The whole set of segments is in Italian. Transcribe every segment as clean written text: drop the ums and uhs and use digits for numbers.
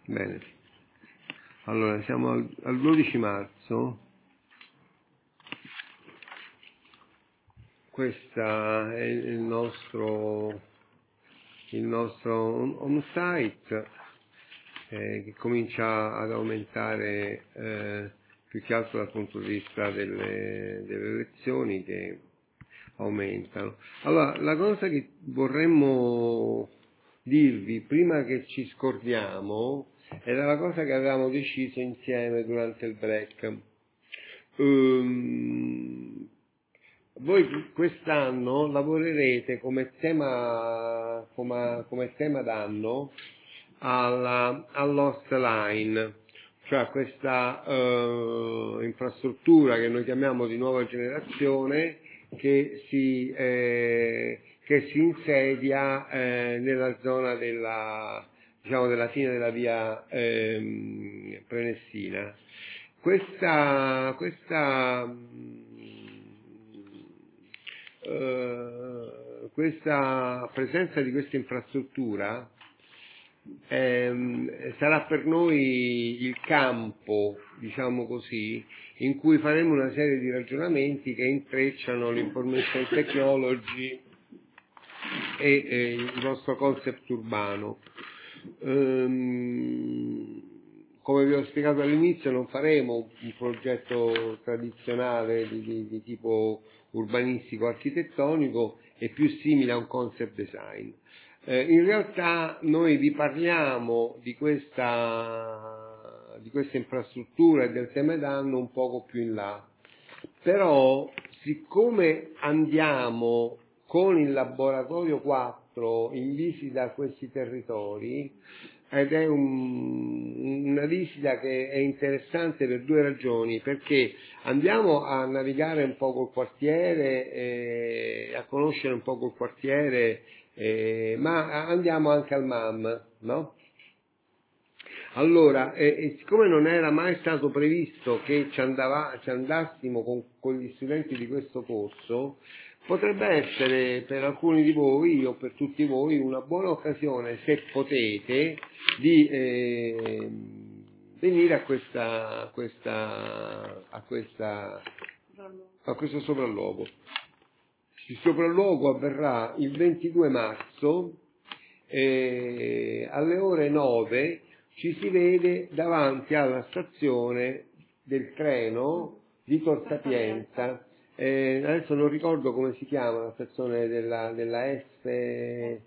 Bene, allora siamo al 12 marzo, questo è il nostro on-site che comincia ad aumentare più che altro dal punto di vista delle lezioni che aumentano. Allora, la cosa che vorremmo dirvi prima che ci scordiamo era la cosa che avevamo deciso insieme durante il break. Voi quest'anno lavorerete come tema d'anno all'host line, cioè questa infrastruttura che noi chiamiamo di nuova generazione che si insedia nella zona della fine della via Prenestina. Questa presenza di questa infrastruttura sarà per noi il campo, diciamo così, in cui faremo una serie di ragionamenti che intrecciano l'information technology e il nostro concept urbano. Come vi ho spiegato all'inizio, non faremo un progetto tradizionale di tipo urbanistico architettonico, è più simile a un concept design. In realtà noi vi parliamo di questa infrastruttura e del tema d'anno un poco più in là, però siccome andiamo con il laboratorio 4 in visita a questi territori, ed è una visita che è interessante per due ragioni, perché andiamo a navigare un po' col quartiere, a conoscere un po' col quartiere, ma andiamo anche al MAM, no? Allora, siccome non era mai stato previsto che ci andassimo con gli studenti di questo corso, potrebbe essere per alcuni di voi o per tutti voi una buona occasione, se potete, di venire a questo sopralluogo. Il sopralluogo avverrà il 22 marzo alle ore 9. Ci si vede davanti alla stazione del treno di Tor Sapienza. Adesso non ricordo come si chiama la stazione della F2,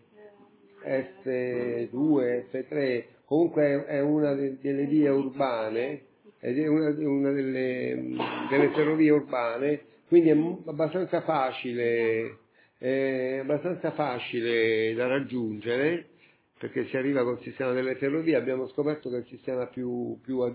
F3, comunque è una delle vie urbane, è una delle ferrovie urbane, quindi è abbastanza facile da raggiungere, perché si arriva col sistema delle ferrovie. Abbiamo scoperto che è il sistema più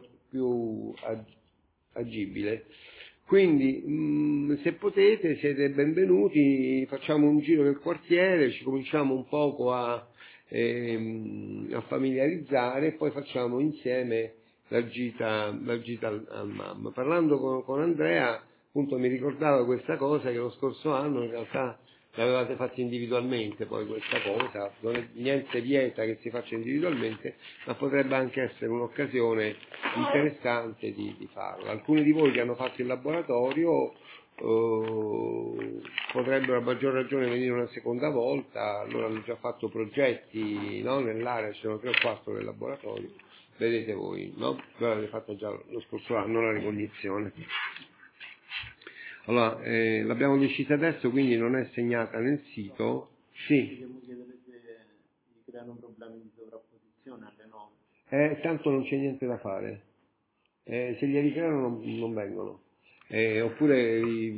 agibile. Quindi se potete siete benvenuti, facciamo un giro del quartiere, ci cominciamo un poco a familiarizzare e poi facciamo insieme la gita al MAM. Parlando con Andrea, appunto, mi ricordava questa cosa, che lo scorso anno in realtà l'avevate fatta individualmente, poi questa cosa non è niente vieta che si faccia individualmente, ma potrebbe anche essere un'occasione interessante di farlo. Alcuni di voi che hanno fatto il laboratorio potrebbero a maggior ragione venire una seconda volta, loro hanno già fatto progetti, no? Nell'area ci sono 3 o 4 del laboratorio, vedete voi, no? Voi l'avete fatto già lo scorso anno la ricognizione. Allora, l'abbiamo decisa adesso, quindi non è segnata nel sito. Sì. Dobbiamo chiedere se gli creano problemi di sovrapposizione alle 9. Tanto non c'è niente da fare. Se glieli creano non vengono. Oppure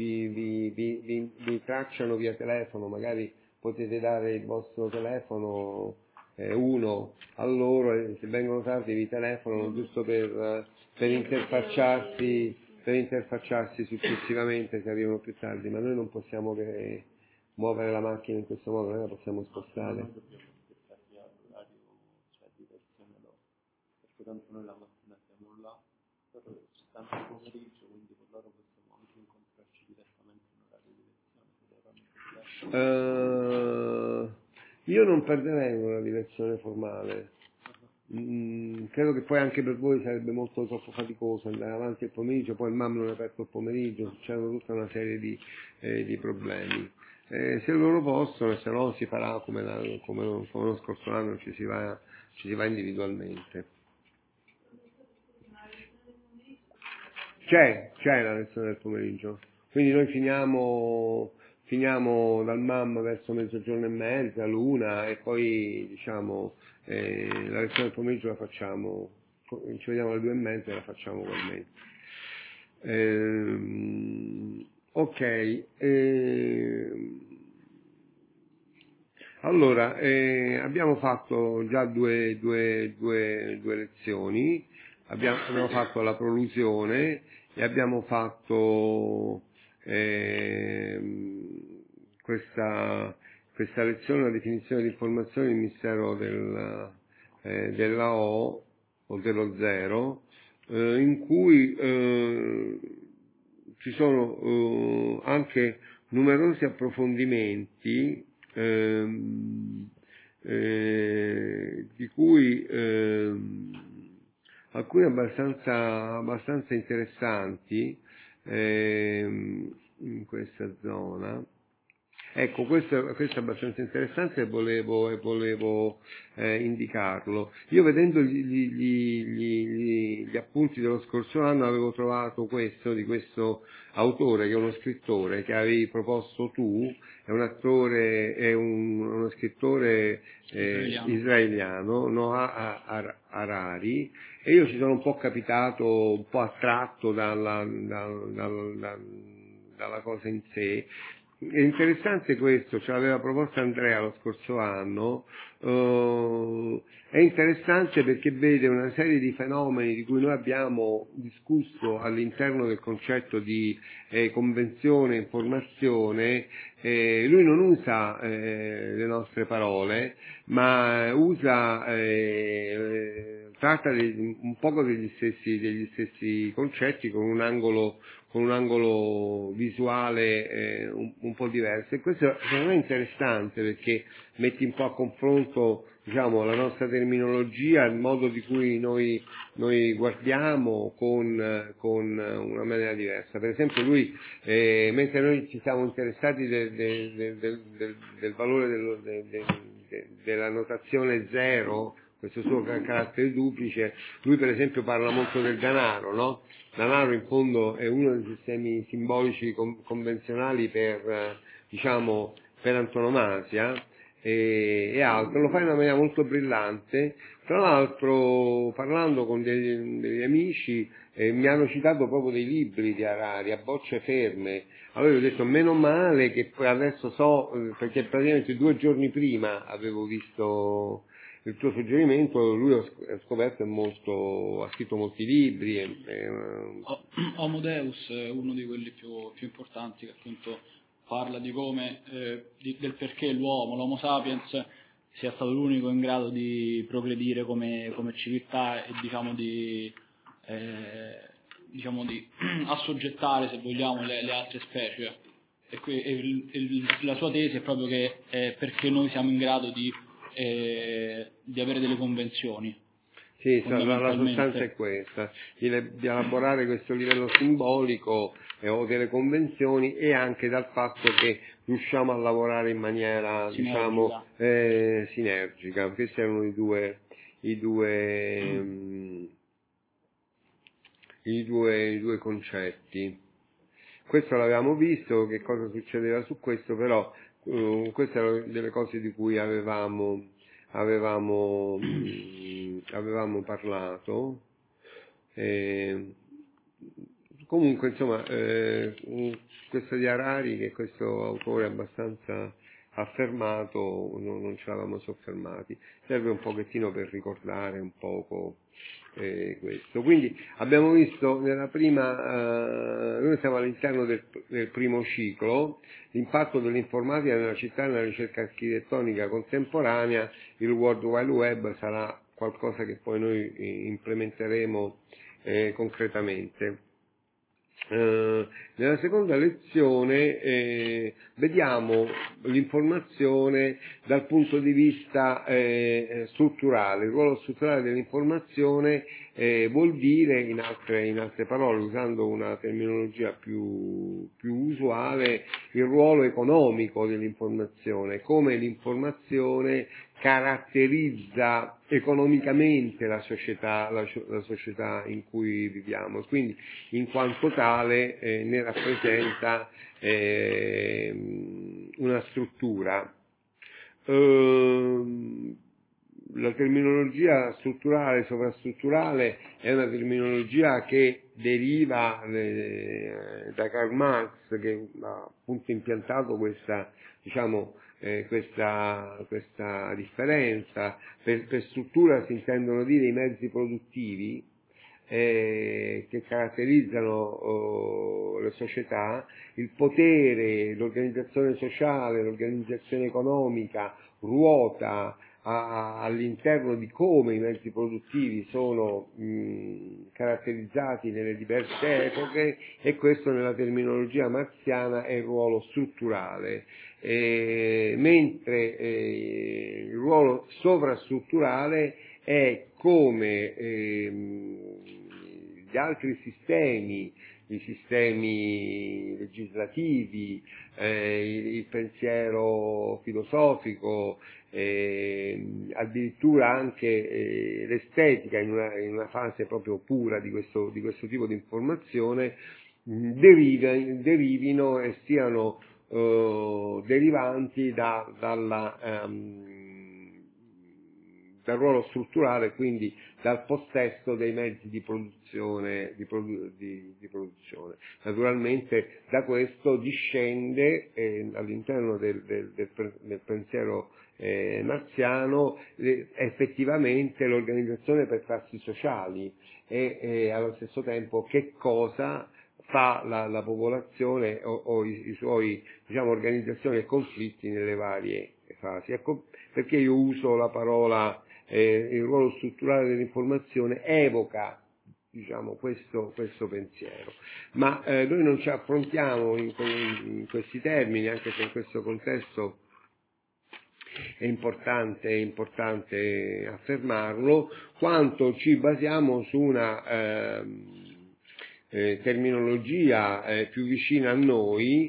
vi tracciano via telefono, magari potete dare il vostro telefono uno a loro, e se vengono tardi vi telefonano giusto per interfacciarsi successivamente se arrivano più tardi, ma noi non possiamo che muovere la macchina in questo modo, noi la possiamo spostare. Non dobbiamo aspettarci all'orario, cioè di versione loro, perché tanto noi la mattina siamo là, però c'è tanto pomeriggio, quindi con loro possiamo anche incontrarci direttamente in orario di lezione. Io non perderei una di lezione formale. credo che poi anche per voi sarebbe molto troppo faticoso andare avanti il pomeriggio, poi il MAM non è aperto il pomeriggio, c'erano tutta una serie di problemi. Se loro possono, e se no si farà come lo scorso anno, ci si va individualmente. C'è la lezione del pomeriggio, quindi noi finiamo dal MAM verso mezzogiorno e mezza, l'una, e poi diciamo la lezione del pomeriggio la facciamo, ci vediamo alle 2:30 e la facciamo ugualmente. Ok, allora abbiamo fatto già due lezioni, abbiamo fatto la prolusione e abbiamo fatto questa lezione, la definizione di informazioni del mistero della O o dello zero, in cui ci sono anche numerosi approfondimenti di cui alcuni abbastanza interessanti in questa zona. Ecco, questo è abbastanza interessante e volevo indicarlo. Io vedendo gli appunti dello scorso anno avevo trovato di questo autore, che è uno scrittore che avevi proposto tu, è un attore, è uno scrittore israeliano, Noah Harari, e io ci sono un po' capitato, un po' attratto dalla cosa in sé. È interessante questo, ce l'aveva proposto Andrea lo scorso anno, è interessante perché vede una serie di fenomeni di cui noi abbiamo discusso all'interno del concetto di convenzione, informazione. Lui non usa le nostre parole, ma tratta un poco degli stessi concetti con un angolo visuale un po' diverso, e questo secondo me è interessante perché metti un po' a confronto, diciamo, la nostra terminologia, il modo di cui noi guardiamo con una maniera diversa. Per esempio lui, mentre noi ci siamo interessati del valore della notazione zero, questo suo carattere duplice, lui per esempio parla molto del denaro, no? Denaro in fondo è uno dei sistemi simbolici convenzionali per antonomasia, e altro, lo fa in una maniera molto brillante. Tra l'altro, parlando con degli amici, mi hanno citato proprio dei libri di Harari, A bocce ferme. Allora io ho detto, meno male che poi adesso so, perché praticamente 2 giorni prima avevo visto il tuo suggerimento, lui ho scoperto ha scritto molti libri. Homo Deus è uno di quelli più importanti, che appunto parla di come, del perché l'Homo sapiens sia stato l'unico in grado di progredire come civiltà e di assoggettare, se vogliamo, le altre specie. La sua tesi è proprio che perché noi siamo in grado di avere delle convenzioni. Sì, la sostanza è questa, di elaborare questo livello simbolico o delle convenzioni, e anche dal fatto che riusciamo a lavorare in maniera sinergica. Questi erano i due concetti. Questo l'avevamo visto, che cosa succedeva su questo, però queste erano delle cose di cui avevamo parlato. Comunque, insomma, questo di Harari, che questo autore abbastanza affermato, non ci eravamo soffermati. Serve un pochettino per ricordare un poco questo. Quindi abbiamo visto nella prima, noi siamo all'interno del primo ciclo, l'impatto dell'informatica nella città e nella ricerca architettonica contemporanea. Il World Wide Web sarà qualcosa che poi noi implementeremo concretamente. Nella seconda lezione vediamo l'informazione dal punto di vista strutturale. Il ruolo strutturale dell'informazione vuol dire, in altre parole, usando una terminologia più usuale, il ruolo economico dell'informazione, come l'informazione caratterizza economicamente la società in cui viviamo, quindi in quanto tale ne rappresenta una struttura. La terminologia strutturale, sovrastrutturale è una terminologia che deriva da Karl Marx, che ha appunto impiantato questa differenza. Per struttura si intendono dire i mezzi produttivi che caratterizzano le società, il potere, l'organizzazione sociale, l'organizzazione economica ruota all'interno di come i mezzi produttivi sono caratterizzati nelle diverse epoche, e questo nella terminologia marxiana è il ruolo strutturale, mentre il ruolo sovrastrutturale è come gli altri sistemi, i sistemi legislativi, il pensiero filosofico, addirittura anche l'estetica in una fase proprio pura di questo tipo di informazione, derivino e siano derivanti dal ruolo strutturale, quindi dal possesso dei mezzi di produzione. Naturalmente da questo discende all'interno del pensiero marxiano effettivamente l'organizzazione per classi sociali e allo stesso tempo che cosa fa la popolazione o i suoi organizzazioni e conflitti nelle varie fasi. Ecco perché io uso la parola il ruolo strutturale dell'informazione evoca questo pensiero, ma noi non ci affrontiamo in questi termini, anche se in questo contesto è importante affermarlo, quanto ci basiamo su una terminologia più vicina a noi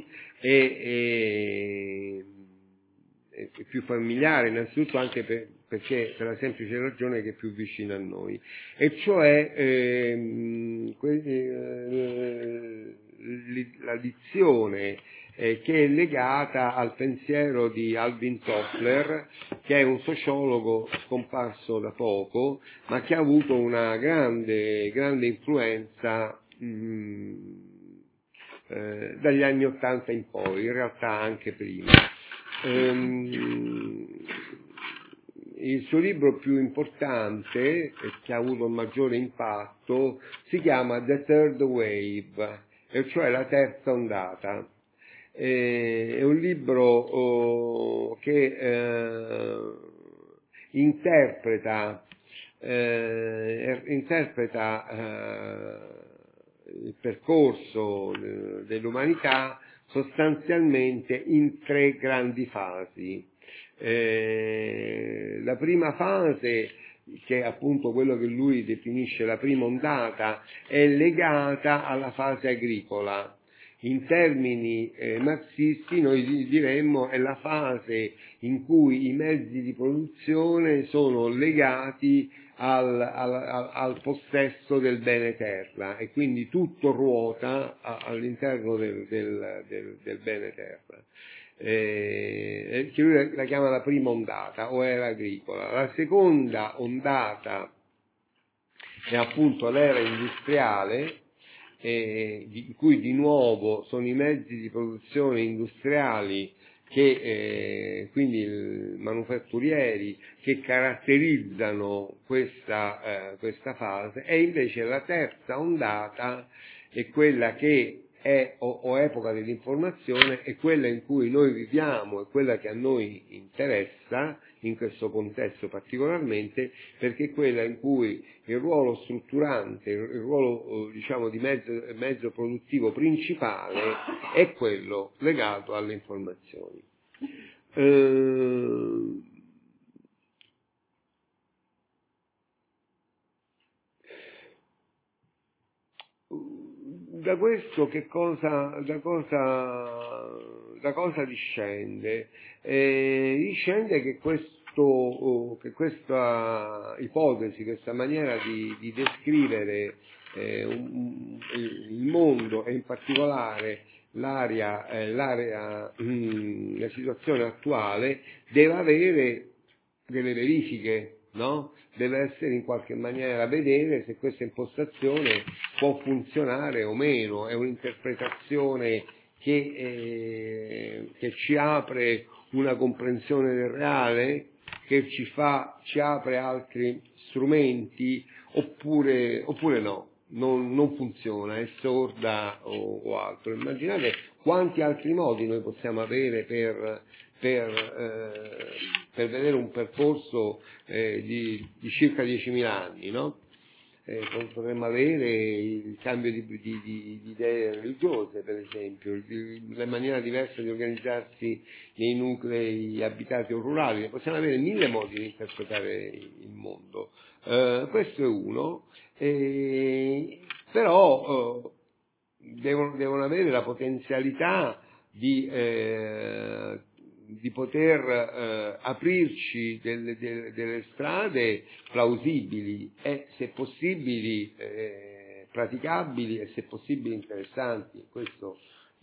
e più familiare, innanzitutto anche perché per la semplice ragione che è più vicina a noi, e cioè la dizione che è legata al pensiero di Alvin Toffler, che è un sociologo scomparso da poco, ma che ha avuto una grande influenza dagli anni '80 in poi, in realtà anche prima. Il suo libro più importante e che ha avuto un maggiore impatto si chiama The Third Wave, e cioè la terza ondata. È un libro che interpreta il percorso dell'umanità sostanzialmente in 3 grandi fasi. La prima fase, che è appunto quello che lui definisce la prima ondata, è legata alla fase agricola. In termini marxisti noi diremmo è la fase in cui i mezzi di produzione sono legati al possesso del bene terra, e quindi tutto ruota all'interno del bene terra. Che lui la chiama la prima ondata o era agricola. La seconda ondata è appunto l'era industriale, in cui di nuovo sono i mezzi di produzione industriali quindi manufatturieri, che caratterizzano questa fase, e invece la terza ondata è quella che o epoca dell'informazione è quella in cui noi viviamo, è quella che a noi interessa, in questo contesto particolarmente, perché è quella in cui il ruolo strutturante, il ruolo diciamo di mezzo produttivo principale è quello legato alle informazioni. Da questo da cosa discende? Discende che questa ipotesi, questa maniera di descrivere il mondo e in particolare la situazione attuale deve avere delle verifiche, no? Deve essere in qualche maniera vedere se questa impostazione può funzionare o meno, è un'interpretazione che ci apre una comprensione del reale, che ci apre altri strumenti, oppure no, non funziona, è sorda o altro. Immaginate quanti altri modi noi possiamo avere per vedere un percorso di circa 10.000 anni, no? Potremmo avere il cambio di idee religiose, per esempio, la maniera diversa di organizzarsi nei nuclei abitati o rurali. Possiamo avere 1000 modi di interpretare il mondo. Questo è uno, però devono avere la potenzialità di poter aprirci delle strade plausibili e, se possibili, praticabili e, se possibili, interessanti. Questo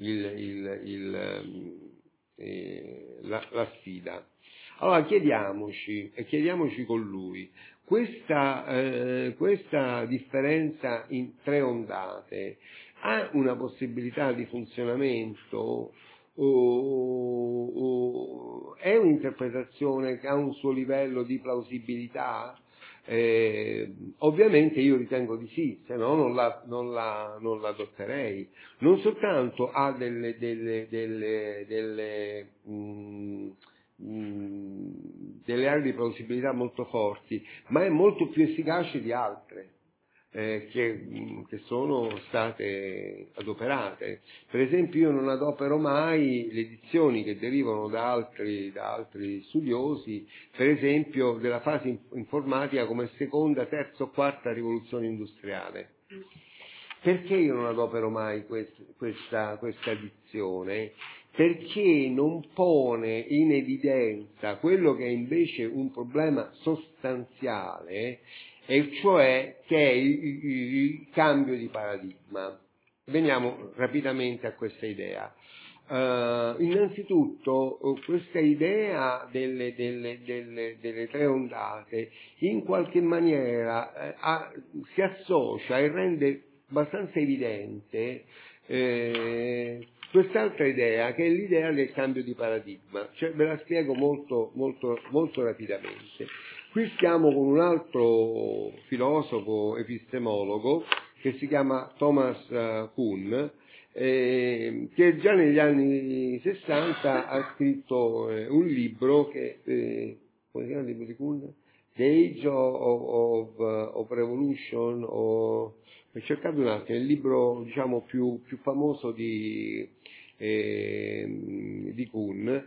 la sfida. Allora chiediamoci con lui, questa differenza in 3 ondate ha una possibilità di funzionamento? È un'interpretazione che ha un suo livello di plausibilità? Ovviamente io ritengo di sì, se no non la adotterei. Non soltanto ha delle aree di plausibilità molto forti, ma è molto più efficace di altre che sono state adoperate. Per esempio, io non adopero mai le edizioni che derivano da altri studiosi, per esempio della fase informatica come seconda, terza o quarta rivoluzione industriale. Perché io non adopero mai questa edizione? Perché non pone in evidenza quello che è invece un problema sostanziale, e cioè che è il cambio di paradigma. Veniamo rapidamente a questa idea. Innanzitutto questa idea delle 3 ondate in qualche maniera si associa e rende abbastanza evidente quest'altra idea, che è l'idea del cambio di paradigma. Cioè, ve la spiego molto rapidamente. Qui stiamo con un altro filosofo epistemologo che si chiama Thomas Kuhn, che già negli anni 60 ha scritto un libro che, come si chiama il libro di Kuhn? The Age of Revolution, ho cercato un attimo, il libro diciamo più famoso di Kuhn.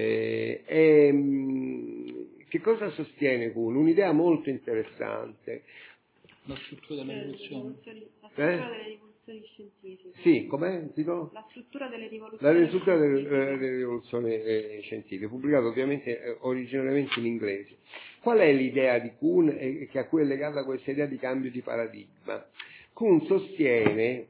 Che cosa sostiene Kuhn? Un'idea molto interessante. La struttura delle rivoluzioni. La struttura delle rivoluzioni scientifiche. Sì, com'è? Dico? La struttura delle rivoluzioni scientifiche, pubblicato ovviamente originariamente in inglese. Qual è l'idea di Kuhn che a cui è legata questa idea di cambio di paradigma? Kuhn sostiene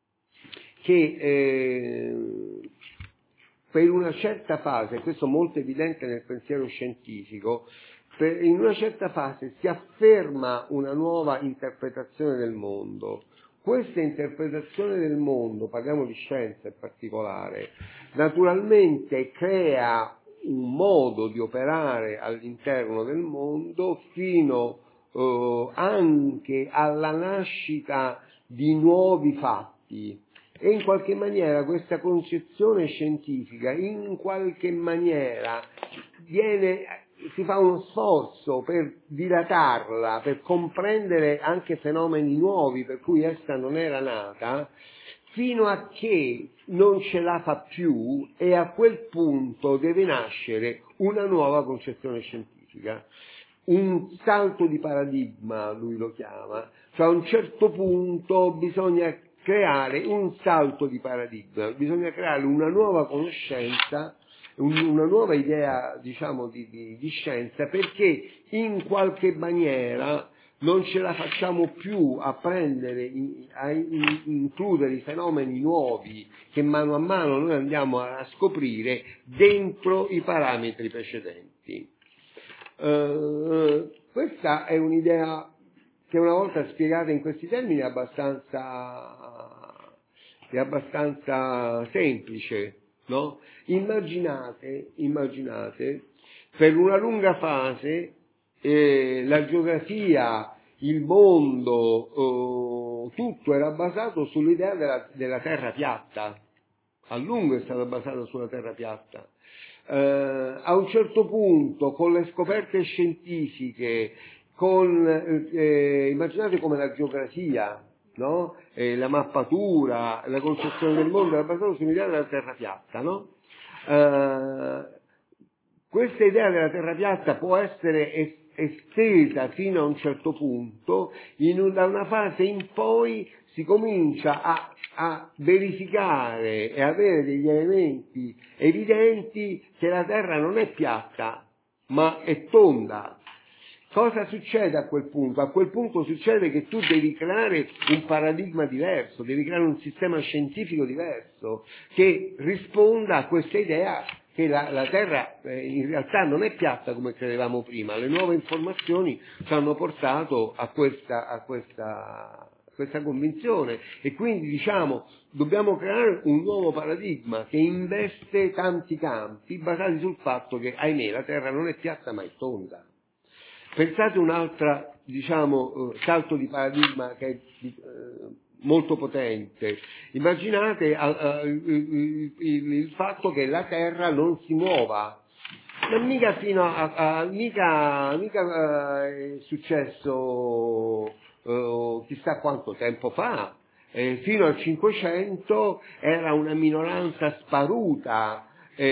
che per una certa fase, questo molto evidente nel pensiero scientifico, in una certa fase si afferma una nuova interpretazione del mondo. Questa interpretazione del mondo, parliamo di scienza in particolare, naturalmente crea un modo di operare all'interno del mondo fino anche alla nascita di nuovi fatti. e in qualche maniera questa concezione scientifica in qualche maniera si fa uno sforzo per dilatarla, per comprendere anche fenomeni nuovi per cui essa non era nata, fino a che non ce la fa più e a quel punto deve nascere una nuova concezione scientifica. Un salto di paradigma, lui lo chiama, cioè a un certo punto bisogna creare un salto di paradigma, bisogna creare una nuova conoscenza, una nuova idea, diciamo, di scienza, perché in qualche maniera non ce la facciamo più a prendere, a includere i fenomeni nuovi che mano a mano noi andiamo a scoprire dentro i parametri precedenti. Questa è un'idea che una volta spiegata in questi termini è abbastanza semplice, no? Immaginate per una lunga fase la geografia, il mondo, tutto era basato sull'idea della terra piatta, a lungo è stato basato sulla terra piatta. A un certo punto, con le scoperte scientifiche, immaginate come la geografia, no? La mappatura, la concezione del mondo era basata sull'idea della terra piatta, no? Questa idea della terra piatta può essere estesa fino a un certo punto, da una fase in poi si comincia a verificare e avere degli elementi evidenti che la terra non è piatta, ma è tonda. Cosa succede a quel punto? A quel punto succede che tu devi creare un paradigma diverso, devi creare un sistema scientifico diverso che risponda a questa idea che la Terra in realtà non è piatta come credevamo prima. Le nuove informazioni ci hanno portato a questa convinzione e quindi diciamo dobbiamo creare un nuovo paradigma che investe tanti campi basati sul fatto che, ahimè, la Terra non è piatta ma è tonda. Pensate un'altra, diciamo, salto di paradigma che è molto potente. Immaginate il fatto che la Terra non si muova. Ma mica è successo chissà quanto tempo fa. Fino al 500 era una minoranza sparuta.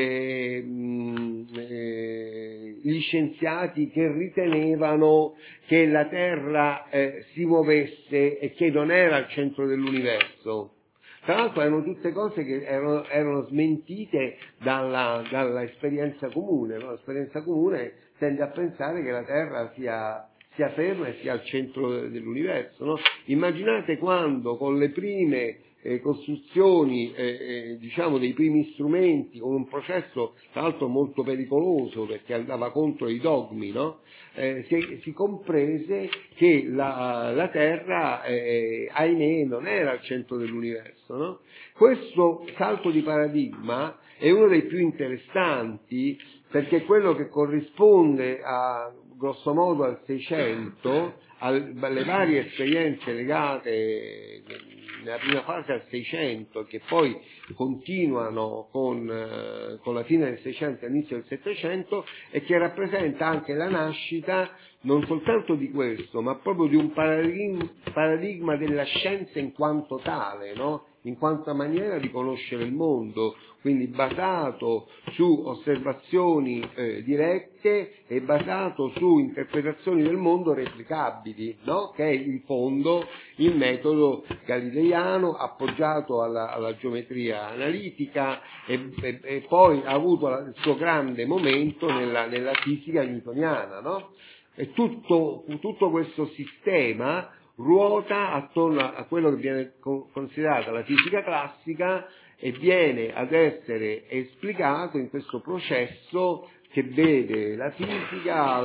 Gli scienziati che ritenevano che la Terra si muovesse e che non era al centro dell'universo. Tra l'altro erano tutte cose che erano smentite dalla esperienza comune, no? L'esperienza comune tende a pensare che la Terra sia ferma e sia al centro dell'universo, no? Immaginate quando con le prime costruzioni, diciamo dei primi strumenti, con un processo tra l'altro molto pericoloso perché andava contro i dogmi, no? Si comprese che la Terra, ahimè, non era al centro dell'universo, no? Questo salto di paradigma è uno dei più interessanti perché è quello che corrisponde grosso modo al 600, alle varie esperienze legate nella prima fase al 600 che poi continuano con la fine del 600 e l'inizio del 700 e che rappresenta anche la nascita non soltanto di questo ma proprio di un paradigma della scienza in quanto tale, no? In quanto maniera di conoscere il mondo, quindi basato su osservazioni dirette e basato su interpretazioni del mondo replicabili, no? Che è in fondo il metodo galileiano appoggiato alla geometria analitica e poi ha avuto il suo grande momento nella fisica newtoniana, no? E tutto questo sistema ruota attorno a quello che viene considerata la fisica classica e viene ad essere esplicato in questo processo che vede la fisica,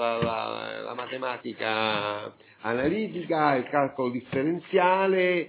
la matematica analitica, il calcolo differenziale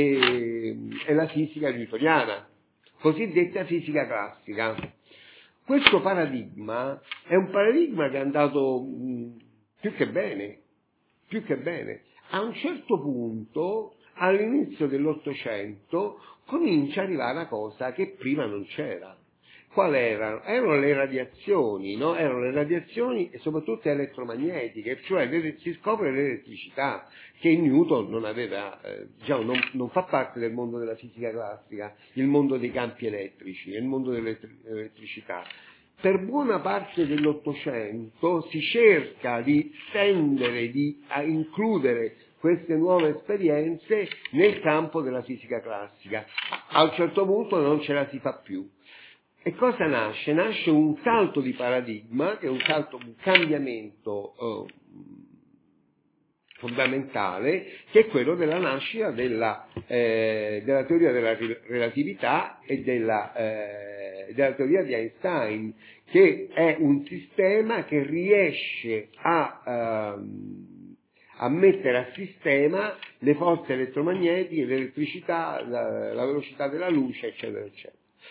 e la fisica newtoniana, cosiddetta fisica classica. Questo paradigma è un paradigma che è andato più che bene. A un certo punto all'inizio dell'Ottocento comincia ad arrivare una cosa che prima non c'era. Qual erano? Erano le radiazioni, no? Erano le radiazioni e soprattutto elettromagnetiche, cioè si scopre l'elettricità, che Newton non aveva, diciamo, non fa parte del mondo della fisica classica, il mondo dei campi elettrici, il mondo dell'elettricità. Per buona parte dell'Ottocento si cerca di stendere, di includere queste nuove esperienze nel campo della fisica classica. A un certo punto non ce la si fa più. E cosa nasce? Nasce un salto di paradigma, che è un cambiamento fondamentale, che è quello della nascita della teoria della relatività e della teoria di Einstein, che è un sistema che riesce a mettere a sistema le forze elettromagnetiche, l'elettricità, la velocità della luce, eccetera, eccetera.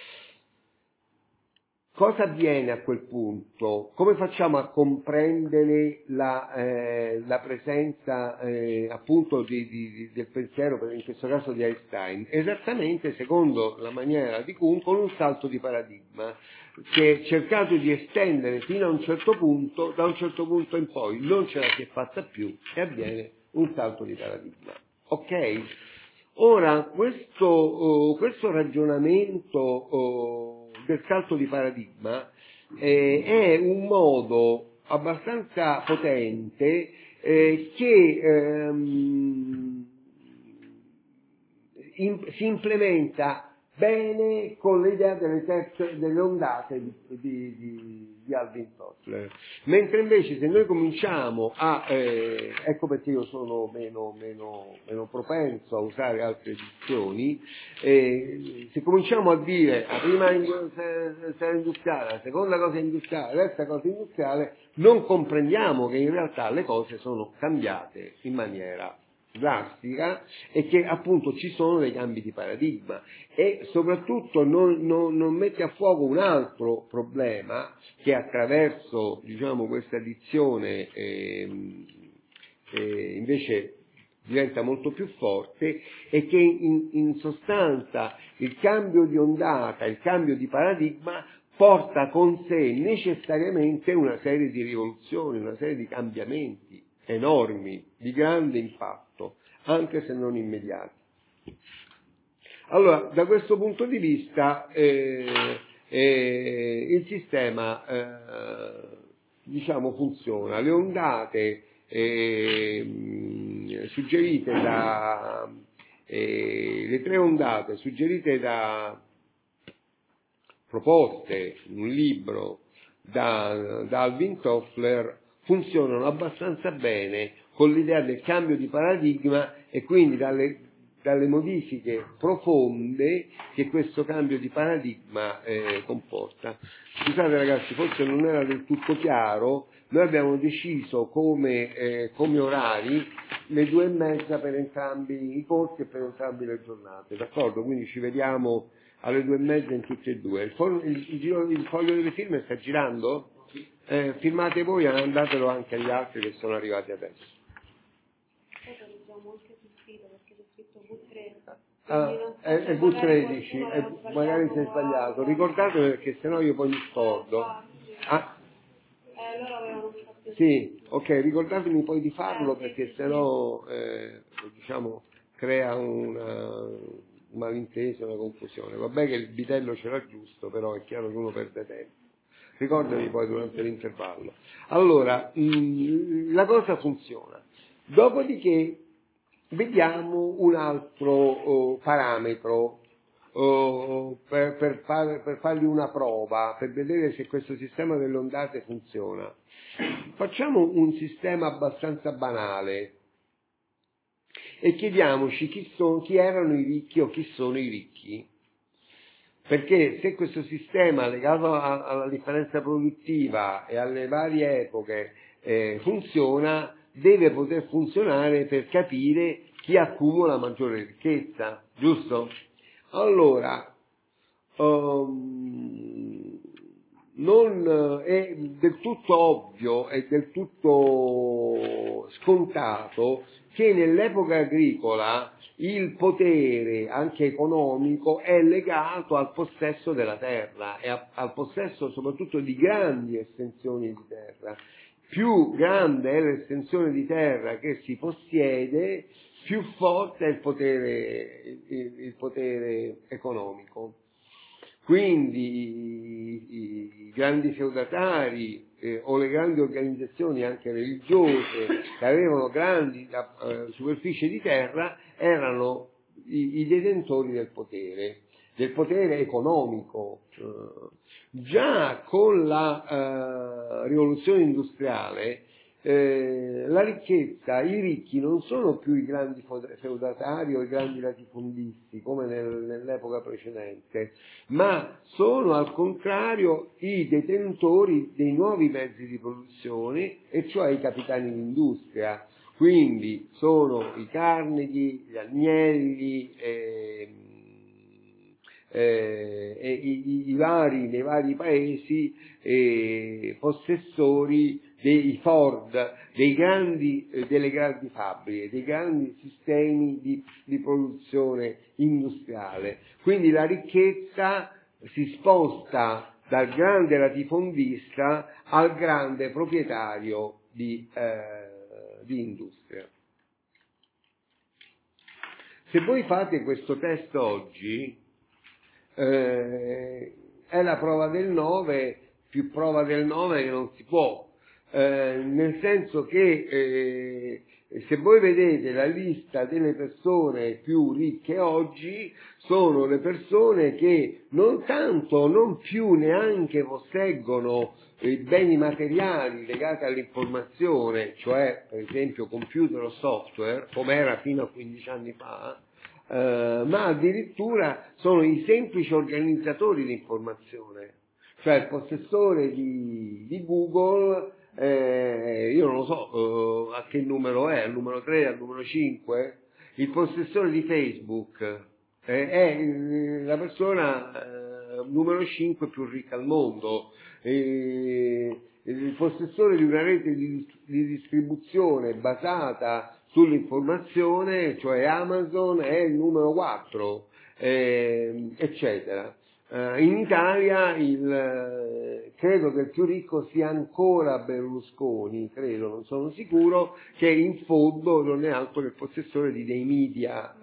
Cosa avviene a quel punto? Come facciamo a comprendere la presenza appunto del pensiero, in questo caso di Einstein? Esattamente secondo la maniera di Kuhn, con un salto di paradigma che è cercato di estendere fino a un certo punto, da un certo punto in poi non ce la si è fatta più e avviene un salto di paradigma. Ok? Ora, questo ragionamento del salto di paradigma è un modo abbastanza potente che si implementa bene con l'idea delle ondate di Alvin Toffler. Mentre invece se noi cominciamo ecco perché io sono meno propenso a usare altre edizioni, se cominciamo a dire la prima cosa industriale, la seconda cosa industriale, la terza cosa industriale, non comprendiamo che in realtà le cose sono cambiate in maniera drastica e che appunto ci sono dei cambi di paradigma e soprattutto non mette a fuoco un altro problema che attraverso, diciamo, questa edizione invece diventa molto più forte, e che in sostanza il cambio di ondata, il cambio di paradigma porta con sé necessariamente una serie di rivoluzioni, una serie di cambiamenti enormi, di grande impatto, anche se non immediati. Allora, da questo punto di vista il sistema diciamo funziona. Le ondate suggerite le tre ondate suggerite proposte in un libro da Alvin Toffler funzionano abbastanza bene con l'idea del cambio di paradigma e quindi dalle modifiche profonde che questo cambio di paradigma comporta. Scusate ragazzi, forse non era del tutto chiaro, noi abbiamo deciso come orari le 2:30 per entrambi i corsi e per entrambe le giornate, d'accordo? Quindi ci vediamo alle 2:30 in tutte e due. Il foglio delle firme sta girando? Firmate voi e andatelo anche agli altri che sono arrivati adesso. Poi lo leggiamo anche sul sito perché c'è scritto V3. È V13, magari si è sbagliato. Ricordatemi perché sennò io poi mi scordo. Loro avevano fatto Sì, ok, ricordatemi poi di farlo perché sennò diciamo crea un malinteso, una confusione. Vabbè che il bidello c'era giusto, però è chiaro che uno perde tempo. Ricordami poi durante l'intervallo. Allora, la cosa funziona. Dopodiché vediamo un altro parametro per fargli una prova, per vedere se questo sistema delle ondate funziona. Facciamo un sistema abbastanza banale e chiediamoci chi erano i ricchi o chi sono i ricchi. Perché se questo sistema legato alla differenza produttiva e alle varie epoche funziona, deve poter funzionare per capire chi accumula maggiore ricchezza, giusto? Allora, non è del tutto ovvio e del tutto scontato che nell'epoca agricola il potere, anche economico, è legato al possesso della terra e al possesso soprattutto di grandi estensioni di terra. Più grande è l'estensione di terra che si possiede, più forte è il potere economico. Quindi i grandi feudatari o le grandi organizzazioni anche religiose che avevano grandi superfici di terra erano i detentori del potere economico. Già con la rivoluzione industriale la ricchezza, i ricchi non sono più i grandi feudatari o i grandi latifondisti come nell'epoca precedente, ma sono al contrario i detentori dei nuovi mezzi di produzione, e cioè i capitani d'industria. Quindi sono i Carnegie, gli Agnelli, nei vari paesi possessori dei Ford, delle grandi fabbriche, dei grandi sistemi di produzione industriale. Quindi la ricchezza si sposta dal grande latifondista al grande proprietario di industria. Se voi fate questo test oggi, è la prova del 9 più prova del 9 che non si può, nel senso che se voi vedete la lista delle persone più ricche oggi, sono le persone che non più neanche posseggono beni materiali legati all'informazione, cioè per esempio computer o software, come era fino a 15 anni fa, ma addirittura sono i semplici organizzatori di informazione, cioè il possessore di Google, io non lo so a che numero è, al numero 3, al numero 5, il possessore di Facebook è la persona numero 5 più ricca al mondo, il possessore di una rete di distribuzione basata sull'informazione, cioè Amazon, è il numero 4, eccetera. In Italia credo che il più ricco sia ancora Berlusconi, credo, non sono sicuro, che in fondo non è altro che il possessore di dei media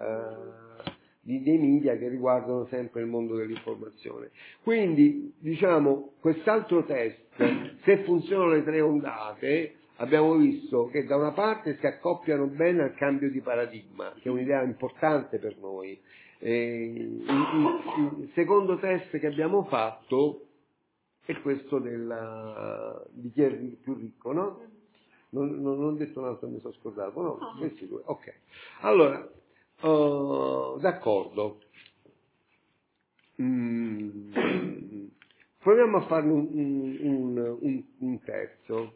che riguardano sempre il mondo dell'informazione. Quindi, diciamo, quest'altro test, se funzionano le tre ondate, abbiamo visto che da una parte si accoppiano bene al cambio di paradigma, che è un'idea importante per noi. Il secondo test che abbiamo fatto è questo di chi è più ricco, no? Non ho detto un altro, mi sono scordato, no? Questi due, ok. Allora, d'accordo. Proviamo a farne un terzo.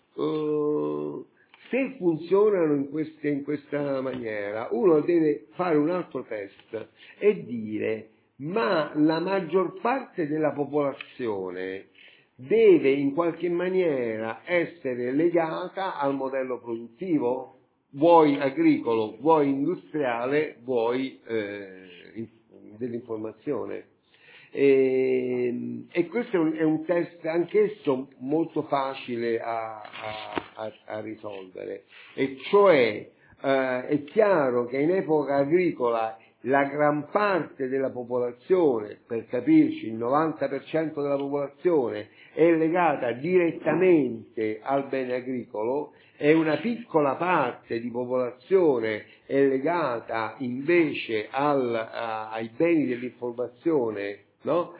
Se funzionano in questa maniera, uno deve fare un altro test e dire: ma la maggior parte della popolazione deve in qualche maniera essere legata al modello produttivo, vuoi agricolo, vuoi industriale, vuoi dell'informazione. E questo è un test anch'esso molto facile a risolvere, e cioè è chiaro che in epoca agricola la gran parte della popolazione, per capirci il 90% della popolazione, è legata direttamente al bene agricolo, e una piccola parte di popolazione è legata invece ai beni dell'informazione, no?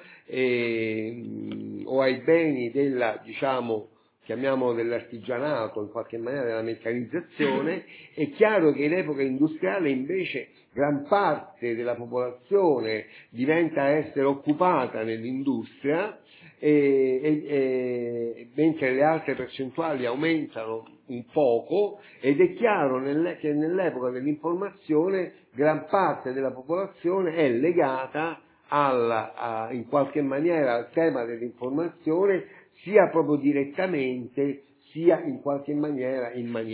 O ai beni chiamiamolo dell'artigianato, in qualche maniera della meccanizzazione. È chiaro che in epoca industriale invece gran parte della popolazione diventa a essere occupata nell'industria, mentre le altre percentuali aumentano un poco, ed è chiaro che nell'epoca dell'informazione gran parte della popolazione è legata in qualche maniera al tema dell'informazione, sia proprio direttamente, sia in qualche maniera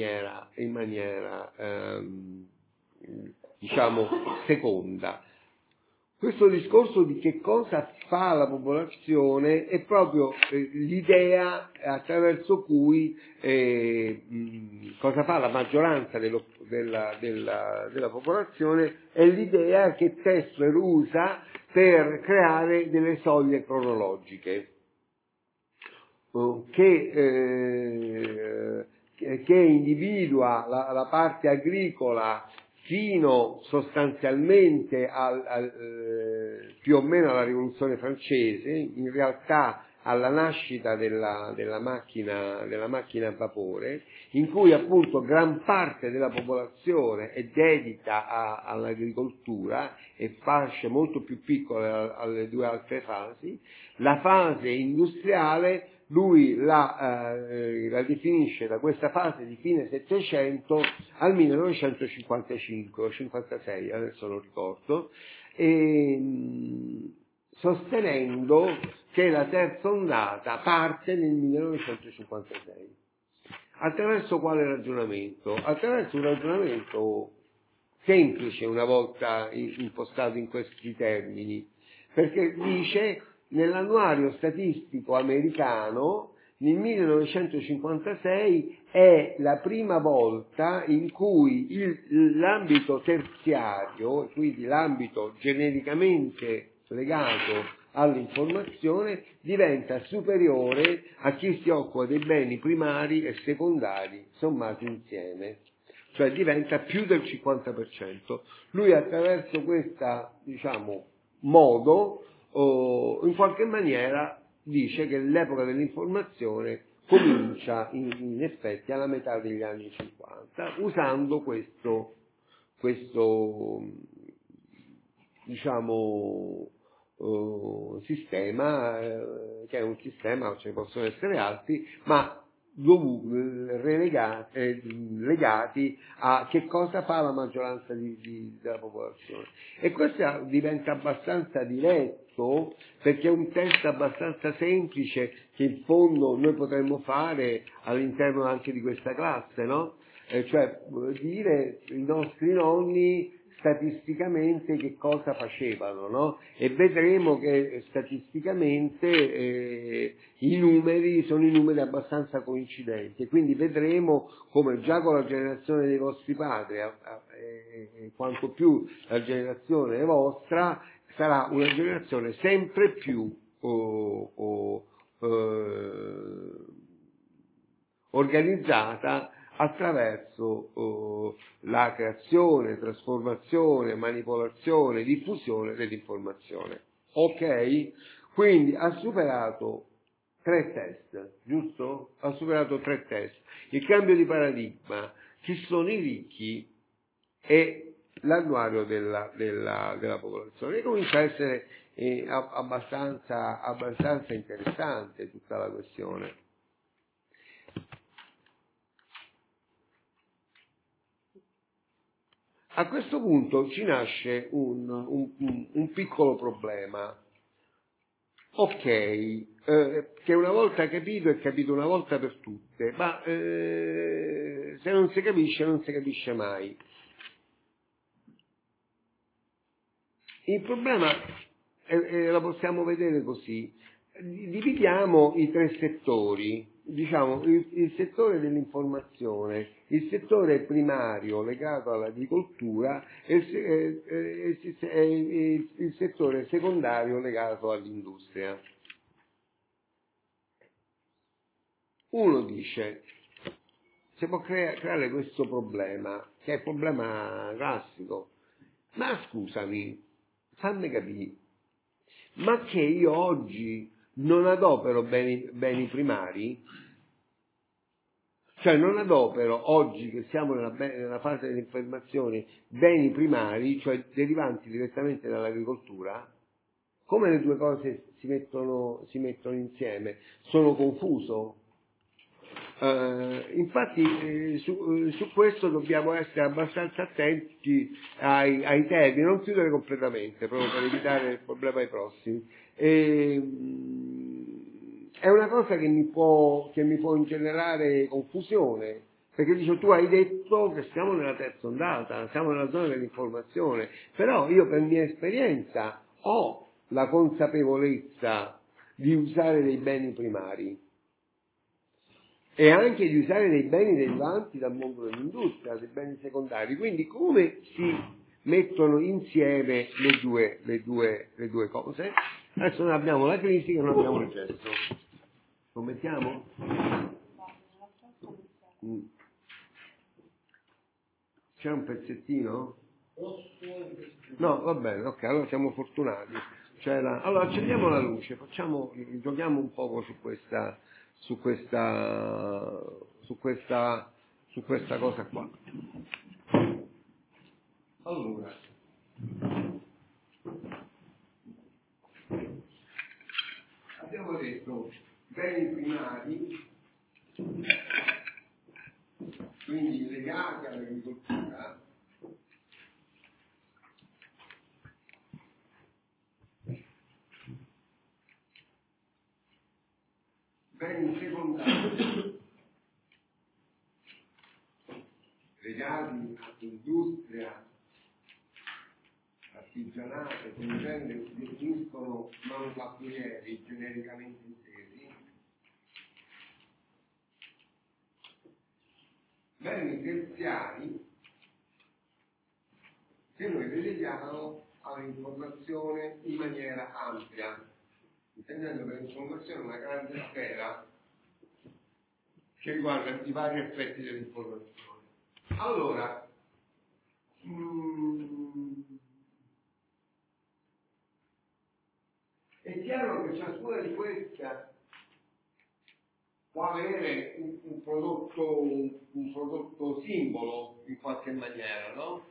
diciamo seconda. Questo discorso di che cosa fa la popolazione è proprio l'idea attraverso cui cosa fa la maggioranza della popolazione, è l'idea che Tesler usa per creare delle soglie cronologiche che individua la parte agricola fino sostanzialmente più o meno alla Rivoluzione francese, in realtà alla nascita della macchina a vapore, in cui appunto gran parte della popolazione è dedita all'agricoltura e fasce molto più piccole alle due altre fasi. La fase industriale lui la definisce da questa fase di fine Settecento al 1955 o 56, adesso non ricordo, sostenendo che la terza ondata parte nel 1956. Attraverso quale ragionamento? Attraverso un ragionamento semplice, una volta impostato in questi termini, perché dice: nell'annuario statistico americano nel 1956 è la prima volta in cui l'ambito terziario, quindi l'ambito genericamente legato all'informazione, diventa superiore a chi si occupa dei beni primari e secondari sommati insieme, cioè diventa più del 50%. Lui attraverso questa, diciamo, modo in qualche maniera dice che l'epoca dell'informazione comincia in effetti alla metà degli anni 50, usando questo diciamo sistema, che è un sistema, ce ne possono essere altri, ma legati a che cosa fa la maggioranza della popolazione. E questo diventa abbastanza diretto, perché è un test abbastanza semplice che in fondo noi potremmo fare all'interno anche di questa classe, no? Cioè dire i nostri nonni statisticamente che cosa facevano, no? E vedremo che statisticamente i numeri sono i numeri abbastanza coincidenti, e quindi vedremo come già con la generazione dei vostri padri, quanto più la generazione vostra, sarà una generazione sempre più organizzata attraverso la creazione, trasformazione, manipolazione, diffusione dell'informazione. Ok? Quindi ha superato 3 test, giusto? Ha superato 3 test. Il cambio di paradigma, chi sono i ricchi e l'annuario della popolazione. E comincia a essere abbastanza interessante tutta la questione. A questo punto ci nasce un piccolo problema. Ok, che una volta capito è capito una volta per tutte, ma se non si capisce non si capisce mai. Il problema lo possiamo vedere così: dividiamo i 3 settori, diciamo il settore dell'informazione, il settore primario legato all'agricoltura e il settore secondario legato all'industria. Uno dice: si può creare questo problema, che è il problema classico, ma scusami, fammi capire, ma che io oggi non adopero beni primari? Cioè non adopero oggi, che siamo nella fase dell'informazione, beni primari, cioè derivanti direttamente dall'agricoltura? Come le due cose si mettono insieme? Sono confuso? Infatti su questo dobbiamo essere abbastanza attenti ai termini, non chiudere completamente, proprio per evitare il problema ai prossimi. È una cosa che mi può ingenerare confusione, perché dice, tu hai detto che siamo nella terza ondata, siamo nella zona dell'informazione, però io per mia esperienza ho la consapevolezza di usare dei beni primari e anche di usare dei beni derivanti dal mondo dell'industria, dei beni secondari. Quindi come si mettono insieme le due cose? Adesso noi abbiamo la crisi e non abbiamo il gesto. Lo mettiamo? C'è un pezzettino? No, va bene, ok, allora siamo fortunati. Allora accendiamo la luce, giochiamo un poco su questa cosa qua. Allora, abbiamo detto beni primari, quindi legati all'agricoltura, beni secondari legati all'industria artigianale, che in genere si definiscono manufatturieri genericamente intesi, beni terziari che noi releghiamo all'informazione in maniera ampia, intendendo per informazione una grande sfera che riguarda i vari aspetti dell'informazione. Allora, è chiaro che ciascuna di queste può avere un prodotto simbolo in qualche maniera, no?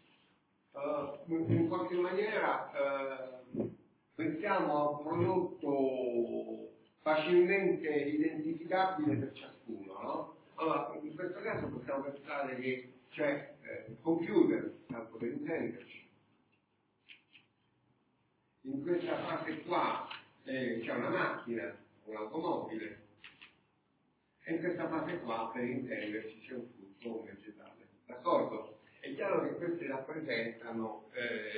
In qualche maniera pensiamo a un prodotto facilmente identificabile per ciascuno, no? Allora, in questo caso possiamo pensare che c'è il computer, tanto per intenderci. In questa fase qua c'è una macchina, un'automobile, e in questa fase qua, per intenderci, c'è un frutto, un vegetale. D'accordo? È chiaro che questi rappresentano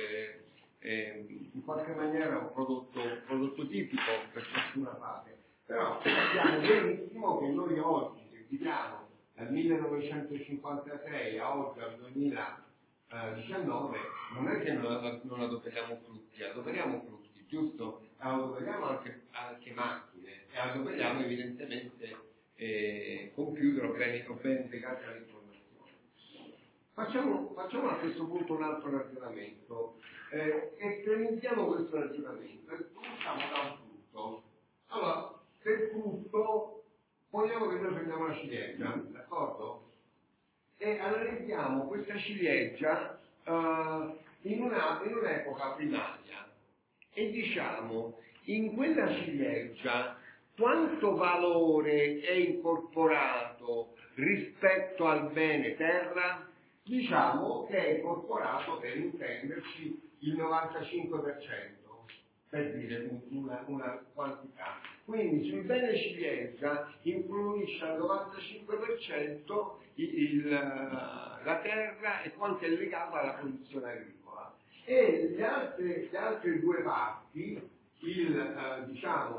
in qualche maniera un prodotto tipico per ciascuna fase. Però sappiamo benissimo che noi oggi, che viviamo dal 1956 a oggi al 2019, non è che non adoperiamo frutti, adoperiamo frutti, giusto? Adoperiamo anche macchine e adoperiamo evidentemente computer o beni legati all'informazione. Facciamo a questo punto un altro ragionamento. Estremizziamo questo ragionamento e cominciamo da un frutto. Allora, per frutto vogliamo che noi prendiamo la ciliegia, d'accordo? E analizziamo questa ciliegia in un'epoca primaria e diciamo, in quella ciliegia quanto valore è incorporato rispetto al bene terra? Diciamo che è incorporato, per intenderci, il 95%, per dire una quantità. Quindi sul bene ciliegia influisce al 95% la terra e quanto è legato alla produzione agricola. E le altre due parti, il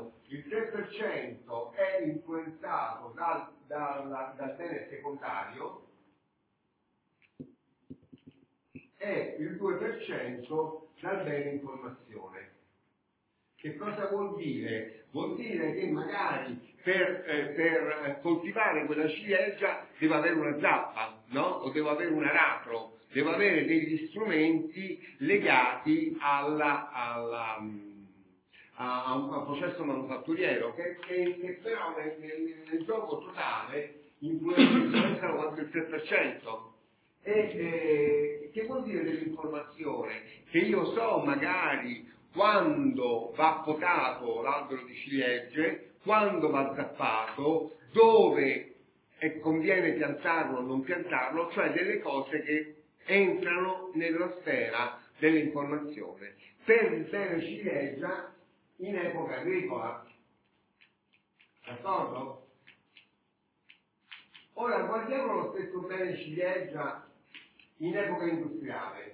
3% è influenzato dal bene secondario e il 2% dal bene informazione. Che cosa vuol dire? Vuol dire che magari per coltivare quella ciliegia devo avere una zappa, no? O devo avere un aratro, devo avere degli strumenti legati a un processo manufatturiero che però nel gioco totale influenzano quanto il 3%. Che vuol dire dell'informazione? Che io so magari quando va potato l'albero di ciliegie, quando va zappato, dove e conviene piantarlo o non piantarlo, cioè delle cose che entrano nella sfera dell'informazione. Per il bene ciliegia in epoca agricola. D'accordo? Ora guardiamo lo stesso bene ciliegia in epoca industriale.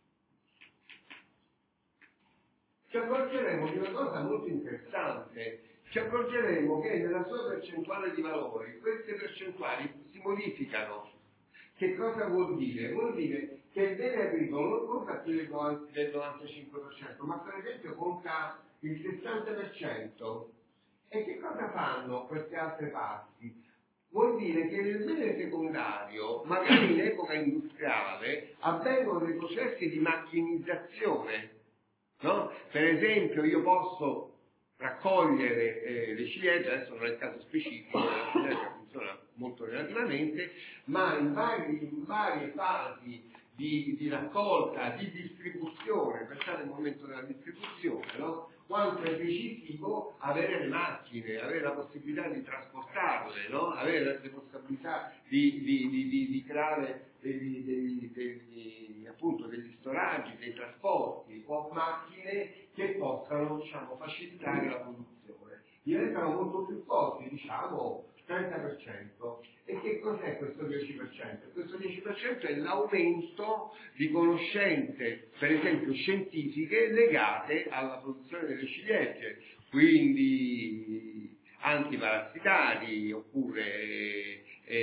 Ci accorgeremo di una cosa molto interessante. Ci accorgeremo che nella sua percentuale di valori queste percentuali si modificano. Che cosa vuol dire? Vuol dire che il bene agricolo non conta più del 95%, ma per esempio conta il 60%. E che cosa fanno queste altre parti? Vuol dire che nel bene secondario, magari in epoca industriale, avvengono dei processi di macchinizzazione, no? Per esempio io posso raccogliere le ciliegie, adesso non è il caso specifico, la ciliegia funziona molto relativamente, ma in varie fasi di raccolta, di distribuzione, pensate al momento della distribuzione, no? Quanto è decisivo avere le macchine, avere la possibilità di trasportarle, no? Avere le possibilità di creare appunto degli storaggi, dei trasporti o macchine che possano, diciamo, facilitare la produzione. Diventano molto più forti, diciamo, 30%. E che cos'è questo 10%? Questo 10% è l'aumento di conoscenze, per esempio scientifiche, legate alla produzione delle ciliegie, quindi antiparassitari, oppure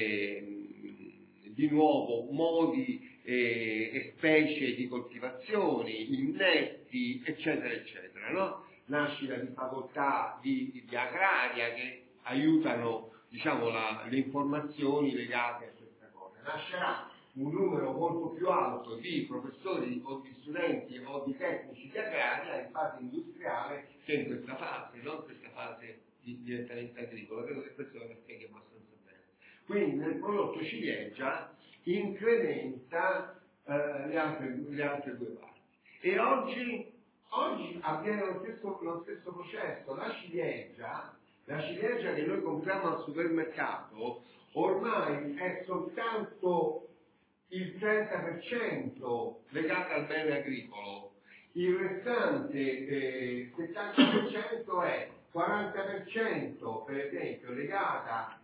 di nuovo modi e specie di coltivazioni, innetti, eccetera, eccetera, no? Nascita di facoltà di agraria che aiutano, diciamo, le informazioni legate a questa cosa. Nascerà un numero molto più alto di professori o di studenti o di tecnici di agraria in fase industriale che in questa fase, non in questa fase direttamente agricola. Credo che questo lo spieghi abbastanza bene. Quindi nel prodotto ciliegia incrementa le altre due parti. E oggi avviene lo stesso processo. La ciliegia che noi compriamo al supermercato ormai è soltanto il 30% legata al bene agricolo, il restante 70% è 40% per esempio legata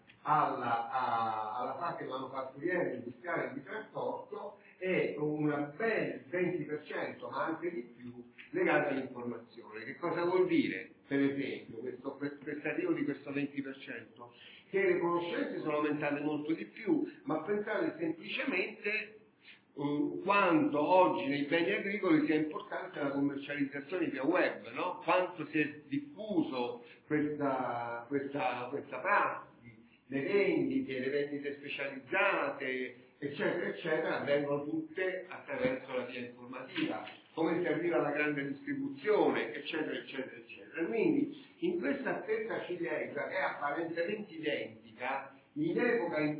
alla fase manufatturiera, industriale e di trasporto e un bel 20%, ma anche di più, legata all'informazione. Che cosa vuol dire, per esempio, questo arrivo di questo 20%? Che le conoscenze sono aumentate molto di più, ma pensate semplicemente quanto oggi nei beni agricoli sia importante la commercializzazione via web, no? Quanto si è diffuso questa prassi, le vendite specializzate, eccetera, eccetera, avvengono tutte attraverso la via informativa, come si arriva alla grande distribuzione, eccetera, eccetera, eccetera. Quindi in questa stessa ciliegia che è apparentemente identica, in epoca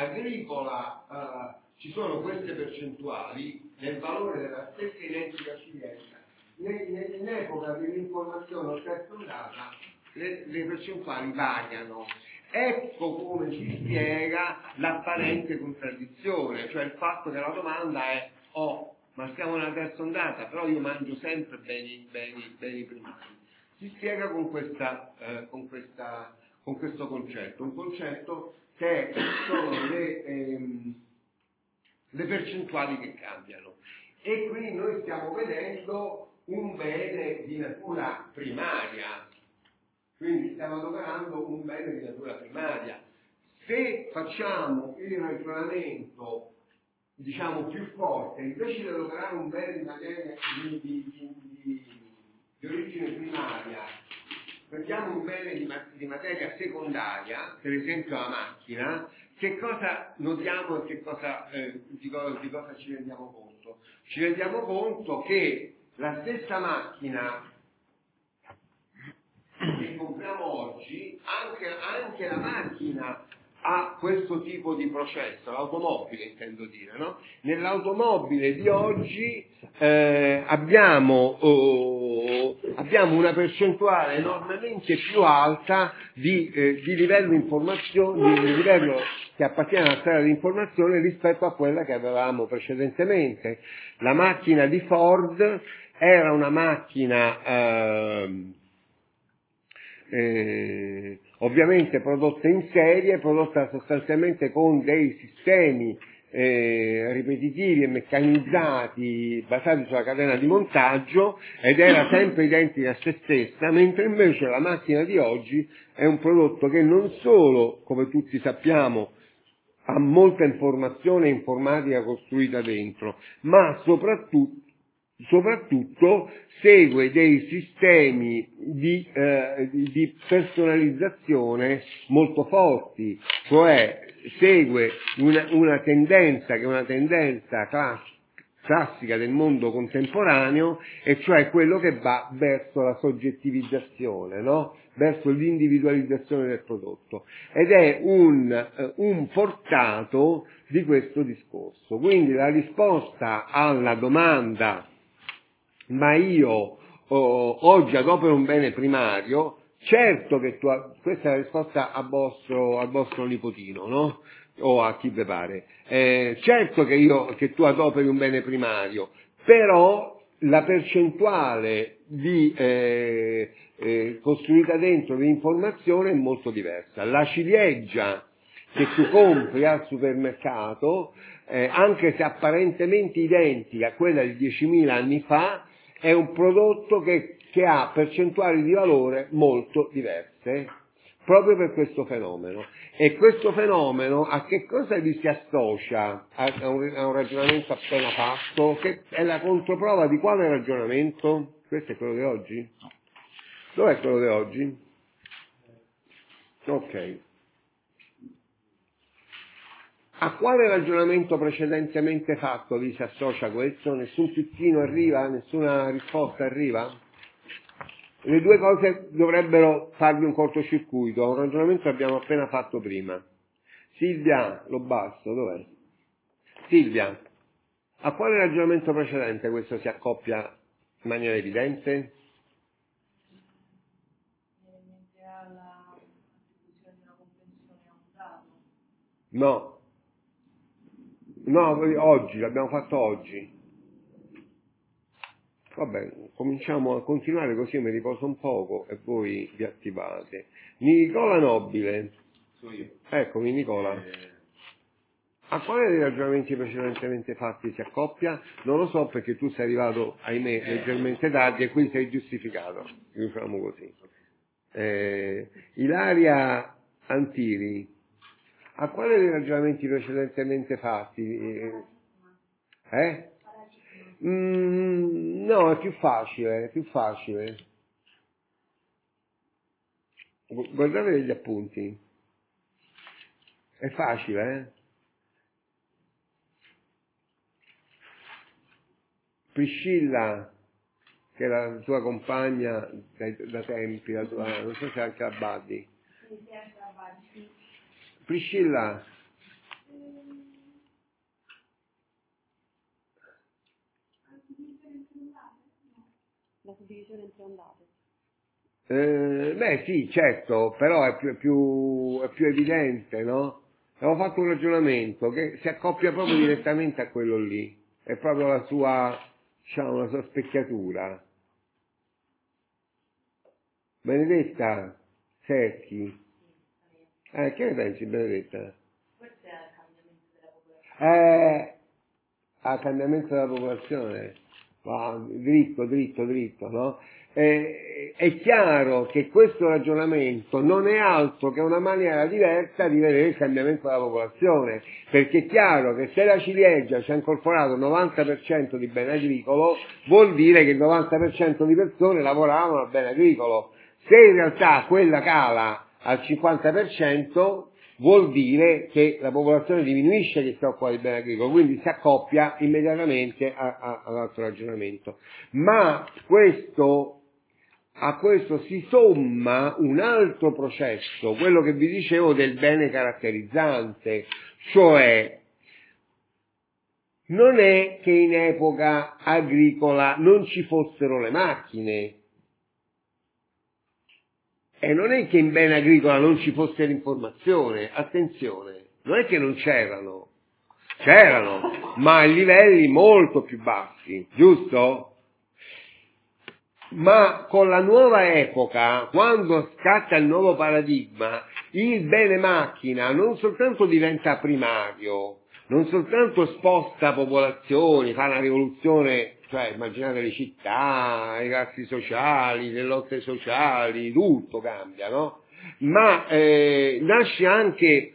agricola ci sono queste percentuali nel valore della stessa identica ciliegia, in epoca dell'informazione osservata le percentuali variano. Ecco come si spiega l'apparente contraddizione, cioè il fatto che la domanda è ma siamo nella terza ondata, però io mangio sempre beni primari. Si spiega con questo concetto, un concetto che sono le percentuali che cambiano. E qui noi stiamo vedendo un bene di natura primaria, quindi stiamo adoperando un bene di natura primaria. Se facciamo il ragionamento, diciamo, più forte, invece di adoperare un bene di materia di origine primaria, prendiamo un bene di materia secondaria, per esempio la macchina, che cosa notiamo e di cosa ci rendiamo conto? Ci rendiamo conto che la stessa macchina che compriamo oggi, anche la macchina a questo tipo di processo, l'automobile intendo dire, no? Nell'automobile di oggi abbiamo una percentuale enormemente più alta di livello informazione, di livello che appartiene alla sfera di informazione rispetto a quella che avevamo precedentemente. La macchina di Ford era una macchina ovviamente prodotta in serie, prodotta sostanzialmente con dei sistemi ripetitivi e meccanizzati basati sulla catena di montaggio, ed era sempre identica a se stessa, mentre invece la macchina di oggi è un prodotto che non solo, come tutti sappiamo, ha molta informazione informatica costruita dentro, ma soprattutto segue dei sistemi di personalizzazione molto forti, cioè segue una tendenza che è una tendenza classica del mondo contemporaneo, e cioè quello che va verso la soggettivizzazione, no? Verso l'individualizzazione del prodotto, ed è un portato di questo discorso. Quindi la risposta alla domanda ma io oggi adopero un bene primario, certo che questa è la risposta al vostro nipotino, no? O a chi vi pare. Certo che tu adoperi un bene primario, però la percentuale costruita dentro di informazione è molto diversa. La ciliegia che tu compri al supermercato, anche se apparentemente identica a quella di 10.000 anni fa, è un prodotto che ha percentuali di valore molto diverse, proprio per questo fenomeno. E questo fenomeno a che cosa vi si associa? A un ragionamento appena fatto, che è la controprova di quale ragionamento? Questo è quello di oggi? Dov'è quello di oggi? Ok. A quale ragionamento precedentemente fatto vi si associa questo? Nessun pizzino arriva? Nessuna risposta arriva? Le due cose dovrebbero farvi un cortocircuito, un ragionamento che abbiamo appena fatto prima. Silvia Lobasso, dov'è? Silvia, a quale ragionamento precedente questo si accoppia in maniera evidente? No. No, oggi, l'abbiamo fatto oggi. Vabbè, cominciamo a continuare così mi riposo un poco e voi vi attivate. Nicola Nobile. Sono io. Eccomi Nicola. A quale dei ragionamenti precedentemente fatti si accoppia? Non lo so perché tu sei arrivato, ahimè, leggermente tardi e quindi sei giustificato. Diciamo così. Ilaria Antiri. A quale dei ragionamenti precedentemente fatti? No, è più facile, è più facile. Guardate gli appunti. È facile, eh? Priscilla, che è la tua compagna da tempi, non so se anche la Buddy. Priscilla. La suddivisione entre ondate. Beh sì, certo, però è più evidente, no? Avevo fatto un ragionamento che si accoppia proprio direttamente a quello lì, è proprio la sua, diciamo, la sua specchiatura. Benedetta Secchi, che ne pensi Benedetta? Forse è il cambiamento della popolazione. Al cambiamento della popolazione, dritto, no? È chiaro che questo ragionamento non è altro che una maniera diversa di vedere il cambiamento della popolazione, perché è chiaro che se la ciliegia ci ha incorporato il 90% di bene agricolo, vuol dire che il 90% di persone lavoravano al bene agricolo. Se in realtà quella cala al 50%, vuol dire che la popolazione diminuisce che si occupa di bene agricolo, quindi si accoppia immediatamente all'altro ragionamento. Ma questo a questo si somma un altro processo, quello che vi dicevo del bene caratterizzante, cioè non è che in epoca agricola non ci fossero le macchine, e non è che in bene agricola non ci fosse l'informazione, attenzione, non è che non c'erano, ma a livelli molto più bassi, giusto? Ma con la nuova epoca, quando scatta il nuovo paradigma, il bene macchina non soltanto diventa primario, non soltanto sposta popolazioni, fa una rivoluzione, cioè immaginate le città, i classi sociali, le lotte sociali, tutto cambia, no? Ma nasce anche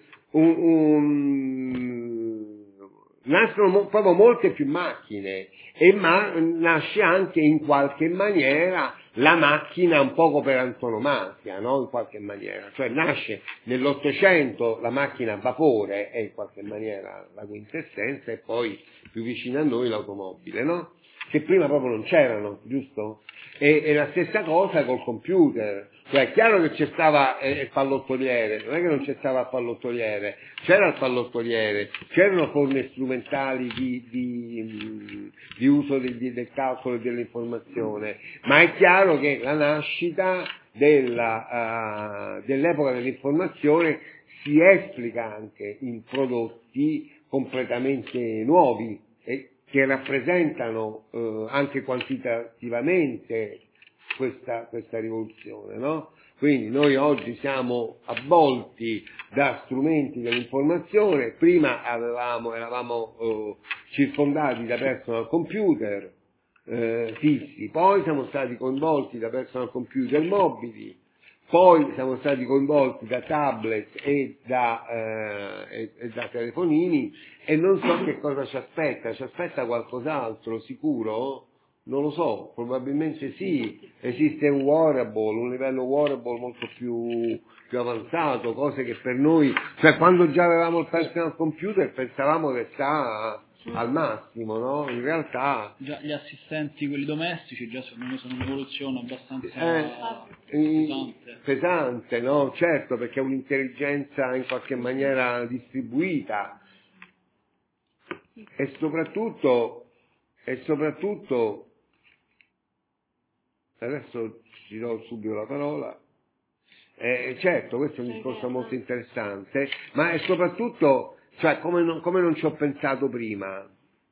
nascono proprio molte più macchine e nasce anche in qualche maniera la macchina un poco per antonomasia, no? In qualche maniera, cioè nasce nell'Ottocento la macchina a vapore è in qualche maniera la quintessenza e poi più vicino a noi l'automobile, no? Che prima proprio non c'erano, giusto? E la stessa cosa col computer, cioè è chiaro che c'è stava il pallottoliere, non è che non c'è stava il pallottoliere, c'era il pallottoliere, c'erano forme strumentali di uso del calcolo e dell'informazione, ma è chiaro che la nascita dell'epoca dell'informazione si esplica anche in prodotti completamente nuovi e che rappresentano anche quantitativamente questa rivoluzione, no? Quindi noi oggi siamo avvolti da strumenti dell'informazione, prima eravamo circondati da personal computer fissi, poi siamo stati coinvolti da personal computer mobili, poi siamo stati coinvolti da tablet e da telefonini e non so che cosa ci aspetta qualcos'altro, sicuro? Non lo so, probabilmente sì, esiste un livello wearable molto più avanzato, cose che per noi, cioè quando già avevamo il personal computer pensavamo che sta al massimo, no? In realtà già gli assistenti, quelli domestici, già sono un'evoluzione abbastanza pesante, no? Certo, perché è un'intelligenza in qualche maniera distribuita e soprattutto adesso ci do subito la parola. Certo, questo è un discorso molto interessante, ma è soprattutto, cioè, come non ci ho pensato prima.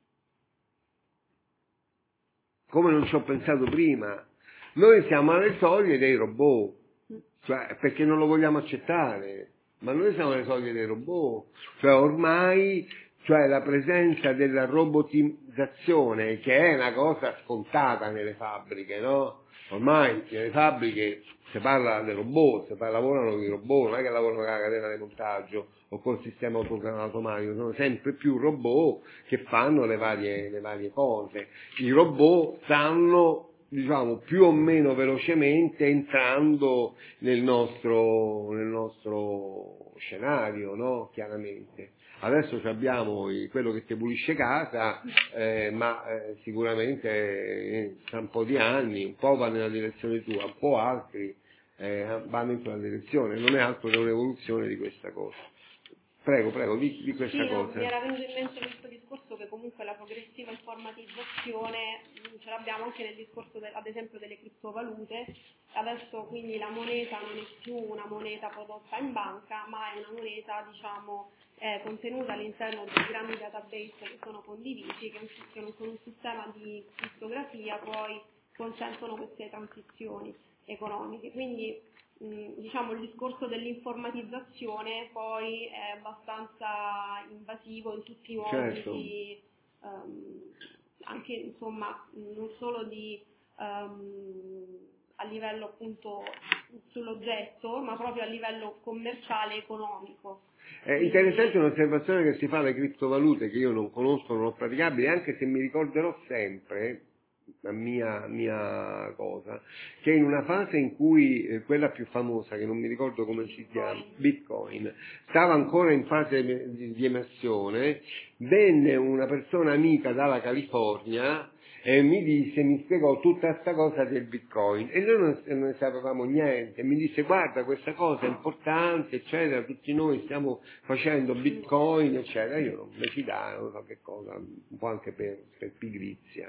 Noi siamo alle soglie dei robot, cioè, perché non lo vogliamo accettare, ma noi siamo alle soglie dei robot, cioè ormai, cioè la presenza della robotizzazione, che è una cosa scontata nelle fabbriche, no? Ormai nelle fabbriche si parla dei robot, lavorano i robot, non è che lavorano con la catena di montaggio o col sistema automatico, sono sempre più robot che fanno le varie cose. I robot stanno, diciamo, più o meno velocemente entrando nel nostro scenario, no? Chiaramente. Adesso abbiamo quello che ti pulisce casa, ma sicuramente tra un po' di anni, un po' va nella direzione tua, un po' altri vanno in quella direzione, non è altro che un'evoluzione di questa cosa. Prego, di questa cosa. Mi era venuto in mente questo discorso che comunque la progressiva informatizzazione ce l'abbiamo anche nel discorso ad esempio delle criptovalute. Adesso quindi la moneta non è più una moneta prodotta in banca, ma è una moneta, diciamo, contenuta all'interno dei grandi database che sono condivisi, che con un sistema di crittografia poi consentono queste transizioni economiche. Quindi diciamo il discorso dell'informatizzazione poi è abbastanza invasivo in tutti i modi, certo. Anche insomma non solo a livello appunto sull'oggetto, ma proprio a livello commerciale e economico. È interessante un'osservazione che si fa alle criptovalute, che io non conosco, non ho praticabili, anche se mi ricorderò sempre, la mia cosa, che in una fase in cui quella più famosa, che non mi ricordo come si chiama, Bitcoin, stava ancora in fase di emersione, venne una persona amica dalla California e mi spiegò tutta questa cosa del Bitcoin e noi non ne sapevamo niente. Mi disse guarda, questa cosa è importante, eccetera, tutti noi stiamo facendo Bitcoin, eccetera. Io non mi fidavo, non so che cosa, un po' anche per pigrizia.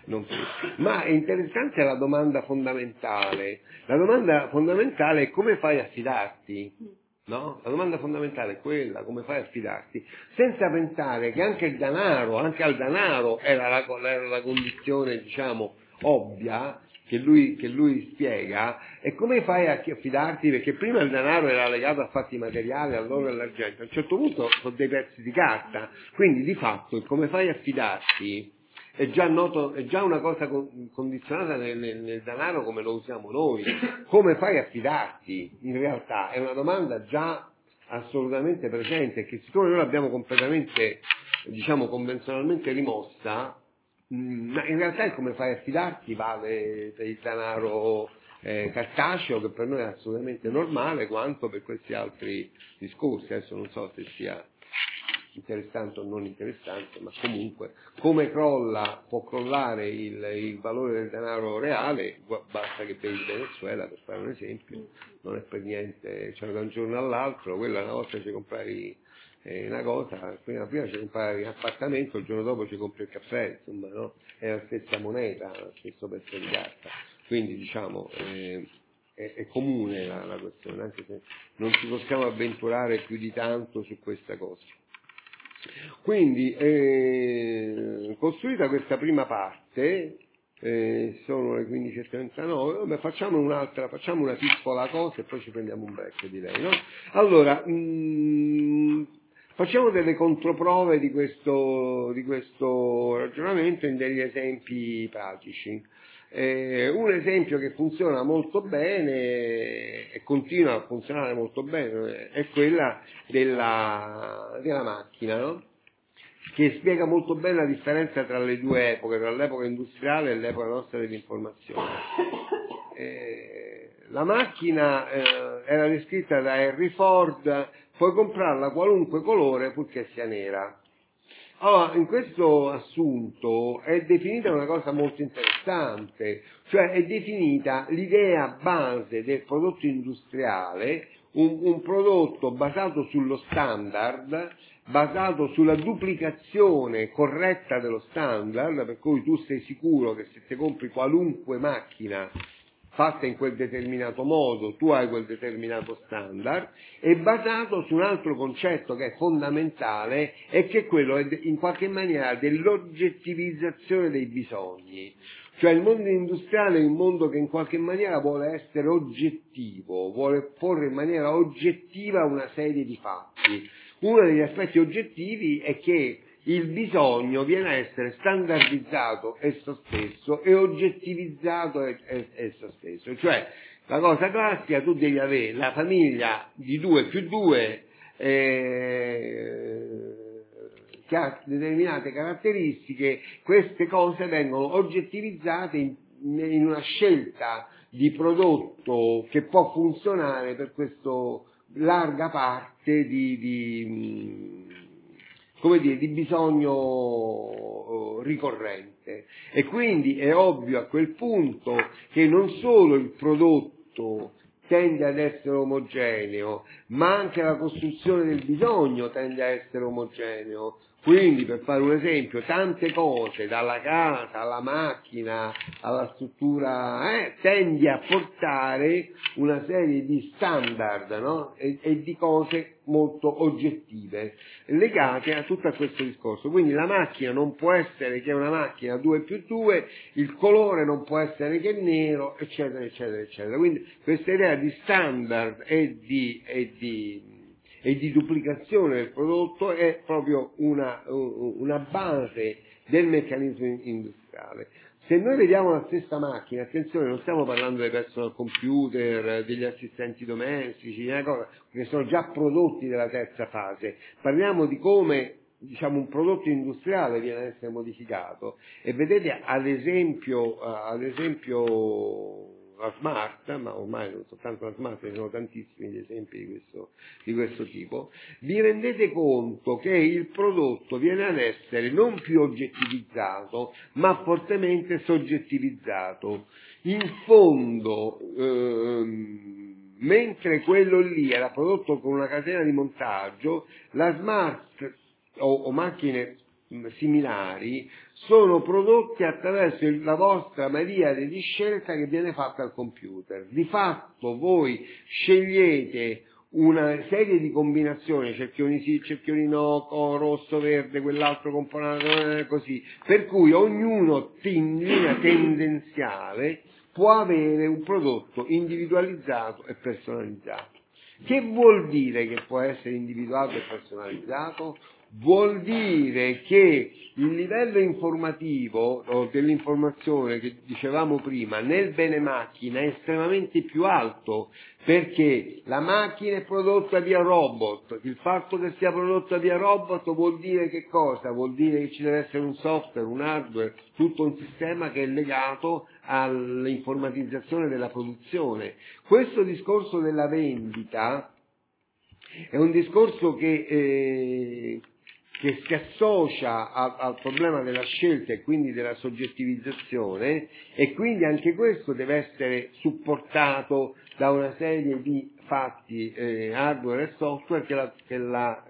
Ma è interessante la domanda fondamentale. La domanda fondamentale è come fai a fidarti? No? La domanda fondamentale è quella, come fai a fidarti? Senza pensare che anche al denaro era la condizione, diciamo, ovvia che lui spiega, e come fai a fidarti? Perché prima il denaro era legato a fatti materiali, all'oro e all'argento, a un certo punto sono dei pezzi di carta, quindi di fatto il come fai a fidarti è già noto, è già una cosa condizionata nel denaro come lo usiamo noi. Come fai a fidarti? In realtà è una domanda già assolutamente presente, che siccome noi l'abbiamo completamente, diciamo, convenzionalmente rimossa, ma in realtà il come fai a fidarti vale per il denaro cartaceo, che per noi è assolutamente normale, quanto per questi altri discorsi. Adesso non so se sia interessante o non interessante, ma comunque come può crollare il valore del denaro reale, basta che vedi il Venezuela, per fare un esempio, non è per niente, cioè da un giorno all'altro, quella una volta ci compravi una cosa, prima ci compravi un appartamento, il giorno dopo ci compri il caffè, insomma, no? È la stessa moneta, lo stesso pezzo di carta, quindi diciamo è comune la questione, anche se non ci possiamo avventurare più di tanto su questa cosa. Quindi, costruita questa prima parte, sono le 15:39, facciamo una piccola cosa e poi ci prendiamo un break, direi, no? Allora, facciamo delle controprove di questo ragionamento in degli esempi pratici. Un esempio che funziona molto bene e continua a funzionare molto bene è quella della macchina, no? Che spiega molto bene la differenza tra le due epoche, tra l'epoca industriale e l'epoca nostra dell'informazione. La macchina era descritta da Henry Ford: puoi comprarla qualunque colore purché sia nera. Allora, in questo assunto è definita una cosa molto interessante, cioè è definita l'idea base del prodotto industriale, un prodotto basato sullo standard, basato sulla duplicazione corretta dello standard, per cui tu sei sicuro che se ti compri qualunque macchina fatta in quel determinato modo, tu hai quel determinato standard, è basato su un altro concetto che è fondamentale e che è quello in qualche maniera dell'oggettivizzazione dei bisogni. Cioè il mondo industriale è un mondo che in qualche maniera vuole essere oggettivo, vuole porre in maniera oggettiva una serie di fatti. Uno degli aspetti oggettivi è che il bisogno viene a essere standardizzato esso stesso e oggettivizzato esso stesso. Cioè, la cosa classica, tu devi avere la famiglia di 2 più 2 che ha determinate caratteristiche, queste cose vengono oggettivizzate in una scelta di prodotto che può funzionare per questa larga parte di bisogno ricorrente. E quindi è ovvio a quel punto che non solo il prodotto tende ad essere omogeneo, ma anche la costruzione del bisogno tende a essere omogeneo. Quindi, per fare un esempio, tante cose, dalla casa alla macchina alla struttura, tendi a portare una serie di standard, no? e di cose molto oggettive legate a tutto questo discorso. Quindi la macchina non può essere che una macchina 2 più 2, il colore non può essere che nero, eccetera, eccetera, eccetera. Quindi questa idea di standard e di duplicazione del prodotto è proprio una base del meccanismo industriale. Se noi vediamo la stessa macchina, attenzione, non stiamo parlando dei personal computer, degli assistenti domestici, che sono già prodotti della terza fase, parliamo di come, diciamo, un prodotto industriale viene ad essere modificato. E vedete, ad esempio la Smart, ma ormai non soltanto la Smart, ci sono tantissimi esempi di questo tipo, vi rendete conto che il prodotto viene ad essere non più oggettivizzato, ma fortemente soggettivizzato. In fondo, mentre quello lì era prodotto con una catena di montaggio, la Smart o macchine similari sono prodotti attraverso la vostra miriade di scelta che viene fatta al computer. Di fatto voi scegliete una serie di combinazioni, cerchioni sì, cerchioni no, rosso, verde, quell'altro componente, così, per cui ognuno in linea tendenziale può avere un prodotto individualizzato e personalizzato. Che vuol dire che può essere individuato e personalizzato? Vuol dire che il livello informativo o dell'informazione che dicevamo prima nel bene macchina è estremamente più alto, perché la macchina è prodotta via robot. Il fatto che sia prodotta via robot vuol dire che cosa? Vuol dire che ci deve essere un software, un hardware, tutto un sistema che è legato all'informatizzazione della produzione. Questo discorso della vendita è un discorso che si associa al problema della scelta e quindi della soggettivizzazione, e quindi anche questo deve essere supportato da una serie di fatti hardware e software che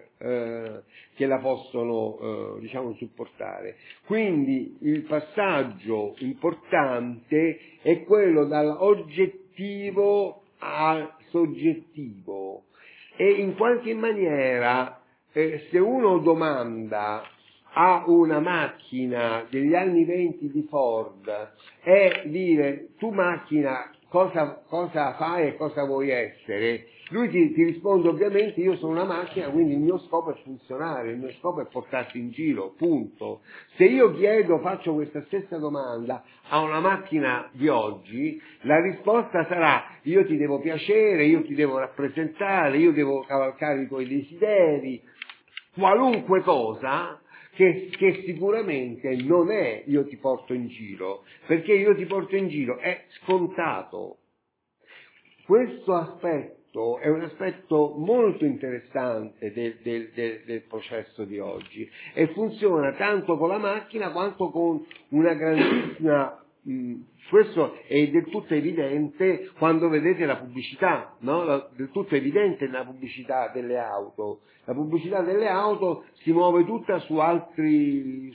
la possono supportare. Quindi il passaggio importante è quello dall'oggettivo al soggettivo, e in qualche maniera se uno domanda a una macchina degli anni 20 di Ford e dire tu macchina cosa fai e cosa vuoi essere, lui ti risponde ovviamente io sono una macchina, quindi il mio scopo è funzionare, il mio scopo è portarti in giro, punto. Se io faccio questa stessa domanda a una macchina di oggi, la risposta sarà io ti devo piacere, io ti devo rappresentare, io devo cavalcare i tuoi desideri, qualunque cosa che sicuramente non è io ti porto in giro, perché io ti porto in giro è scontato. Questo aspetto è un aspetto molto interessante del processo di oggi, e funziona tanto con la macchina quanto con una grandissima questo è del tutto evidente quando vedete la pubblicità, no? Del tutto evidente nella pubblicità delle auto. La pubblicità delle auto si muove tutta su altri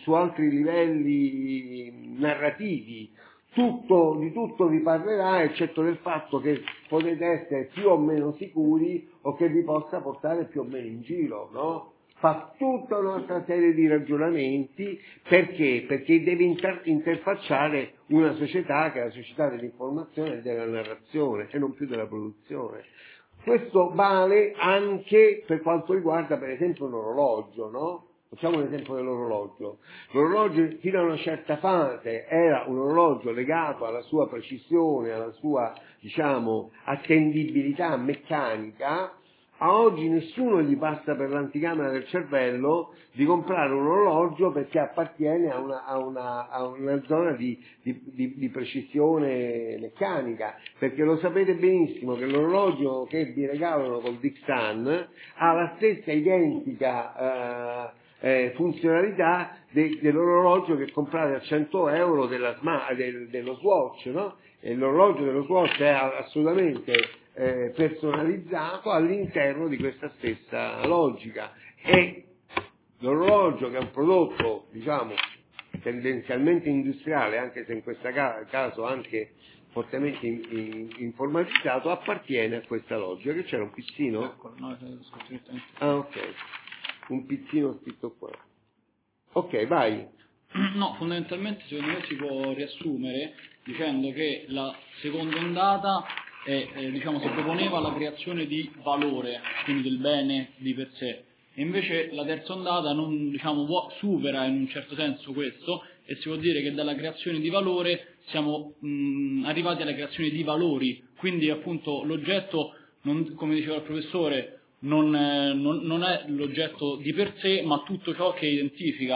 livelli narrativi. Di tutto vi parlerà, eccetto del fatto che potete essere più o meno sicuri o che vi possa portare più o meno in giro, no? Fa tutta un'altra serie di ragionamenti, perché? Perché deve interfacciare una società che è la società dell'informazione e della narrazione e non più della produzione. Questo vale anche per quanto riguarda per esempio un orologio, no? Facciamo l'esempio dell'orologio. L'orologio fino a una certa fase era un orologio legato alla sua precisione, alla sua, attendibilità meccanica. A oggi nessuno gli passa per l'anticamera del cervello di comprare un orologio perché appartiene a una zona di precisione meccanica, perché lo sapete benissimo che l'orologio che vi regalano col Dixon ha la stessa identica funzionalità dell'orologio che comprate a 100 euro dello Swatch, no? E l'orologio dello Swatch è assolutamente personalizzato all'interno di questa stessa logica, e l'orologio, che è un prodotto tendenzialmente industriale, anche se in questo caso anche fortemente informatizzato, appartiene a questa logica. Che c'era un pizzino? Ecco, no, ah, ok, un pizzino scritto qua. Ok, vai. No, fondamentalmente secondo me si può riassumere dicendo che la seconda ondata si proponeva la creazione di valore, quindi del bene di per sé, e invece la terza ondata supera in un certo senso questo, e si può dire che dalla creazione di valore siamo arrivati alla creazione di valori, quindi appunto l'oggetto, come diceva il professore, non è l'oggetto di per sé, ma tutto ciò che identifica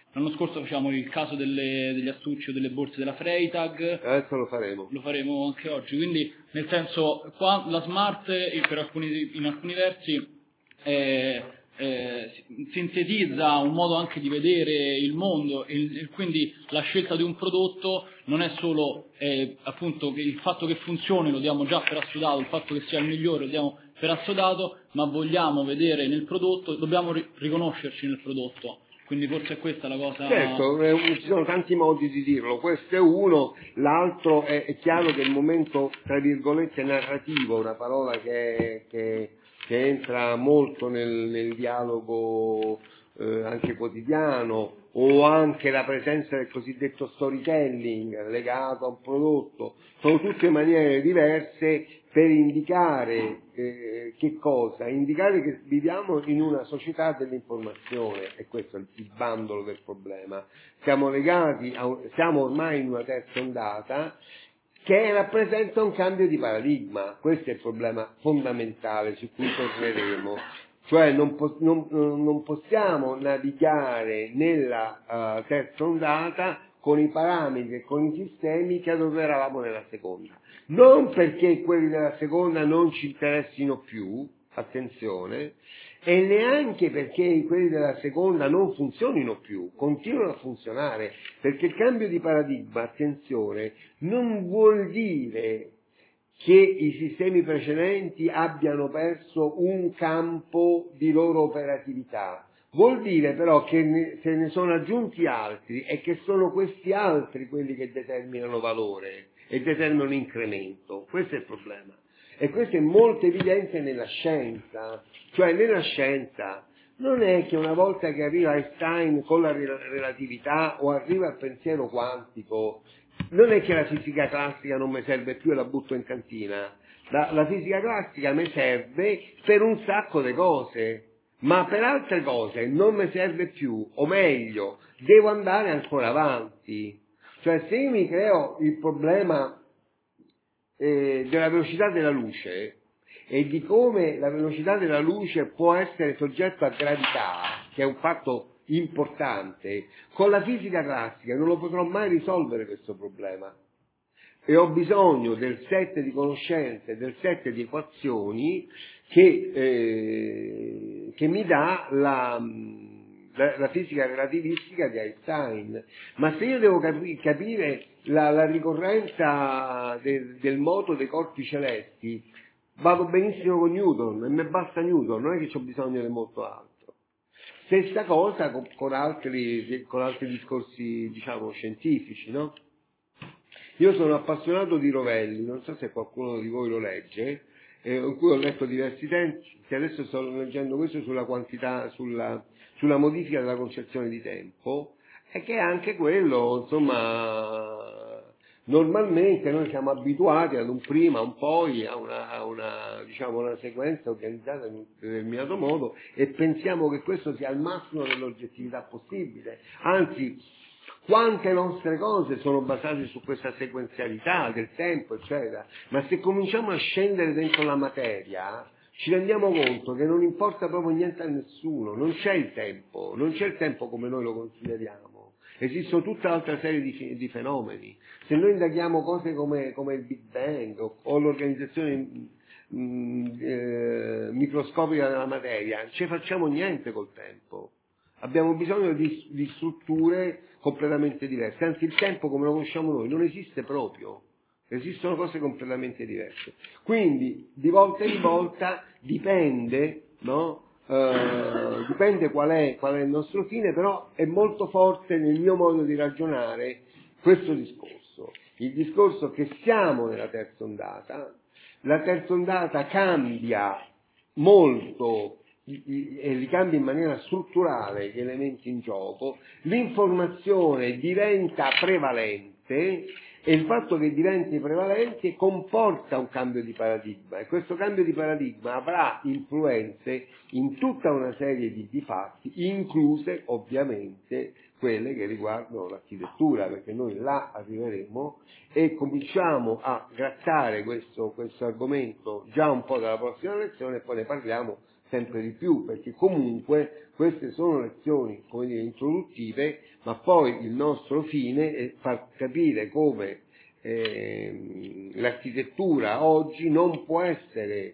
L'anno scorso facevamo il caso degli astucci o delle borse della Freytag. Adesso lo faremo. Lo faremo anche oggi, quindi nel senso qua la smart in alcuni versi sintetizza un modo anche di vedere il mondo e quindi la scelta di un prodotto non è solo appunto che il fatto che funzioni lo diamo già per assodato, il fatto che sia il migliore lo diamo per assodato, ma vogliamo vedere nel prodotto, dobbiamo riconoscerci nel prodotto. Quindi forse è questa la cosa... Certo, ci sono tanti modi di dirlo, questo è uno, l'altro è chiaro che il momento, tra virgolette, narrativo, una parola che entra molto nel dialogo anche quotidiano, o anche la presenza del cosiddetto storytelling legato a un prodotto, sono tutte maniere diverse per indicare che cosa? Indicare che viviamo in una società dell'informazione, e questo è il bandolo del problema. Siamo ormai in una terza ondata che rappresenta un cambio di paradigma, questo è il problema fondamentale su cui torneremo. Cioè non possiamo navigare nella terza ondata con i parametri e con i sistemi che adoperavamo nella seconda. Non perché quelli della seconda non ci interessino più, attenzione, e neanche perché quelli della seconda non funzionino più, continuano a funzionare, perché il cambio di paradigma, attenzione, non vuol dire che i sistemi precedenti abbiano perso un campo di loro operatività. Vuol dire però che se ne sono aggiunti altri e che sono questi altri quelli che determinano valore e determinano incremento. Questo è il problema. E questo è molto evidente nella scienza. Cioè nella scienza non è che una volta che arriva Einstein con la relatività o arriva il pensiero quantico, non è che la fisica classica non mi serve più e la butto in cantina. La fisica classica mi serve per un sacco di cose, ma per altre cose non mi serve più, o meglio, devo andare ancora avanti. Cioè se io mi creo il problema della velocità della luce e di come la velocità della luce può essere soggetto a gravità, che è un fatto importante, con la fisica classica non lo potrò mai risolvere questo problema. E ho bisogno del set di conoscenze, del set di equazioni che mi dà la fisica relativistica di Einstein. Ma se io devo capire la ricorrenza del moto dei corpi celesti, vado benissimo con Newton, e mi basta Newton, non è che ho bisogno di molto altro. Stessa cosa con altri discorsi, diciamo, scientifici, no? Io sono appassionato di Rovelli, non so se qualcuno di voi lo legge, in cui ho letto diversi tempi, adesso sto leggendo questo sulla quantità, sulla modifica della concezione di tempo, e che anche quello, insomma, normalmente noi siamo abituati ad un prima, un poi, a una sequenza organizzata in un determinato modo, e pensiamo che questo sia il massimo dell'oggettività possibile, anzi, quante nostre cose sono basate su questa sequenzialità del tempo, eccetera, ma se cominciamo a scendere dentro la materia, ci rendiamo conto che non importa proprio niente a nessuno, non c'è il tempo come noi lo consideriamo, esistono tutta un'altra serie di fenomeni. Se noi indaghiamo cose come il Big Bang o l'organizzazione microscopica della materia, non ci facciamo niente col tempo. Abbiamo bisogno di strutture completamente diverse, anzi il tempo come lo conosciamo noi non esiste proprio, esistono cose completamente diverse. Quindi di volta in volta dipende, no? Dipende qual è il nostro fine, però è molto forte nel mio modo di ragionare questo discorso, il discorso che siamo nella terza ondata, la terza ondata cambia molto e li cambia in maniera strutturale gli elementi in gioco, l'informazione diventa prevalente e il fatto che diventi prevalente comporta un cambio di paradigma, e questo cambio di paradigma avrà influenze in tutta una serie di fatti, incluse ovviamente quelle che riguardano l'architettura, perché noi là arriveremo e cominciamo a grattare questo argomento già un po' dalla prossima lezione, e poi ne parliamo sempre di più, perché comunque queste sono lezioni, come dire, introduttive, ma poi il nostro fine è far capire come l'architettura oggi non può essere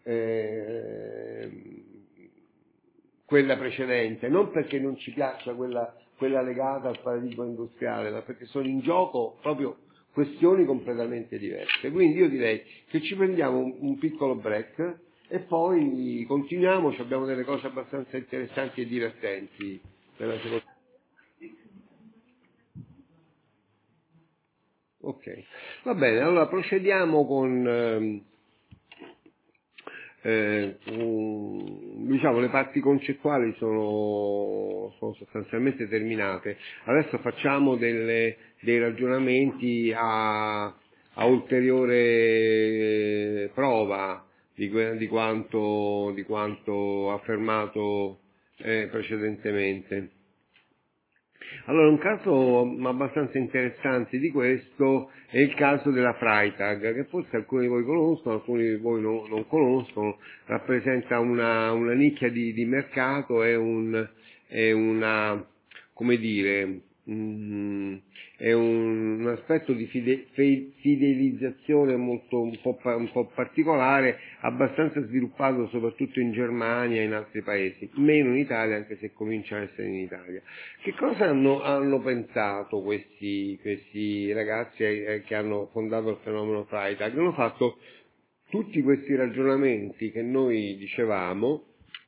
quella precedente, non perché non ci piaccia quella legata al paradigma industriale, ma perché sono in gioco proprio questioni completamente diverse. Quindi io direi che ci prendiamo un piccolo break e poi continuiamo, abbiamo delle cose abbastanza interessanti e divertenti nella seconda. Ok, va bene, allora procediamo con diciamo le parti concettuali sono sostanzialmente terminate. Adesso facciamo dei ragionamenti a ulteriore prova di quanto affermato precedentemente. Allora, un caso abbastanza interessante di questo è il caso della Freytag, che forse alcuni di voi conoscono, alcuni di voi non conoscono, rappresenta una nicchia di mercato, è una, come dire, è un aspetto di fidelizzazione un po' particolare, abbastanza sviluppato soprattutto in Germania e in altri paesi, meno in Italia, anche se comincia a essere in Italia. Che cosa hanno pensato questi ragazzi che hanno fondato il fenomeno Freytag? Hanno fatto tutti questi ragionamenti che noi dicevamo,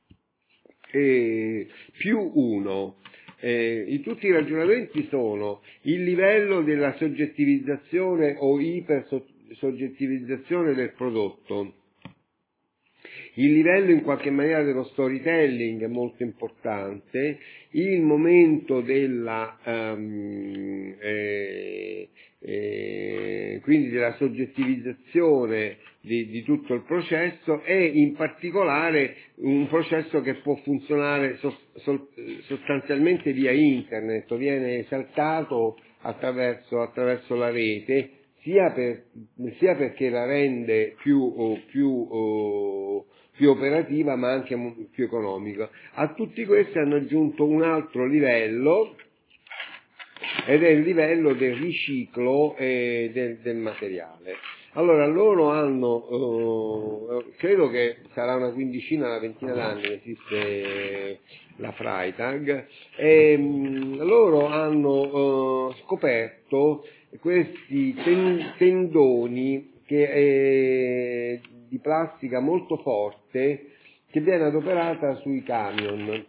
più uno. Tutti i ragionamenti sono il livello della soggettivizzazione o ipersoggettivizzazione del prodotto, il livello in qualche maniera dello storytelling è molto importante, il momento della quindi della soggettivizzazione di tutto il processo e in particolare un processo che può funzionare sostanzialmente via internet, viene esaltato attraverso la rete, sia perché la rende più operativa ma anche più economica. A tutti questi hanno aggiunto un altro livello, ed è il livello del riciclo del materiale. Allora loro hanno, credo che sarà una ventina d'anni che esiste la Freytag, e loro hanno scoperto questi tendoni di plastica molto forte che viene adoperata sui camion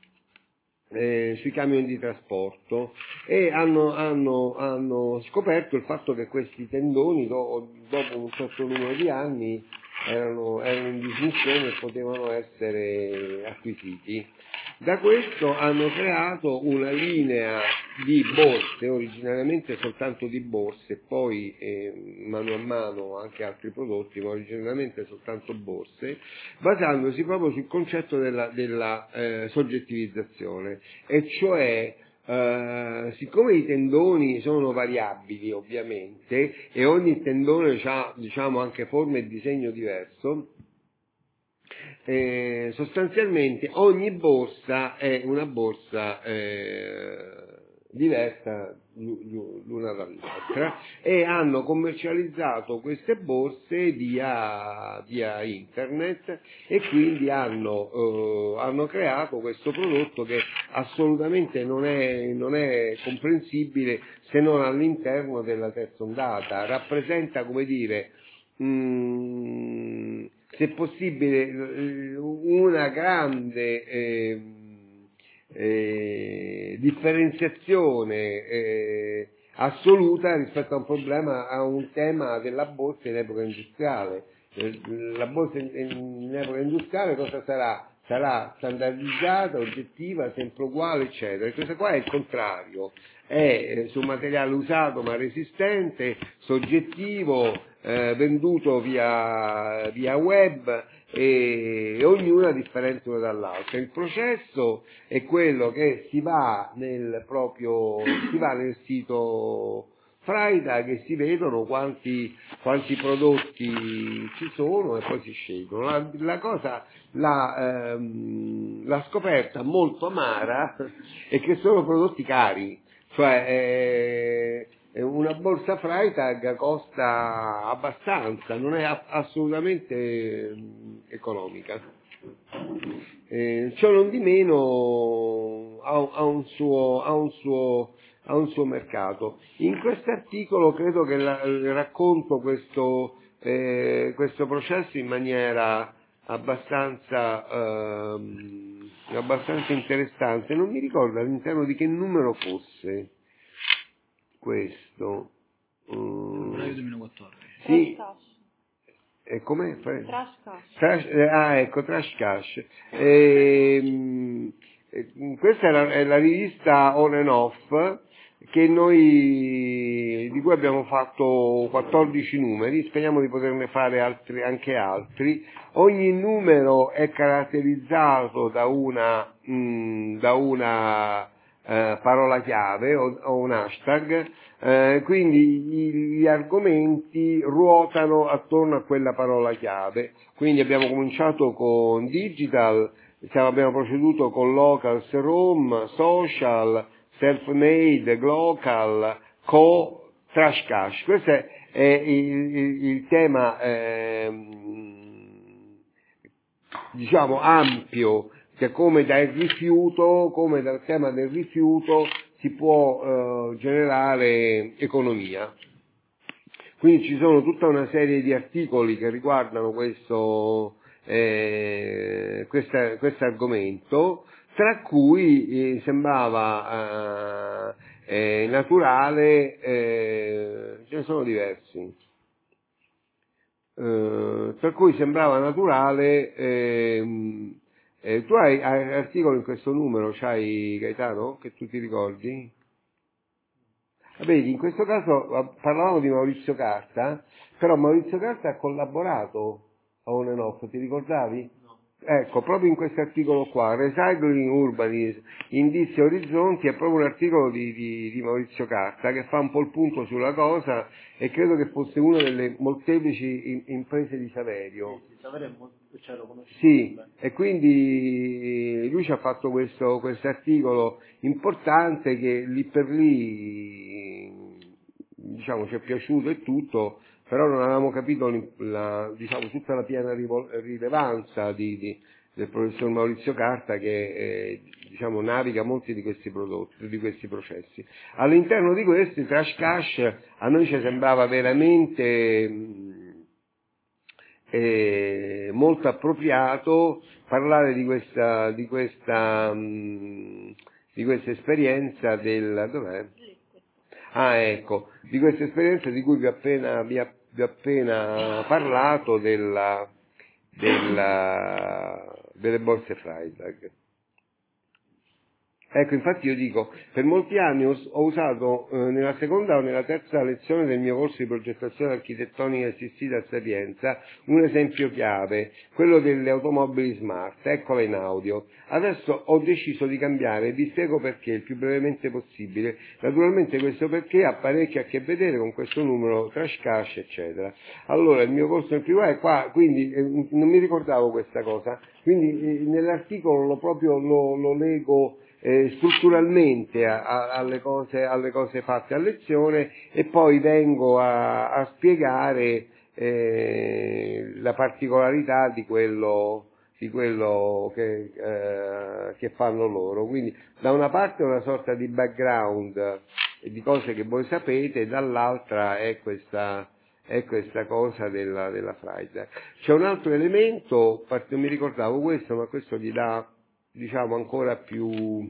di trasporto, e hanno scoperto il fatto che questi tendoni dopo un certo numero di anni erano in dismissione e potevano essere acquisiti. Da questo hanno creato una linea di borse, originariamente soltanto di borse, poi mano a mano anche altri prodotti, ma originariamente soltanto borse, basandosi proprio sul concetto della soggettivizzazione, e cioè siccome i tendoni sono variabili ovviamente e ogni tendone ha, diciamo, anche forma e disegno diverso, sostanzialmente ogni borsa è una borsa diversa l'una dall'altra, e hanno commercializzato queste borse via internet, e quindi hanno creato questo prodotto che assolutamente non è comprensibile se non all'interno della terza ondata. Rappresenta, come dire, se possibile una grande differenziazione assoluta rispetto a un tema della borsa in epoca industriale. La borsa in epoca industriale cosa sarà? Sarà standardizzata, oggettiva, sempre uguale, eccetera. E questo qua è il contrario, è su materiale usato ma resistente, soggettivo, venduto via web, e ognuna differente una dall'altra. Il processo è quello che si va nel sito Freitag e si vedono quanti prodotti ci sono e poi si scelgono. La scoperta molto amara è che sono prodotti cari, cioè una borsa Freitag costa abbastanza, non è assolutamente economica. Ciò non di meno ha un suo mercato. In questo articolo credo che racconto questo processo in maniera abbastanza interessante. Non mi ricordo all'interno di che numero fosse questo. Febbraio 2014. Sì. E com'è? Trash Cash. Ecco, Trash Cash. Questa è la rivista On and Off di cui abbiamo fatto 14 numeri, speriamo di poterne fare anche altri. Ogni numero è caratterizzato da una parola chiave o un hashtag, quindi gli argomenti ruotano attorno a quella parola chiave. Quindi abbiamo cominciato con digital, abbiamo proceduto con locals, Rome, social, self-made, glocal, trash cash. Questo è il tema diciamo ampio, che come dal tema del rifiuto si può generare economia. Quindi ci sono tutta una serie di articoli che riguardano questo argomento, tra cui sembrava naturale, ce ne sono diversi, per cui sembrava naturale. Tu hai articolo in questo numero, c'hai, Gaetano, che tu ti ricordi? Vedi, in questo caso parlavamo di Maurizio Carta, però Maurizio Carta ha collaborato a On and Off, ti ricordavi? No. Ecco, proprio in questo articolo qua, Recycling Urbanism, Indizi e Orizzonti, è proprio un articolo di Maurizio Carta che fa un po' il punto sulla cosa e credo che fosse una delle molteplici imprese di Saverio. Sì, Saverio è molto, lo conosco. Sì, e quindi lui ci ha fatto questo articolo importante che lì per lì, diciamo, ci è piaciuto e tutto, però non avevamo capito tutta la piena rilevanza del professor Maurizio Carta che diciamo naviga molti di questi prodotti, di questi processi. All'interno di questi Trash Cash a noi ci sembrava veramente molto appropriato parlare di questa esperienza dov'è? Ecco, di questa esperienza di cui vi ho appena parlato delle borse Freitag. Ecco, infatti io dico, per molti anni ho usato nella seconda o nella terza lezione del mio corso di progettazione architettonica assistita a Sapienza un esempio chiave, quello delle automobili smart, eccola in audio. Adesso ho deciso di cambiare e vi spiego perché il più brevemente possibile. Naturalmente questo perché ha parecchio a che vedere con questo numero Trash Cash, eccetera. Allora, il mio corso in privato è qua, quindi non mi ricordavo questa cosa, quindi nell'articolo lo leggo strutturalmente alle cose fatte a lezione e poi vengo a spiegare la particolarità di quello che fanno loro. Quindi da una parte una sorta di background di cose che voi sapete e dall'altra è questa cosa della Freitag. C'è un altro elemento, non mi ricordavo questo, ma questo gli dà, diciamo, ancora più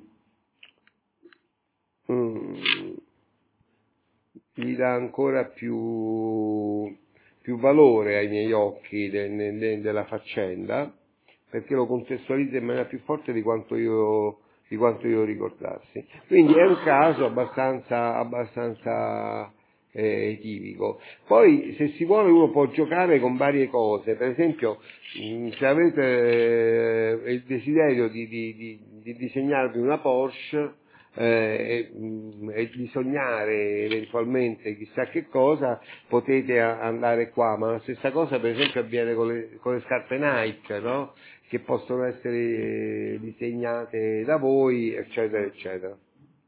valore ai miei occhi della faccenda, perché lo contestualizza in maniera più forte di quanto io ricordassi. Quindi è un caso abbastanza tipico. Poi, se si vuole, uno può giocare con varie cose. Per esempio, se avete il desiderio di disegnarvi una Porsche, e di sognare eventualmente chissà che cosa, potete andare qua, ma la stessa cosa per esempio avviene con le scarpe Nike, no? Che possono essere disegnate da voi, eccetera, eccetera.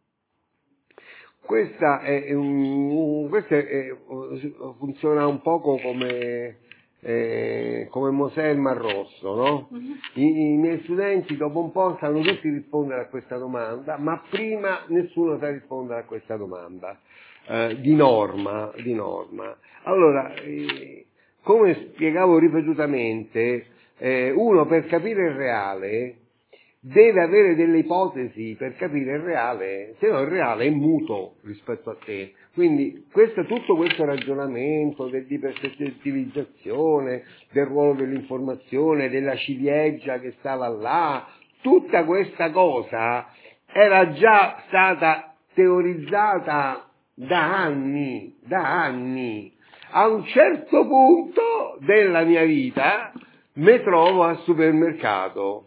Funziona un poco come Mosè e il Mar Rosso, no? I miei studenti dopo un po' sanno tutti rispondere a questa domanda, ma prima nessuno sa rispondere a questa domanda, di norma. Allora, come spiegavo ripetutamente, uno per capire il reale deve avere delle ipotesi per capire il reale, se no il reale è muto rispetto a te. Quindi tutto questo ragionamento dell'ipersensibilizzazione, del ruolo dell'informazione, della ciliegia che stava là, tutta questa cosa era già stata teorizzata da anni. A un certo punto della mia vita mi trovo al supermercato.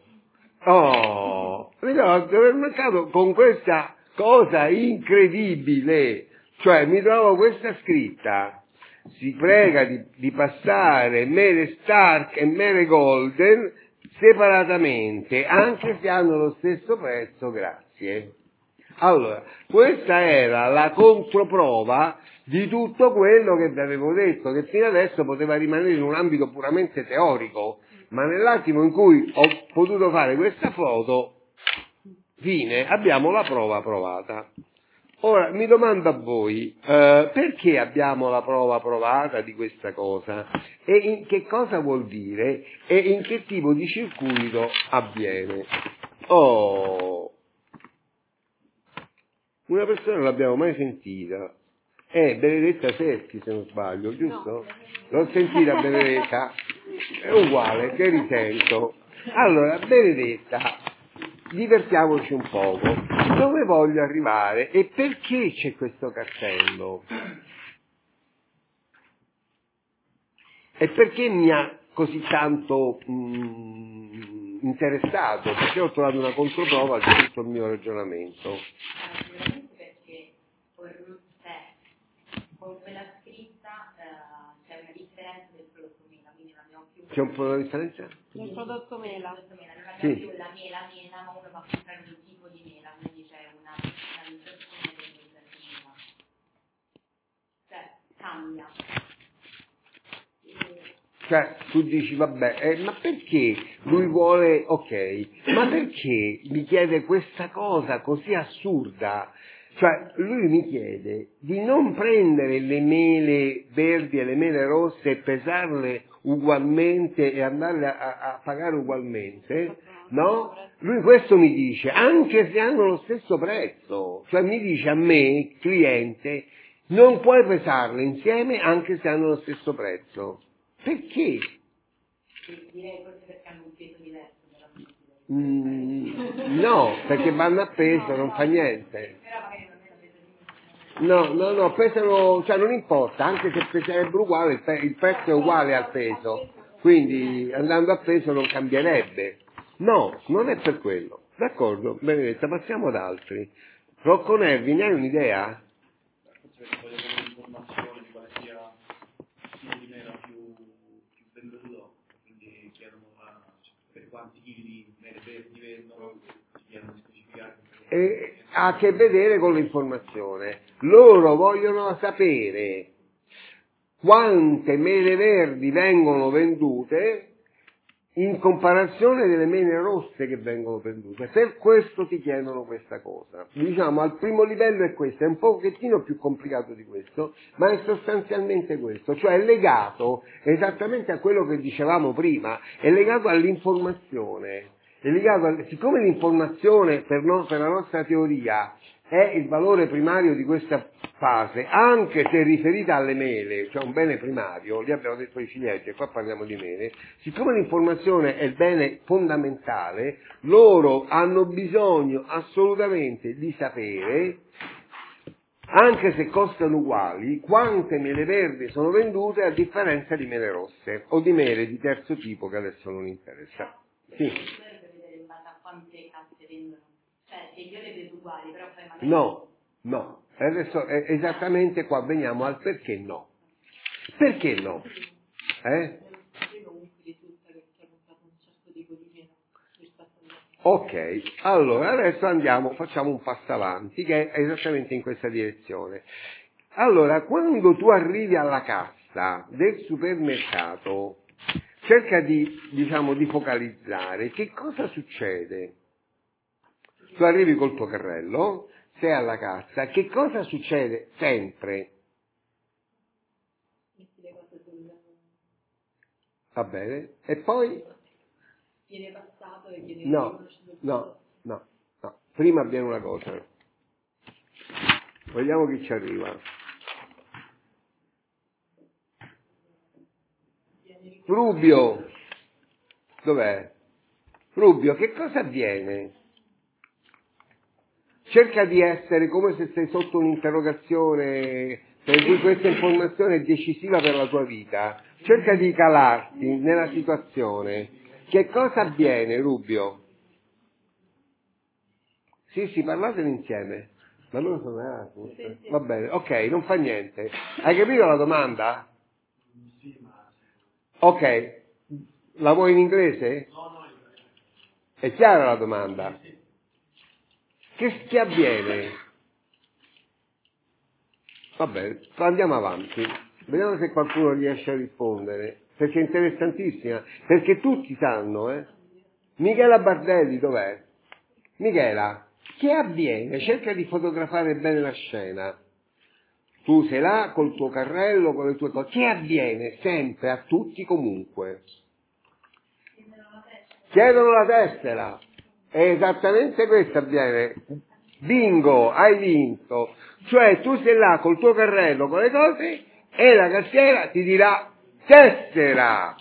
Mi trovo al supermercato con questa cosa incredibile, cioè mi trovo questa scritta: si prega di passare mele Stark e mele Golden separatamente, anche se hanno lo stesso prezzo, grazie. Allora, questa era la controprova di tutto quello che vi avevo detto, che fino adesso poteva rimanere in un ambito puramente teorico, ma nell'attimo in cui ho potuto fare questa foto, fine, abbiamo la prova provata. Ora, mi domando a voi, perché abbiamo la prova provata di questa cosa? E che cosa vuol dire? E in che tipo di circuito avviene? Una persona non l'abbiamo mai sentita. È Benedetta Serchi, se non sbaglio, giusto? L'ho sentita Benedetta? È uguale, che risento. Allora, Benedetta, divertiamoci un poco. Dove voglio arrivare e perché c'è questo cartello? E perché mi ha così tanto interessato? Perché ho trovato una controprova di tutto il mio ragionamento. Sicuramente perché con quella scritta c'è una differenza del prodotto mela, quindi non abbiamo più... C'è un po' di differenza? Del prodotto mela. Non abbiamo Sì. più la mela, ma uno va a comprare un tipo di mela, quindi c'è una personalizzazione del mela. Cioè, cambia. Cioè, tu dici, vabbè, ma perché lui vuole, ok, ma perché mi chiede questa cosa così assurda? Cioè, lui mi chiede di non prendere le mele verdi e le mele rosse e pesarle ugualmente e andarle a pagare ugualmente, no? Lui questo mi dice, anche se hanno lo stesso prezzo. Cioè mi dice a me, cliente, non puoi pesarle insieme anche se hanno lo stesso prezzo. Perché? Direi forse perché hanno un peso diverso della No, perché vanno a peso, non fa niente. però magari non è la peso di No, pesano, cioè non importa, anche se peserebbero uguale, il prezzo è uguale al peso, quindi andando a peso non cambierebbe. No, non è per quello. D'accordo, Benedetta, passiamo ad altri. Rocco Nervi, ne hai un'idea? Informazione di quale sia il di mela più venduto, quindi chiedono per quanti chili di mele verdi vendono, ci chiedono di specificare. Ha a che vedere con l'informazione. Loro vogliono sapere quante mele verdi vengono vendute in comparazione delle mele rosse che vengono vendute. Per questo ti chiedono questa cosa. Diciamo, al primo livello è questo, è un pochettino più complicato di questo, ma è sostanzialmente questo, cioè è legato esattamente a quello che dicevamo prima, è legato all'informazione. Siccome l'informazione per la nostra teoria è il valore primario di questa fase, anche se riferita alle mele, cioè un bene primario, lì abbiamo detto di ciliegie, qua parliamo di mele, siccome l'informazione è il bene fondamentale, loro hanno bisogno assolutamente di sapere, anche se costano uguali, quante mele verdi sono vendute a differenza di mele rosse o di mele di terzo tipo che adesso non interessa. Sì. vedere in base a quante casse vendono. Cioè, se io le vedo uguali, però poi magari... No. Adesso esattamente qua veniamo al perché no. Perché no? Comunque risulta che c'è stato un certo tipo di meno rispetto a... Ok, allora adesso facciamo un passo avanti che è esattamente in questa direzione. Allora, quando tu arrivi alla cassa del supermercato, cerca di focalizzare che cosa succede. Tu arrivi col tuo carrello, sei alla cassa, che cosa succede sempre? Metti le cose sul... Va bene? E poi? Viene passato e viene No. Prima abbiamo una cosa. Vediamo chi ci arriva. Rubio. Dov'è? Rubio, che cosa avviene? Cerca di essere come se sei sotto un'interrogazione per cui questa informazione è decisiva per la tua vita. Cerca di calarti nella situazione. Che cosa avviene, Rubio? Sì, parlatene insieme. Ma loro sono Erasmus? Sì. Va bene, ok, non fa niente. Hai capito la domanda? Ok, la vuoi in inglese? È chiara la domanda? Che avviene? Va bene, andiamo avanti. Vediamo se qualcuno riesce a rispondere, perché è interessantissima, perché tutti sanno, Michela Bardelli dov'è? Michela, che avviene? Cerca di fotografare bene la scena. Tu sei là col tuo carrello, con le tue cose. Che avviene sempre, a tutti comunque? Chiedono la tessera. È esattamente questo avviene. Bingo, hai vinto. Cioè tu sei là col tuo carrello, con le cose, e la cassiera ti dirà tessera.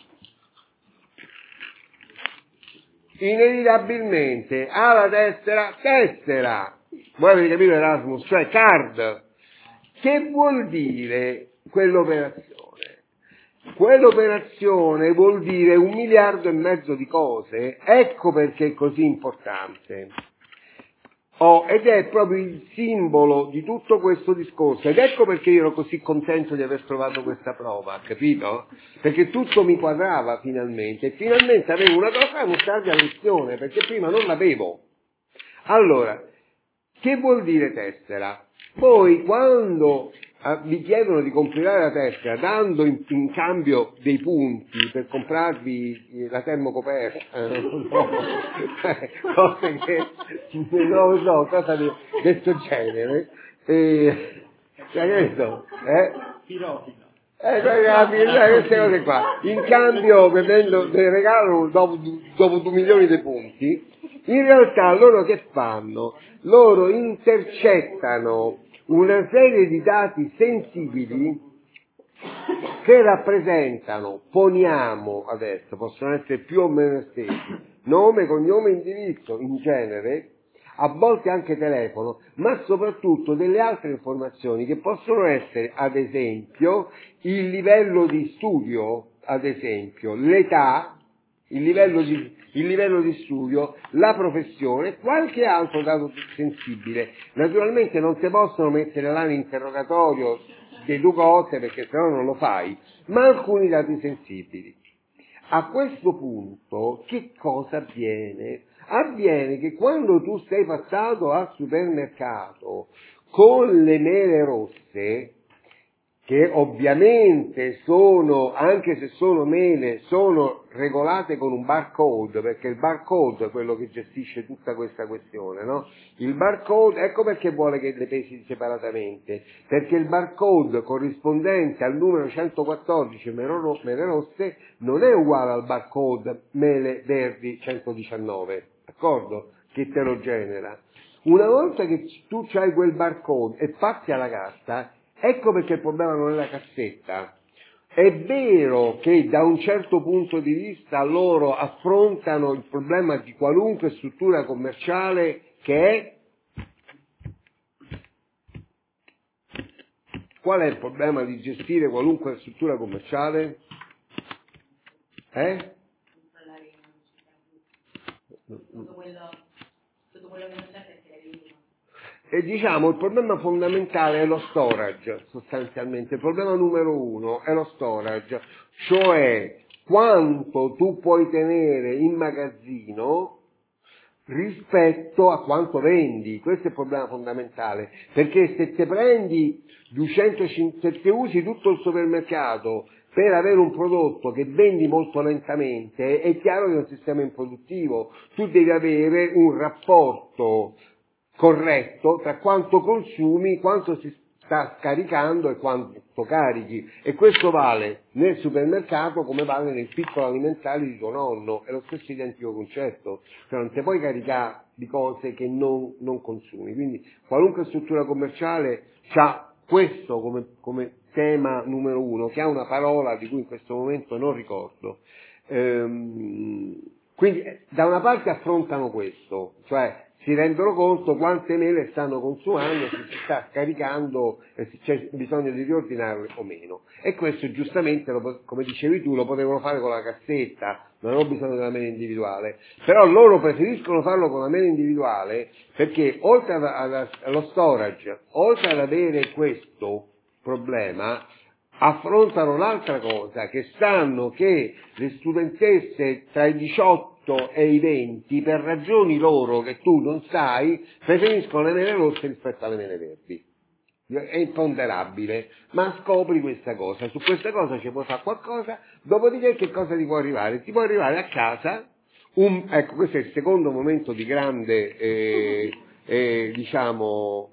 Inevitabilmente alla tessera. Voi avete capito Erasmus? Cioè card. Che vuol dire quell'operazione? Quell'operazione vuol dire 1,5 miliardi di cose. Ecco perché è così importante. Ed è proprio il simbolo di tutto questo discorso. Ed ecco perché io ero così contento di aver trovato questa prova, capito? Perché tutto mi quadrava finalmente. E finalmente avevo una cosa da mostrarvi a lezione, perché prima non l'avevo. Allora, che vuol dire tessera? Voi quando vi chiedono di compilare la tessera dando in cambio dei punti per comprarvi la termocoperta, cose che non lo so, cosa di questo genere, capito? Pirofila. Queste cose qua, in cambio vi regalano dopo 2 milioni di punti. In realtà loro che fanno? Loro intercettano una serie di dati sensibili che rappresentano, poniamo adesso, possono essere più o meno estesi, nome, cognome, indirizzo, in genere, a volte anche telefono, ma soprattutto delle altre informazioni che possono essere, ad esempio, il livello di studio, ad esempio, l'età, il livello di studio, la professione, qualche altro dato sensibile. Naturalmente non si possono mettere là in interrogatorio le due cose perché sennò non lo fai, ma alcuni dati sensibili. A questo punto che cosa avviene? Avviene che quando tu sei passato al supermercato con le mele rosse, che ovviamente sono, anche se sono mele, sono regolate con un barcode, perché il barcode è quello che gestisce tutta questa questione, no? Il barcode, ecco perché vuole che le pesi separatamente, perché il barcode corrispondente al numero 114 mele rosse non è uguale al barcode mele verdi 119, d'accordo? Che te lo genera. Una volta che tu hai quel barcode e passi alla cassa, ecco perché il problema non è la cassetta. È vero che da un certo punto di vista loro affrontano il problema di qualunque struttura commerciale che è... Qual è il problema di gestire qualunque struttura commerciale? Tutto quello che non c'è perché diciamo il problema fondamentale è lo storage, sostanzialmente. Il problema numero 1 è lo storage, cioè quanto tu puoi tenere in magazzino rispetto a quanto vendi. Questo è il problema fondamentale, perché se te prendi 250, se te usi tutto il supermercato per avere un prodotto che vendi molto lentamente, è chiaro che è un sistema improduttivo. Tu devi avere un rapporto corretto tra quanto consumi, quanto si sta scaricando e quanto carichi, e questo vale nel supermercato come vale nel piccolo alimentare di tuo nonno, è lo stesso identico concetto, cioè non ti puoi caricare di cose che non consumi. Quindi qualunque struttura commerciale ha questo come tema numero 1, che ha una parola di cui in questo momento non ricordo. Quindi da una parte affrontano questo, cioè si rendono conto quante mele stanno consumando, se si sta scaricando e se c'è bisogno di riordinarle o meno. E questo giustamente, come dicevi tu, lo potevano fare con la cassetta, non ho bisogno della mela individuale. Però loro preferiscono farlo con la mela individuale perché oltre allo storage, oltre ad avere questo problema, affrontano l'altra cosa, che sanno che le studentesse tra i 18 e i 20, per ragioni loro che tu non sai, preferiscono le mele rosse rispetto alle mele verdi. È imponderabile, ma scopri questa cosa, su questa cosa ci puoi fare qualcosa, dopodiché che cosa ti può arrivare? Ti può arrivare a casa, ecco, questo è il secondo momento di grande, diciamo,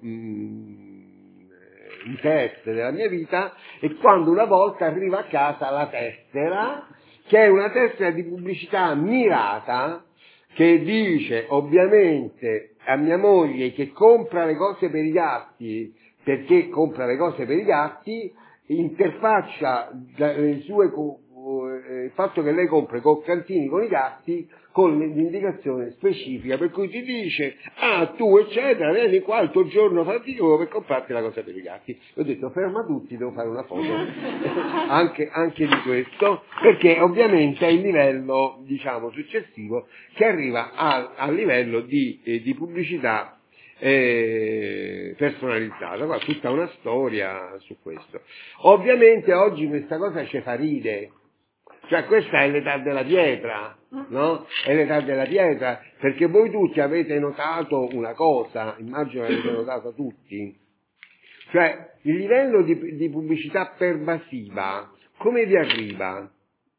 interesse della mia vita, e quando una volta arriva a casa la tessera, che è una tessera di pubblicità mirata, che dice ovviamente a mia moglie che compra le cose per i gatti, perché compra le cose per i gatti, interfaccia le sue, il fatto che lei compra i croccantini con i gatti con l'indicazione specifica, per cui ti dice, tu eccetera, vieni qua il tuo giorno faticoso per comprarti la cosa per i gatti. Ho detto, ferma tutti, devo fare una foto anche di questo, perché ovviamente è il livello, diciamo, successivo, che arriva al livello di pubblicità personalizzata. Qua tutta una storia su questo. Ovviamente oggi questa cosa ci fa ride, cioè questa è l'età della pietra, no? È l'età della pietra, perché voi tutti avete notato una cosa, immagino che avete notato tutti, cioè il livello di pubblicità pervasiva come vi arriva?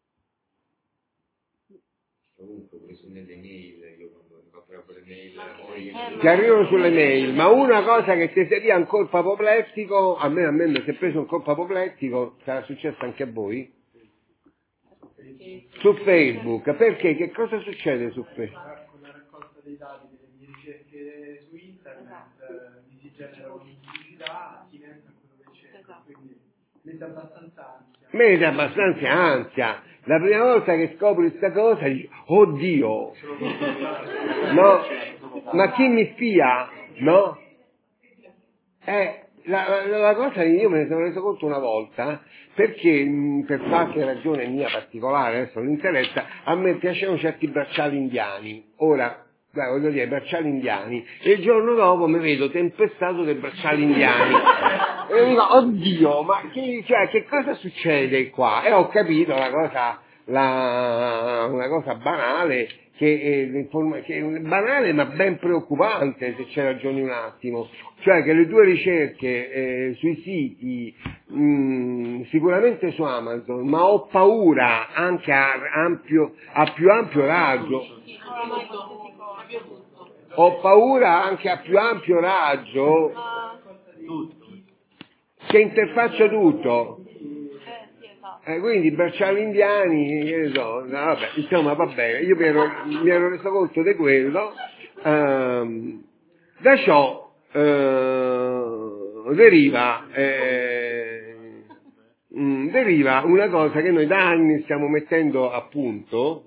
Comunque preso nelle mail, io quando apro le mail ti arrivano sulle mail, ma una cosa che ti sia un colpo apoplettico, a me mi si è preso un colpo apoplettico, sarà successo anche a voi? Su Facebook, perché? Che cosa succede su Facebook? Con la raccolta dei dati delle mie ricerche su internet mi si genera una pubblicità attinente a quello che cerco, quindi mette abbastanza ansia. Mette abbastanza ansia. La prima volta che scopri questa cosa dici, oddio, no? Ma chi mi spia? No? La cosa che io me ne sono reso conto una volta, perché per qualche ragione mia particolare, adesso non interessa, a me piacevano certi bracciali indiani. Ora, voglio dire, bracciali indiani, e il giorno dopo mi vedo tempestato dei bracciali indiani. E io dico, oddio, ma che cosa succede qua? E ho capito una cosa banale, che è banale ma ben preoccupante, se ci ragioni un attimo, cioè che le tue ricerche sui siti, sicuramente su Amazon, ma ho paura anche a più ampio raggio, ho paura anche a più ampio raggio che interfaccia tutto. Quindi bracciali indiani, che ne so, no, vabbè, insomma va bene, io mi ero reso conto di quello, da ciò deriva una cosa che noi da anni stiamo mettendo a punto,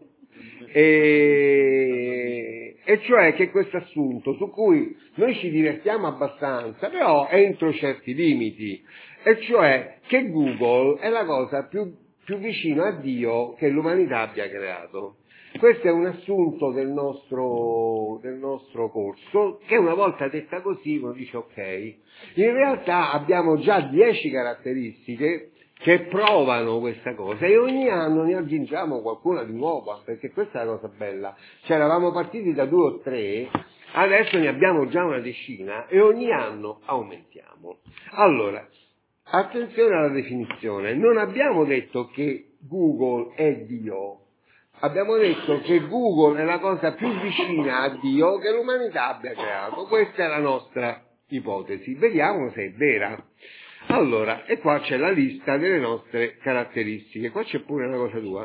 e cioè che questo assunto su cui noi ci divertiamo abbastanza, però entro certi limiti, e cioè che Google è la cosa più vicino a Dio che l'umanità abbia creato. Questo è un assunto del nostro corso, che una volta detta così uno dice ok. In realtà abbiamo già 10 caratteristiche che provano questa cosa e ogni anno ne aggiungiamo qualcuna di nuova, perché questa è la cosa bella. Cioè eravamo partiti da 2 o 3, adesso ne abbiamo già una decina e ogni anno aumentiamo. Allora, attenzione alla definizione, non abbiamo detto che Google è Dio, abbiamo detto che Google è la cosa più vicina a Dio che l'umanità abbia creato, questa è la nostra ipotesi, vediamo se è vera. Allora, e qua c'è la lista delle nostre caratteristiche, qua c'è pure una cosa tua.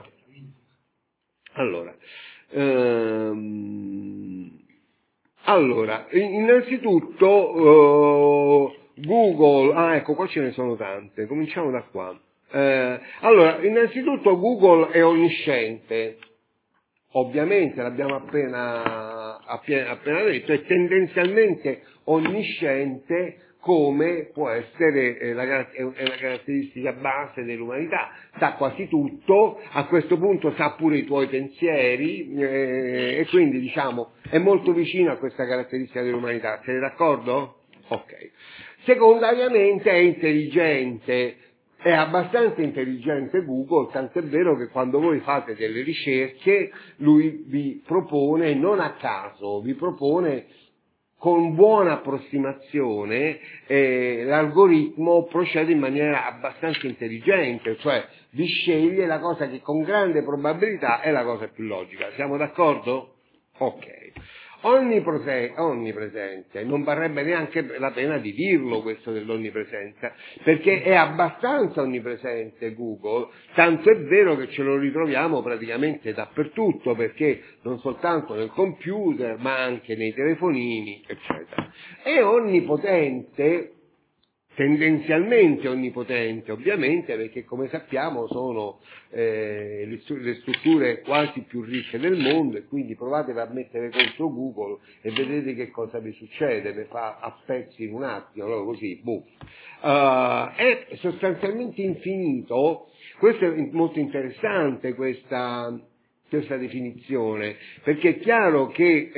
Allora, innanzitutto Google, ecco qua ce ne sono tante, cominciamo da qua. Allora, innanzitutto Google è onnisciente, ovviamente l'abbiamo appena detto, è tendenzialmente onnisciente come può essere è una caratteristica base dell'umanità, sa quasi tutto, a questo punto sa pure i tuoi pensieri e quindi diciamo è molto vicino a questa caratteristica dell'umanità, siete d'accordo? Ok. Secondariamente è intelligente, è abbastanza intelligente Google, tant'è vero che quando voi fate delle ricerche lui vi propone, non a caso, vi propone con buona approssimazione l'algoritmo procede in maniera abbastanza intelligente, cioè vi sceglie la cosa che con grande probabilità è la cosa più logica. Siamo d'accordo? Ok. Onnipresente, non varrebbe neanche la pena di dirlo questo dell'onnipresenza, perché è abbastanza onnipresente Google, tanto è vero che ce lo ritroviamo praticamente dappertutto, perché non soltanto nel computer, ma anche nei telefonini, eccetera. È onnipotente, tendenzialmente onnipotente, ovviamente, perché come sappiamo sono le strutture quasi più ricche del mondo, e quindi provatevi a mettere contro Google e vedete che cosa vi succede, le fa a pezzi in un attimo, allora così, boom. È sostanzialmente infinito. Questo è molto interessante, questa definizione, perché è chiaro che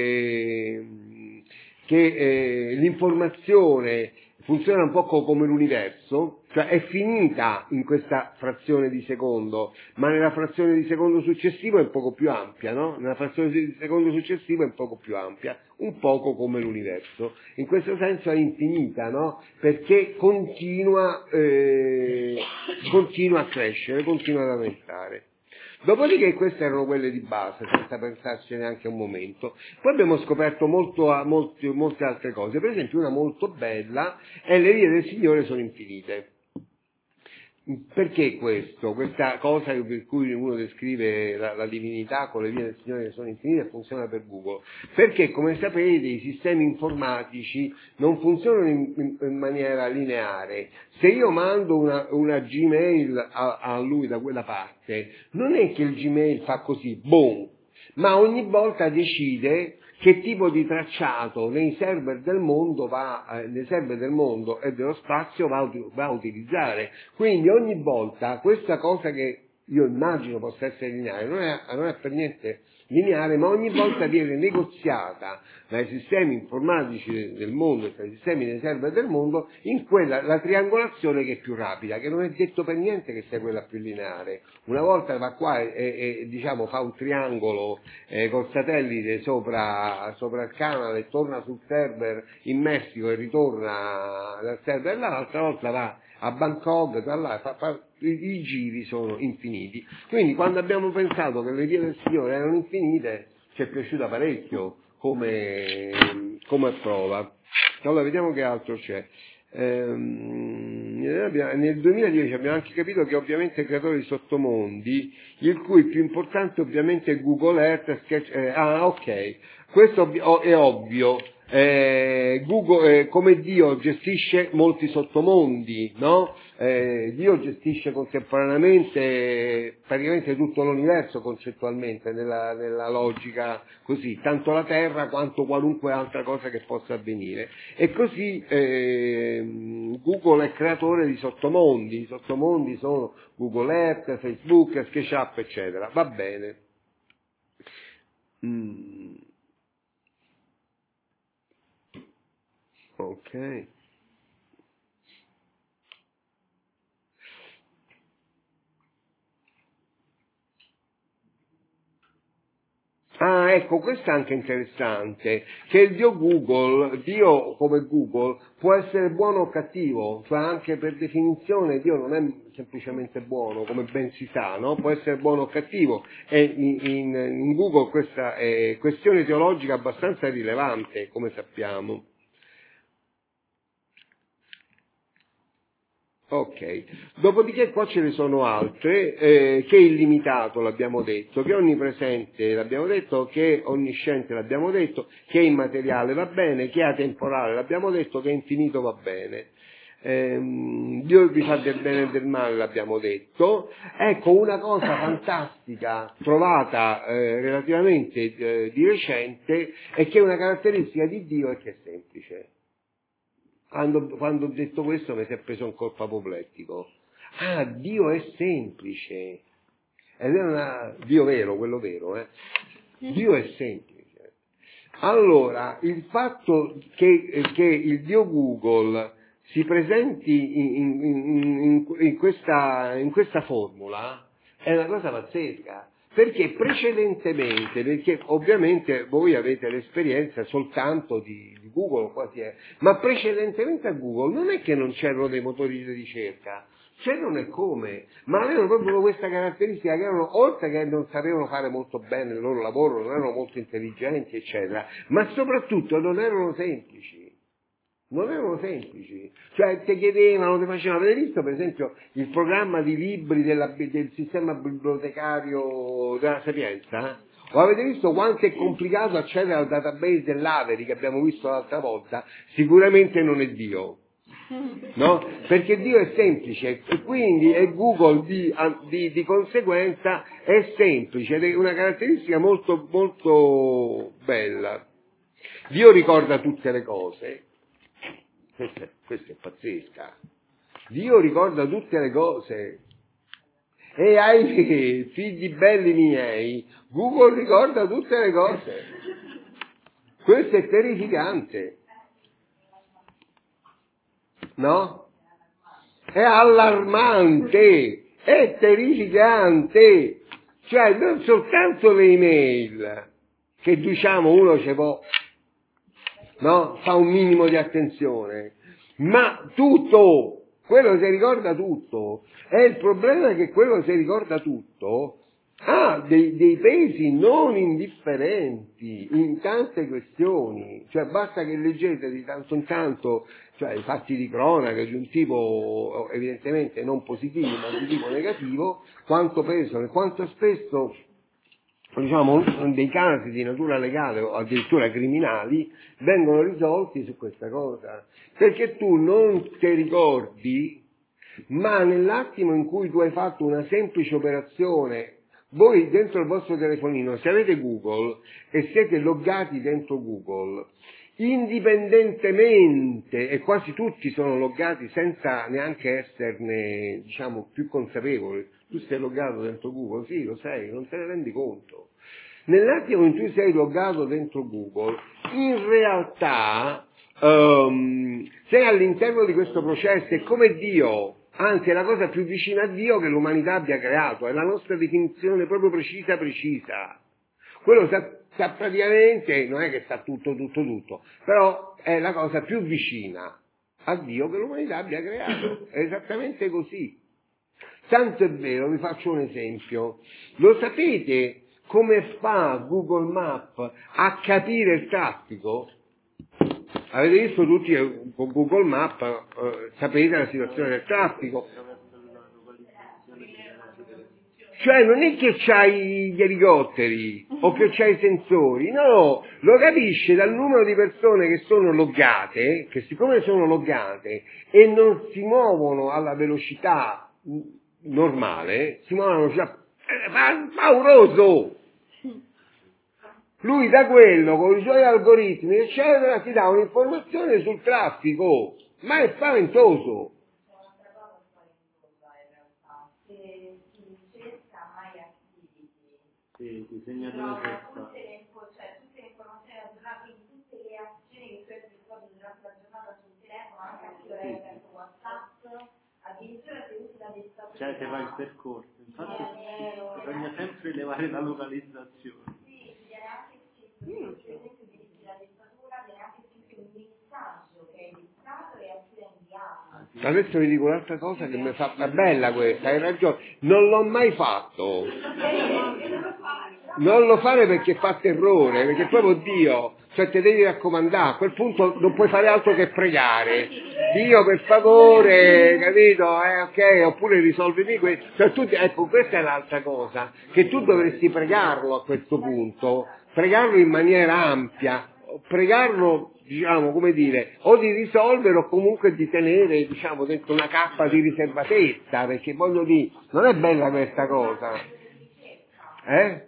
l'informazione funziona un po' come l'universo, cioè è finita in questa frazione di secondo, ma nella frazione di secondo successivo è un poco più ampia, no? Nella frazione di secondo successivo è un poco più ampia, un poco come l'universo. In questo senso è infinita, no? Perché continua a crescere, continua ad aumentare. Dopodiché queste erano quelle di base, senza pensarci neanche un momento. Poi abbiamo scoperto molte altre cose, per esempio una molto bella è le vie del Signore sono infinite. Perché questo? Questa cosa per cui uno descrive la divinità con le vie del Signore che sono infinite funziona per Google? Perché, come sapete, i sistemi informatici non funzionano in maniera lineare. Se io mando una Gmail a lui da quella parte, non è che il Gmail fa così, boom, ma ogni volta decide che tipo di tracciato nei server del mondo e dello spazio va a utilizzare. Quindi ogni volta questa cosa che io immagino possa essere lineare, non è per niente lineare, ma ogni volta viene negoziata dai sistemi informatici del mondo e dai sistemi dei server del mondo in quella, la triangolazione che è più rapida, che non è detto per niente che sia quella più lineare. Una volta va qua e diciamo fa un triangolo col satellite sopra il canale e torna sul server in Messico e ritorna dal server l'altra volta va a Bangkok, da là, i giri sono infiniti. Quindi quando abbiamo pensato che le vie del Signore erano infinite ci è piaciuta parecchio come prova. Allora vediamo che altro c'è. Nel 2010 abbiamo anche capito che ovviamente è creatore di sottomondi, il cui più importante ovviamente è Google Earth, ok, questo è ovvio. Google come Dio gestisce molti sottomondi, no? Dio gestisce contemporaneamente praticamente tutto l'universo concettualmente nella logica così, tanto la Terra quanto qualunque altra cosa che possa avvenire. E così Google è creatore di sottomondi. I sottomondi sono Google Earth, Facebook, SketchUp, eccetera. Va bene. Ok. Ah, ecco, questo è anche interessante, che il Dio Google, Dio come Google, può essere buono o cattivo, cioè anche per definizione Dio non è semplicemente buono, come ben si sa, no? Può essere buono o cattivo, e in Google questa è questione teologica abbastanza rilevante, come sappiamo. Ok, dopodiché qua ce ne sono altre, che è illimitato l'abbiamo detto, che è onnipresente l'abbiamo detto, che è onnisciente l'abbiamo detto, che è immateriale va bene, che è atemporale l'abbiamo detto, che è infinito va bene. Dio vi fa del bene e del male l'abbiamo detto. Ecco, una cosa fantastica trovata relativamente di recente è che una caratteristica di Dio è che è semplice. Quando ho detto questo mi si è preso un colpo apoplettico. Ah, Dio è semplice. Ed è Dio vero, quello vero, eh? Dio è semplice. Allora, il fatto che il Dio Google si presenti in questa formula è una cosa pazzesca. Perché precedentemente, perché ovviamente voi avete l'esperienza soltanto di Google, quasi è, ma precedentemente a Google non è che non c'erano dei motori di ricerca, c'erano e come, ma avevano proprio questa caratteristica che erano, oltre che non sapevano fare molto bene il loro lavoro, non erano molto intelligenti, eccetera, ma soprattutto non erano semplici. Non erano semplici, cioè ti chiedevano, ti facevano, avete visto per esempio il programma di libri del sistema bibliotecario della Sapienza? O avete visto quanto è complicato accedere al database dell'Averi che abbiamo visto l'altra volta? Sicuramente non è Dio, no? Perché Dio è semplice e quindi e Google di conseguenza è semplice ed è una caratteristica molto, molto bella. Dio ricorda tutte le cose. Questa è pazzesca. Dio ricorda tutte le cose. E ai figli belli miei, Google ricorda tutte le cose. Questo è terrificante. No? È allarmante, è terrificante. Cioè, non soltanto le email, che diciamo uno ci può, no? Fa un minimo di attenzione, ma tutto, quello si ricorda tutto, e il problema è che quello si ricorda tutto ha dei pesi non indifferenti in tante questioni, cioè basta che leggete di tanto in tanto, cioè i fatti di cronaca di un tipo evidentemente non positivo ma di tipo negativo, quanto pesano e quanto spesso, diciamo, dei casi di natura legale o addirittura criminali vengono risolti su questa cosa, perché tu non ti ricordi, ma nell'attimo in cui tu hai fatto una semplice operazione, voi dentro il vostro telefonino, se avete Google e siete loggati dentro Google, indipendentemente, e quasi tutti sono loggati senza neanche esserne, diciamo, più consapevoli, tu sei loggato dentro Google, sì, lo sei, non te ne rendi conto. Nell'attimo in cui sei loggato dentro Google, in realtà sei all'interno di questo processo, è come Dio, anzi è la cosa più vicina a Dio che l'umanità abbia creato, è la nostra definizione proprio precisa. Quello sa praticamente, non è che sa tutto, però è la cosa più vicina a Dio che l'umanità abbia creato, è esattamente così. Tanto è vero, vi faccio un esempio, lo sapete come fa Google Maps a capire il traffico? Avete visto tutti con Google Maps, sapete la situazione del traffico? Cioè non è che c'hai gli elicotteri o che c'hai i sensori, no, lo capisce dal numero di persone che sono loggate, che siccome sono loggate e non si muovono alla velocità normale, si muovono alla velocità pauroso. Lui da quello, con i suoi algoritmi, eccetera, ti dà un'informazione sul traffico, ma è spaventoso. Sì, ti segna dove sei stato. cioè che fa il percorso. Infatti bisogna sempre elevare la localizzazione. Sì, viene anche scritto, per esempio, la dettatura viene anche scritto un messaggio che è illustrato e a chi l'ha inviato. Adesso vi dico un'altra cosa che mi fa, è bella questa, hai ragione, non l'ho mai fatto. Non lo fare perché fa terrore, perché poi oddio, cioè te devi raccomandare, a quel punto non puoi fare altro che pregare. Dio per favore, capito? Ok, oppure risolvimi questo. Cioè, ecco, questa è l'altra cosa, che tu dovresti pregarlo a questo punto, pregarlo in maniera ampia, pregarlo, diciamo, come dire, o di risolvere o comunque di tenere, diciamo, dentro una cappa di riservatezza, perché voglio dire, non è bella questa cosa. Eh?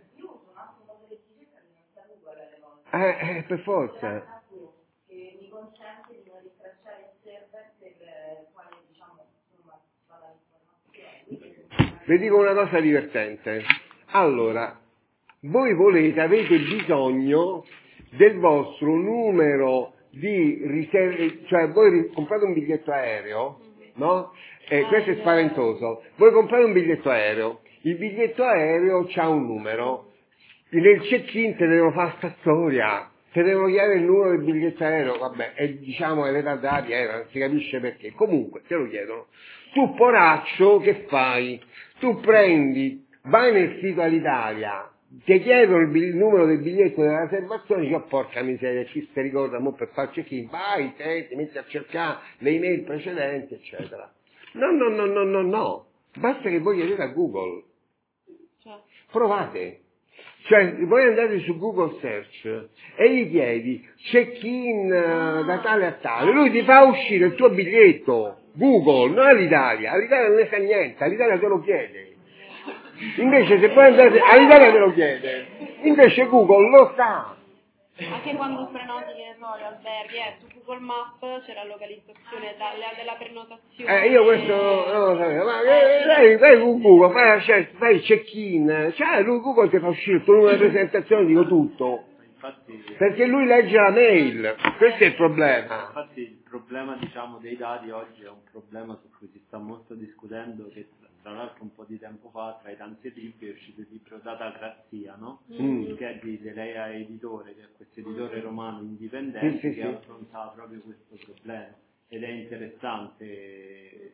Per forza. Che mi consente di non ritracciare il server del quale, diciamo, insomma, fa l'informazione. Vi dico una cosa divertente. Allora, voi avete bisogno del vostro numero di riserve, cioè voi comprate un biglietto aereo, no? Questo è spaventoso. Voi comprate un biglietto aereo, il biglietto aereo c'ha un numero, nel check-in te devono fare sta storia, te devono chiedere il numero del biglietto aereo, vabbè, e diciamo è l'età d'aria, non si capisce perché, comunque te lo chiedono. Tu poraccio che fai? Tu vai nel sito Alitalia, ti chiedono il numero del biglietto della riservazione, dici, oh porca miseria, chi si ricorda mo per far check-in? Vai, ti metti a cercare le email precedenti, eccetera. No, basta che voi chiedete a Google. Provate. Cioè, voi andate su Google Search e gli chiedi check-in da tale a tale, lui ti fa uscire il tuo biglietto, Google, non all'Italia non ne sa niente, all'Italia te lo chiede. Invece se voi andate, all'Italia te lo chiede, invece Google lo sa. Anche quando prenoti, che ne so, gli alberghi, su Google Maps c'è la localizzazione della prenotazione. Io questo non lo sapevo, ma vai su Google, fai check-in, cioè lui Google ti fa uscire il tuo numero di presentazione, dico tutto. Infatti, perché lui legge la mail, questo è il problema. Infatti il problema, diciamo, dei dati oggi è un problema su cui si sta molto discutendo, che tra l'altro un po' di tempo fa, tra i tanti libri, è uscito il libro Datagrazia, no? Che è di Delea Editore, che è questo editore romano indipendente che affrontava proprio questo problema, ed è interessante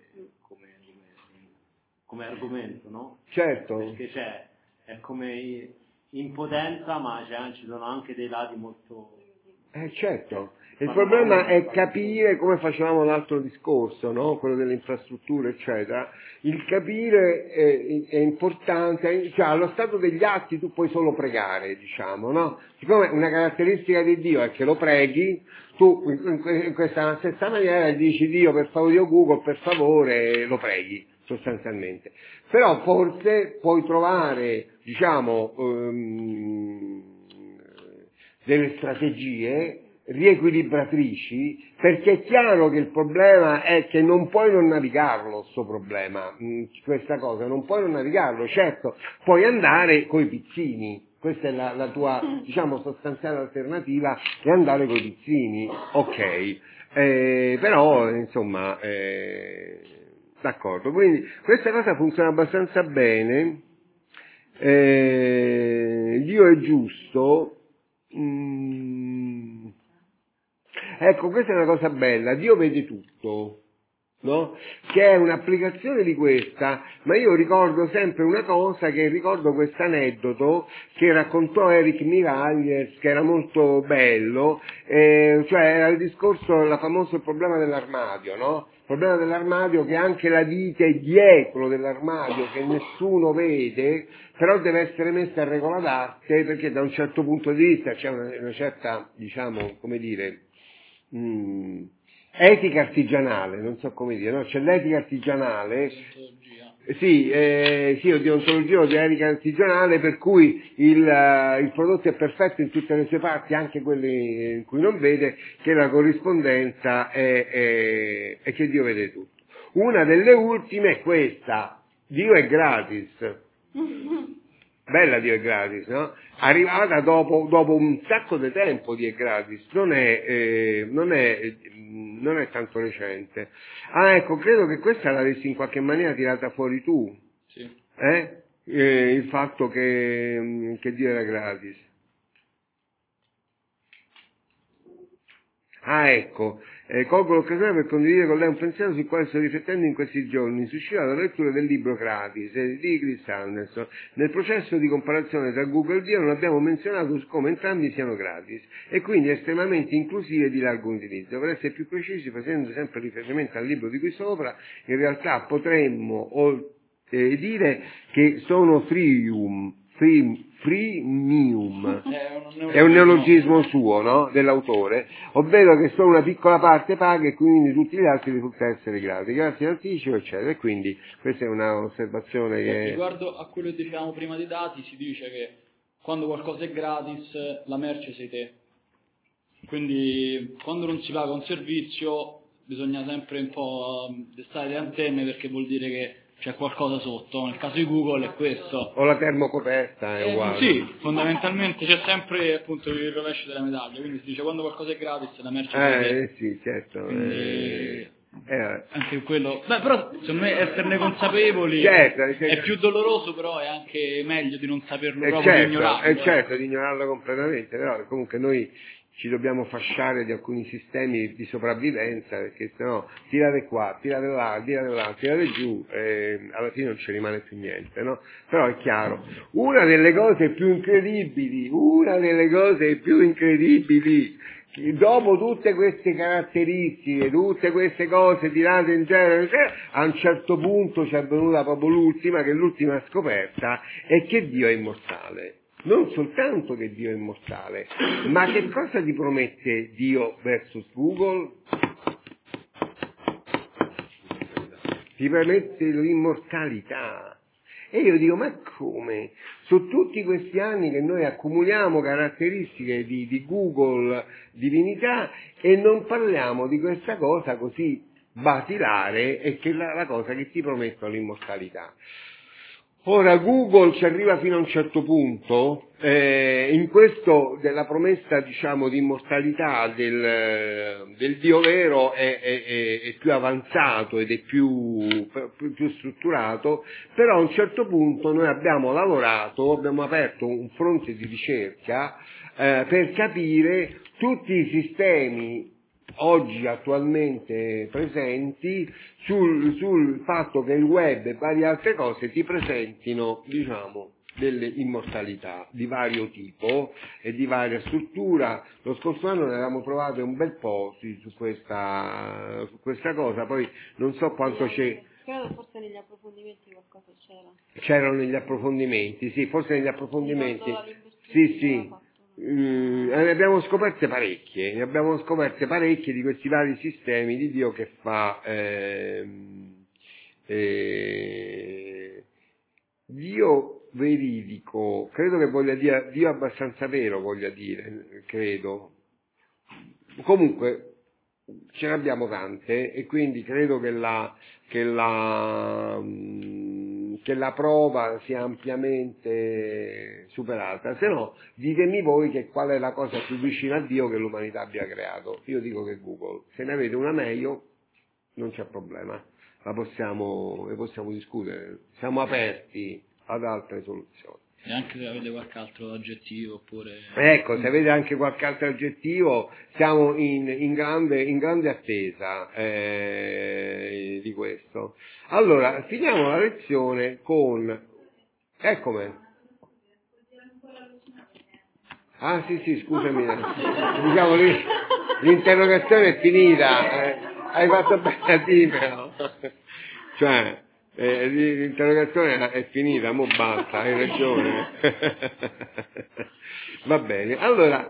come argomento, no? Certo. Perché è come in potenza, ma ci sono anche dei lati molto... Certo. Il problema è capire, come facevamo l'altro discorso, no? Quello delle infrastrutture, eccetera. Il capire è importante, cioè allo stato degli atti tu puoi solo pregare, diciamo, no? Siccome una caratteristica di Dio è che lo preghi, tu in questa stessa maniera dici Dio per favore, Dio Google per favore, lo preghi sostanzialmente. Però forse puoi trovare, diciamo, delle strategie riequilibratrici, perché è chiaro che il problema è che non puoi non navigarlo, sto problema, questa cosa, non puoi non navigarlo, certo, puoi andare coi pizzini, questa è la tua, diciamo, sostanziale alternativa, è andare coi pizzini, ok, però, insomma, d'accordo, quindi questa cosa funziona abbastanza bene, Dio è giusto. Ecco, questa è una cosa bella, Dio vede tutto, no? Che è un'applicazione di questa, ma io ricordo sempre una cosa, che ricordo questo aneddoto che raccontò Eric Miralles, che era molto bello, cioè era il discorso, il famoso problema dell'armadio, no? Il problema dell'armadio, che anche la vite è dietro dell'armadio, che nessuno vede, però deve essere messa a regola d'arte, perché da un certo punto di vista c'è una certa, diciamo, come dire, etica artigianale, non so come dire, no? C'è l'etica artigianale, sì, o di ontologia o di etica artigianale, per cui il prodotto è perfetto in tutte le sue parti, anche quelle in cui non vede, che la corrispondenza è che Dio vede tutto. Una delle ultime è questa: Dio è gratis. Bella Dio è gratis, no? Arrivata dopo un sacco di tempo Dio è gratis, non è tanto recente. Ah, ecco, credo che questa l'avessi in qualche maniera tirata fuori tu, Sì. il fatto che Dio era gratis. Ah, ecco, colgo l'occasione per condividere con lei un pensiero sul quale sto riflettendo in questi giorni, suscitato dalla lettura del libro Kratis di Chris Anderson. Nel processo di comparazione tra Google e Dio non abbiamo menzionato come entrambi siano gratis e quindi estremamente inclusivi e di largo utilizzo. Per essere più precisi, facendo sempre riferimento al libro di qui sopra, in realtà potremmo dire che sono freemium. È un neologismo suo, no? Dell'autore, ovvero che solo una piccola parte paga e quindi tutti gli altri risultano essere gratis, grazie in anticipo, eccetera. E quindi questa è un'osservazione che... Riguardo a quello che dicevamo prima dei dati, si dice che quando qualcosa è gratis, la merce sei te. Quindi quando non si paga un servizio bisogna sempre un po' destare le antenne, perché vuol dire che c'è qualcosa sotto. Nel caso di Google è questo. O la termocoperta è uguale. Sì, fondamentalmente c'è sempre appunto il rovescio della medaglia, quindi si dice quando qualcosa è gratis la merce è sì, certo. anche quello. Beh, però secondo me esserne consapevoli certo. È più doloroso, però è anche meglio di non saperlo proprio, di ignorarlo. Certo, di ignorarlo completamente, però comunque noi ci dobbiamo fasciare di alcuni sistemi di sopravvivenza, perché sennò tirate qua, tirate là, tirate giù, alla fine non ci rimane più niente, no? Però è chiaro, una delle cose più incredibili, dopo tutte queste caratteristiche, tutte queste cose tirate in genere, a un certo punto ci è venuta proprio l'ultima, che è l'ultima scoperta, è che Dio è immortale. Non soltanto che Dio è immortale, ma che cosa ti promette Dio versus Google? Ti promette l'immortalità. E io dico, ma come? Su tutti questi anni che noi accumuliamo caratteristiche di Google, divinità, e non parliamo di questa cosa così basilare, e che è la cosa che ti promette l'immortalità. Ora Google ci arriva fino a un certo punto, in questo della promessa, diciamo, di immortalità del Dio vero è più avanzato ed è più strutturato, però a un certo punto noi abbiamo aperto un fronte di ricerca per capire tutti i sistemi oggi attualmente presenti sul fatto che il web e varie altre cose ti presentino, diciamo, delle immortalità di vario tipo e di varia struttura. Lo scorso anno ne avevamo trovato un bel po' su questa cosa, poi non so quanto c'è. Credo che forse negli approfondimenti qualcosa c'era. C'erano negli approfondimenti, sì, forse negli approfondimenti. Sì. Ne abbiamo scoperte parecchie di questi vari sistemi di Dio che fa Dio veridico, credo che voglia dire Dio abbastanza vero, credo. Comunque ce ne abbiamo tante e quindi credo che la prova sia ampiamente superata. Se no, ditemi voi qual è la cosa più vicina a Dio che l'umanità abbia creato. Io dico che Google. Se ne avete una meglio, non c'è problema, ne possiamo discutere, siamo aperti ad altre soluzioni. E anche se avete qualche altro aggettivo oppure... Ecco, se avete anche qualche altro aggettivo, siamo in grande attesa di questo. Allora, finiamo la lezione con... Eccomi. Ah sì, scusami. Diciamo, l'interrogazione è finita. Hai fatto bene a dirmelo. Cioè... l'interrogazione è finita, mo basta, hai ragione. Va bene, allora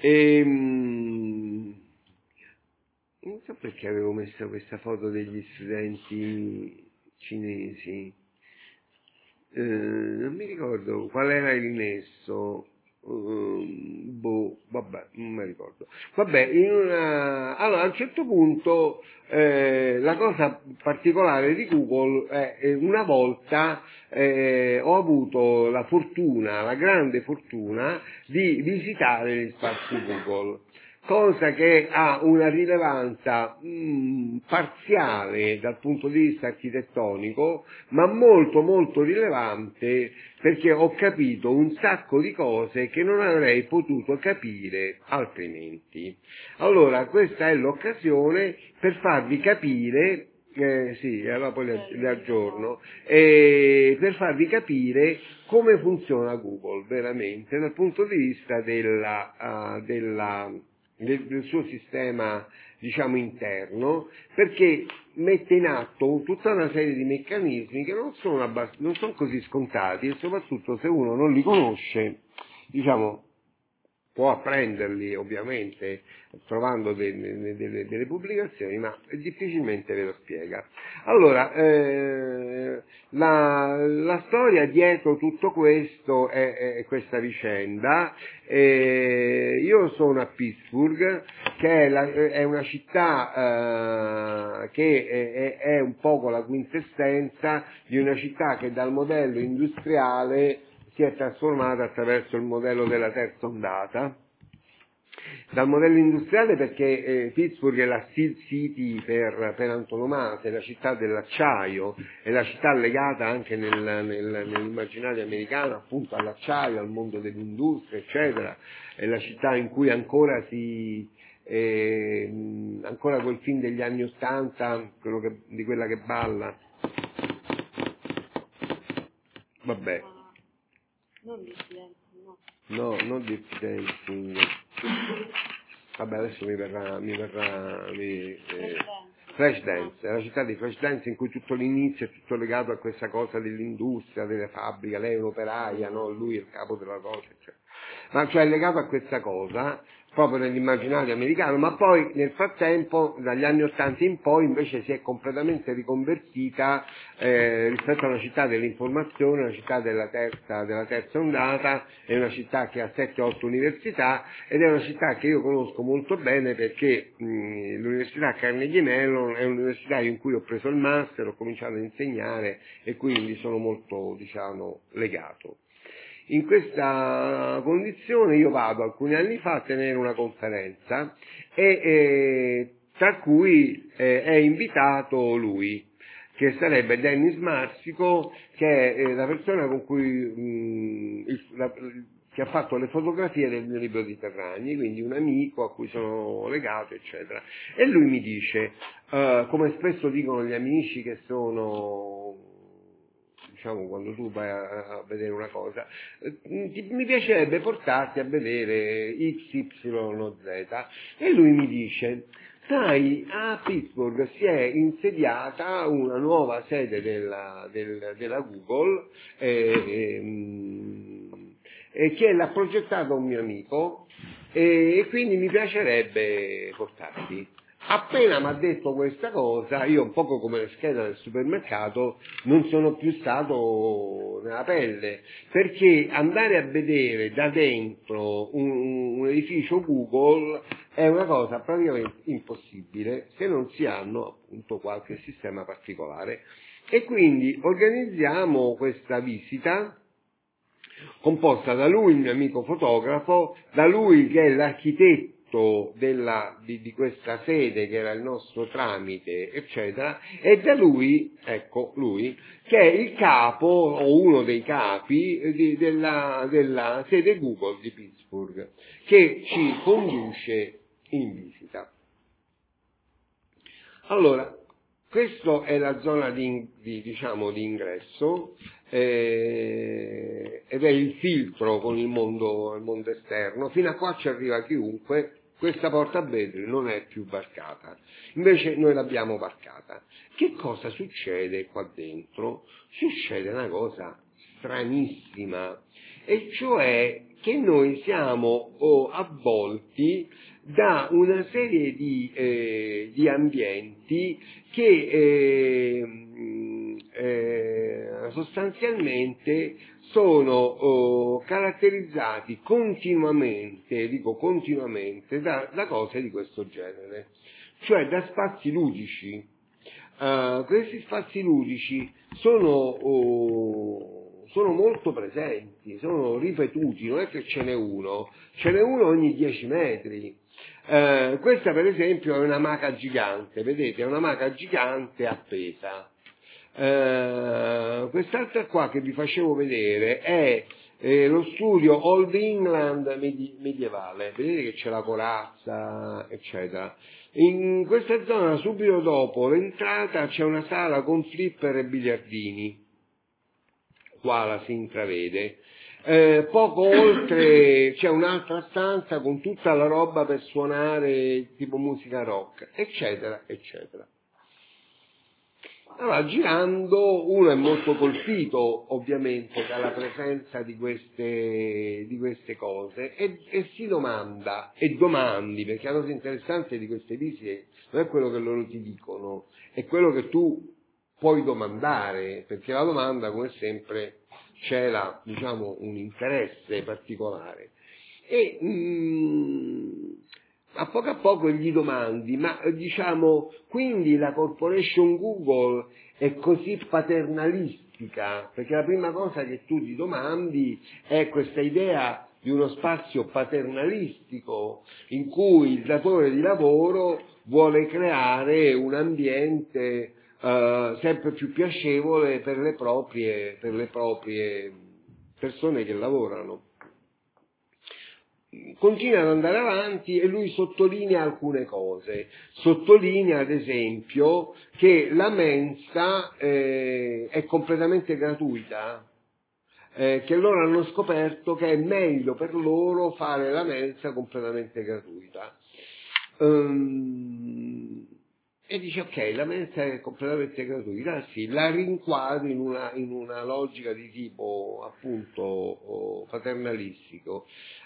non so perché avevo messo questa foto degli studenti cinesi, non mi ricordo qual era il nesso. vabbè, non mi ricordo. Vabbè, allora a un certo punto la cosa particolare di Google è una volta ho avuto la fortuna, la grande fortuna di visitare gli spazi Google, cosa che ha una rilevanza parziale dal punto di vista architettonico, ma molto molto rilevante, perché ho capito un sacco di cose che non avrei potuto capire altrimenti. Allora, questa è l'occasione per farvi capire, sì, allora poi le aggiorno, per farvi capire come funziona Google veramente dal punto di vista del suo sistema, diciamo, interno, perché mette in atto tutta una serie di meccanismi che non sono così scontati, e soprattutto se uno non li conosce, diciamo, può apprenderli ovviamente trovando delle pubblicazioni, ma difficilmente ve lo spiega. Allora, la storia dietro tutto questo è questa vicenda. Io sono a Pittsburgh, che è una città che è un poco la quintessenza di una città che dal modello industriale si è trasformata attraverso il modello della terza ondata. Dal modello industriale perché Pittsburgh è la Steel City per antonomasia, è la città dell'acciaio, è la città legata anche nell'immaginario americano appunto all'acciaio, al mondo dell'industria, eccetera, è la città in cui ancora ancora quel film degli anni '80, di quella che balla, vabbè. Non Disney, no. No, non Deep Dancing. Vabbè, adesso mi verrà Flashdance, è la città di Flashdance in cui tutto l'inizio è tutto legato a questa cosa dell'industria, delle fabbriche, lei è un'operaia, no? Lui è il capo della cosa, eccetera. Ma cioè è legato a questa cosa, proprio nell'immaginario americano, ma poi nel frattempo, dagli anni '80 in poi, invece si è completamente riconvertita rispetto a una città dell'informazione, una città della terza ondata, è una città che ha 7-8 università, ed è una città che io conosco molto bene perché l'Università Carnegie Mellon è un'università in cui ho preso il master, ho cominciato a insegnare e quindi sono molto, diciamo, legato. In questa condizione io vado alcuni anni fa a tenere una conferenza tra cui è invitato lui, che sarebbe Dennis Marsico, che è la persona con cui che ha fatto le fotografie del mio libro di Terragni, quindi un amico a cui sono legato, eccetera. E lui mi dice, come spesso dicono gli amici che sono, diciamo, quando tu vai a vedere una cosa, mi piacerebbe portarti a vedere X, Y o Z. E lui mi dice, sai, a Pittsburgh si è insediata una nuova sede della Google, che l'ha progettato un mio amico, e quindi mi piacerebbe portarti. Appena mi ha detto questa cosa, io un poco come le schede del supermercato non sono più stato nella pelle, perché andare a vedere da dentro un edificio Google è una cosa praticamente impossibile se non si hanno appunto qualche sistema particolare. E quindi organizziamo questa visita composta da lui, il mio amico fotografo, da lui che è l'architetto di questa sede che era il nostro tramite, eccetera, e da lui, ecco, lui, che è il capo o uno dei capi della sede Google di Pittsburgh, che ci conduce in visita. Allora, questa è la zona diciamo, di ingresso, ed è il filtro con il mondo esterno. Fino a qua ci arriva chiunque. Questa porta a vetri non è più varcata, invece noi l'abbiamo varcata. Che cosa succede qua dentro? Succede una cosa stranissima, e cioè che noi siamo avvolti da una serie di ambienti che sostanzialmente sono caratterizzati continuamente, dico continuamente, da cose di questo genere, cioè da spazi ludici. Questi spazi ludici sono molto presenti, sono ripetuti, non è che ce n'è uno ogni 10 metri. Questa per esempio è una maca gigante, vedete, è una maca gigante appesa. Quest'altra qua che vi facevo vedere è lo studio Old England medievale, vedete che c'è la corazza, eccetera. In questa zona, subito dopo l'entrata, c'è una sala con flipper e biliardini, qua la si intravede. Poco oltre c'è un'altra stanza con tutta la roba per suonare tipo musica rock, eccetera, eccetera. Allora, girando, uno è molto colpito ovviamente dalla presenza di queste cose e si domanda, e domandi, perché la cosa interessante di queste visite non è quello che loro ti dicono, è quello che tu puoi domandare, perché la domanda, come sempre, cela, diciamo, un interesse particolare. E a poco gli domandi, ma diciamo, quindi la corporation Google è così paternalistica? Perché la prima cosa che tu ti domandi è questa idea di uno spazio paternalistico in cui il datore di lavoro vuole creare un ambiente sempre più piacevole per le proprie persone che lavorano. Continua ad andare avanti e lui sottolinea alcune cose. Sottolinea ad esempio che la mensa è completamente gratuita, che loro hanno scoperto che è meglio per loro fare la mensa completamente gratuita. E dice ok, la mensa è completamente gratuita, sì, la rinquadri in una logica di tipo appunto paternalistico.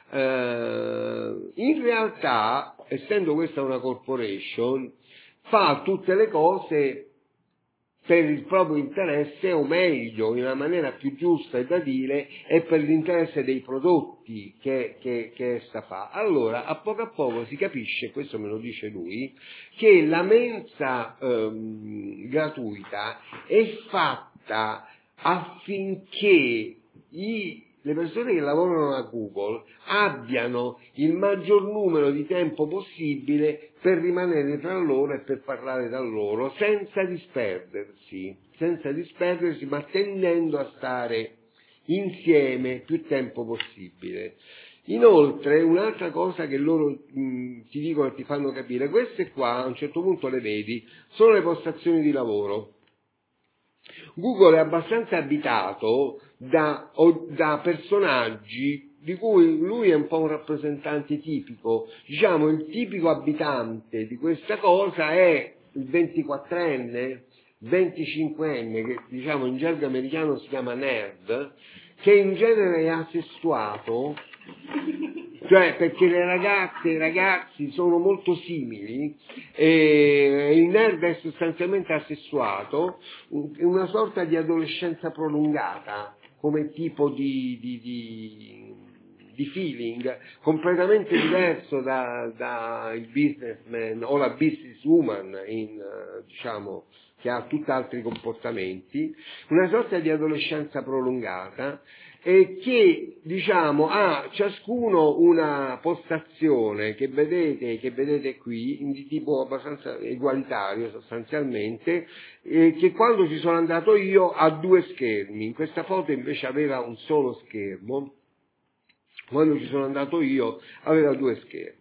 In realtà, essendo questa una corporation, fa tutte le cose per il proprio interesse, o meglio, in una maniera più giusta e da dire, è per l'interesse dei prodotti che essa fa. Allora, a poco si capisce, questo me lo dice lui, che la mensa gratuita è fatta affinché le persone che lavorano a Google abbiano il maggior numero di tempo possibile per rimanere tra loro e per parlare tra loro, senza disperdersi, ma tendendo a stare insieme più tempo possibile. Inoltre, un'altra cosa che loro ti dicono e ti fanno capire, queste qua, a un certo punto le vedi, sono le postazioni di lavoro. Google è abbastanza abitato da personaggi di cui lui è un po' un rappresentante tipico. Diciamo, il tipico abitante di questa cosa è il 24enne, 25enne, che diciamo in gergo americano si chiama nerd, che in genere è asessuato, cioè perché le ragazze e i ragazzi sono molto simili, e il nerd è sostanzialmente asessuato, una sorta di adolescenza prolungata come tipo di feeling, completamente diverso da il businessman o la businesswoman diciamo, che ha tutt'altri comportamenti, una sorta di adolescenza prolungata, e che diciamo ha ciascuno una postazione che vedete qui, di tipo abbastanza egualitario sostanzialmente, che quando ci sono andato io ha 2 schermi, in questa foto invece aveva un solo schermo, quando ci sono andato io aveva 2 schermi.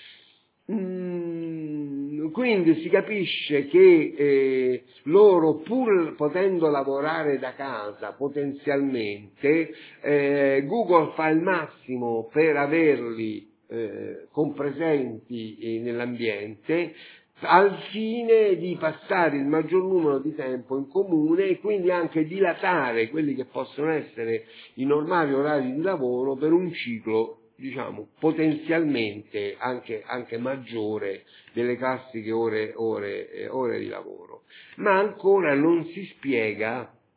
Quindi si capisce che loro, pur potendo lavorare da casa potenzialmente, Google fa il massimo per averli compresenti nell'ambiente, al fine di passare il maggior numero di tempo in comune e quindi anche dilatare quelli che possono essere i normali orari di lavoro per un ciclo, diciamo, potenzialmente anche maggiore delle classiche ore di lavoro. Ma ancora non si spiega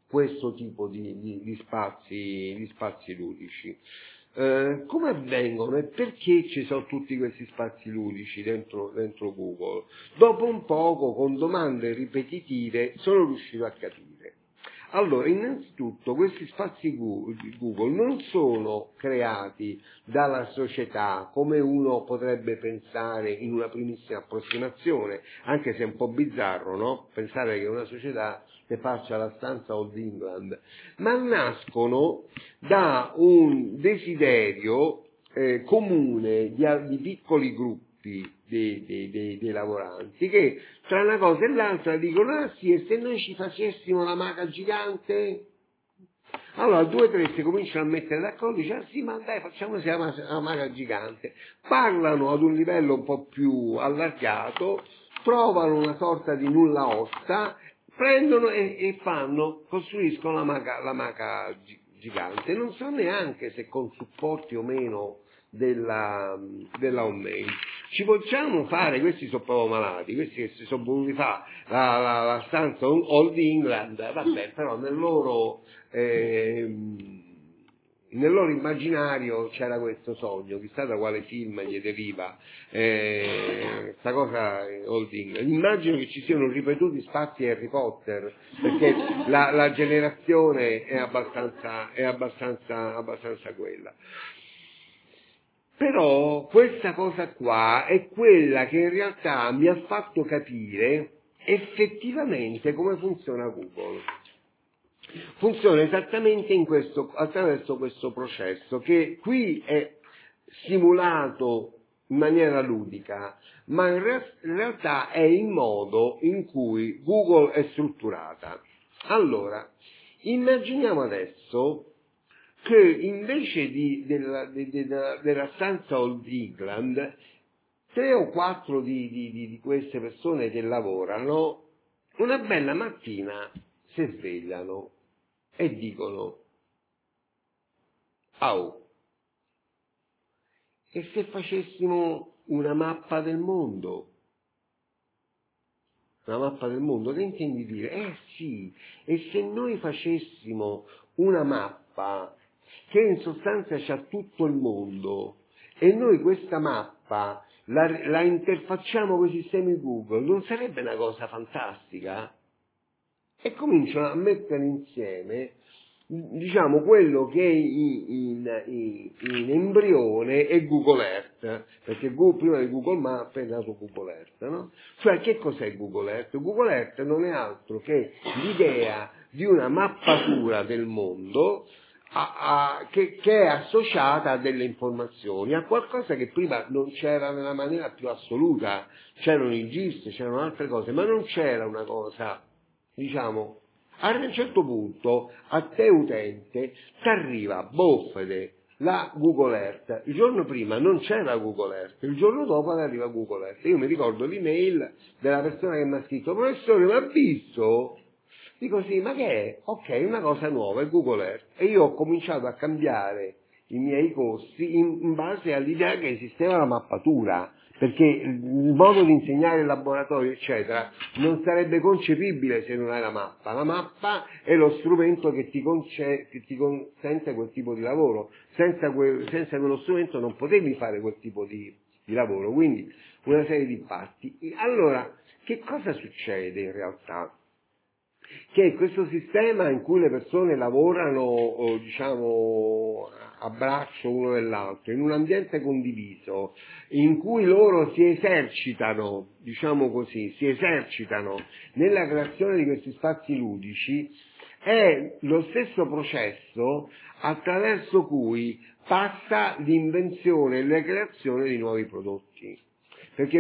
questo tipo di spazi ludici. Come avvengono e perché ci sono tutti questi spazi ludici dentro Google? Dopo un poco, con domande ripetitive, sono riuscito a capire. Allora, innanzitutto questi spazi Google non sono creati dalla società come uno potrebbe pensare in una primissima approssimazione, anche se è un po' bizzarro, no? Pensare che una società che faccia la stanza Old England, ma nascono da un desiderio comune di piccoli gruppi dei lavoranti che tra una cosa e l'altra dicono: ah sì, e se noi ci facessimo la maca gigante? Allora 2 o 3 si cominciano a mettere d'accordo, dicono: ah sì, ma dai, facciamoci la maca gigante. Parlano ad un livello un po' più allargato, trovano una sorta di nulla osta, prendono e costruiscono la maca gigante. Non so neanche se con supporti o meno della homemade. Ci possiamo fare, questi sono proprio malati, questi che si sono voluti fare la stanza Old England, vabbè, però nel loro immaginario c'era questo sogno, chissà da quale film gli deriva questa cosa Old England. Immagino che ci siano ripetuti spazi Harry Potter, perché la generazione è abbastanza quella. Però questa cosa qua è quella che in realtà mi ha fatto capire effettivamente come funziona Google. Funziona esattamente attraverso questo processo che qui è simulato in maniera ludica, ma in realtà è il modo in cui Google è strutturata. Allora, immaginiamo adesso che invece della stanza Old England, 3 o 4 di queste persone che lavorano, una bella mattina si svegliano e dicono: «Au, e se facessimo una mappa del mondo?» Una mappa del mondo, che intendi dire? Sì, e se noi facessimo una mappa che in sostanza c'ha tutto il mondo e noi questa mappa la interfacciamo con i sistemi Google, non sarebbe una cosa fantastica? E cominciano a mettere insieme, diciamo, quello che in embrione è Google Earth, perché prima di Google Maps è nato Google Earth, no? Cioè, che cos'è Google Earth? Google Earth non è altro che l'idea di una mappatura del mondo che è associata a delle informazioni, a qualcosa che prima non c'era nella maniera più assoluta. C'erano i GIS, c'erano altre cose, ma non c'era una cosa, diciamo, a un certo punto a te utente ti arriva, boffede, la Google Earth. Il giorno prima non c'era Google Earth, il giorno dopo ti arriva Google Earth. Io mi ricordo l'email della persona che mi ha scritto: «Professore, ma ha visto?» Dico: «Sì, ma che è?» «Ok, una cosa nuova, è Google Earth». E io ho cominciato a cambiare i miei corsi in base all'idea che esisteva la mappatura, perché il modo di insegnare il laboratorio, eccetera, non sarebbe concepibile se non hai la mappa. La mappa è lo strumento che ti consente quel tipo di lavoro. Senza quello strumento non potevi fare quel tipo di lavoro, quindi una serie di passi. Allora, che cosa succede in realtà? Che questo sistema in cui le persone lavorano, diciamo, a braccio uno dell'altro, in un ambiente condiviso, in cui loro si esercitano, diciamo così, nella creazione di questi spazi ludici, è lo stesso processo attraverso cui passa l'invenzione e la creazione di nuovi prodotti. Perché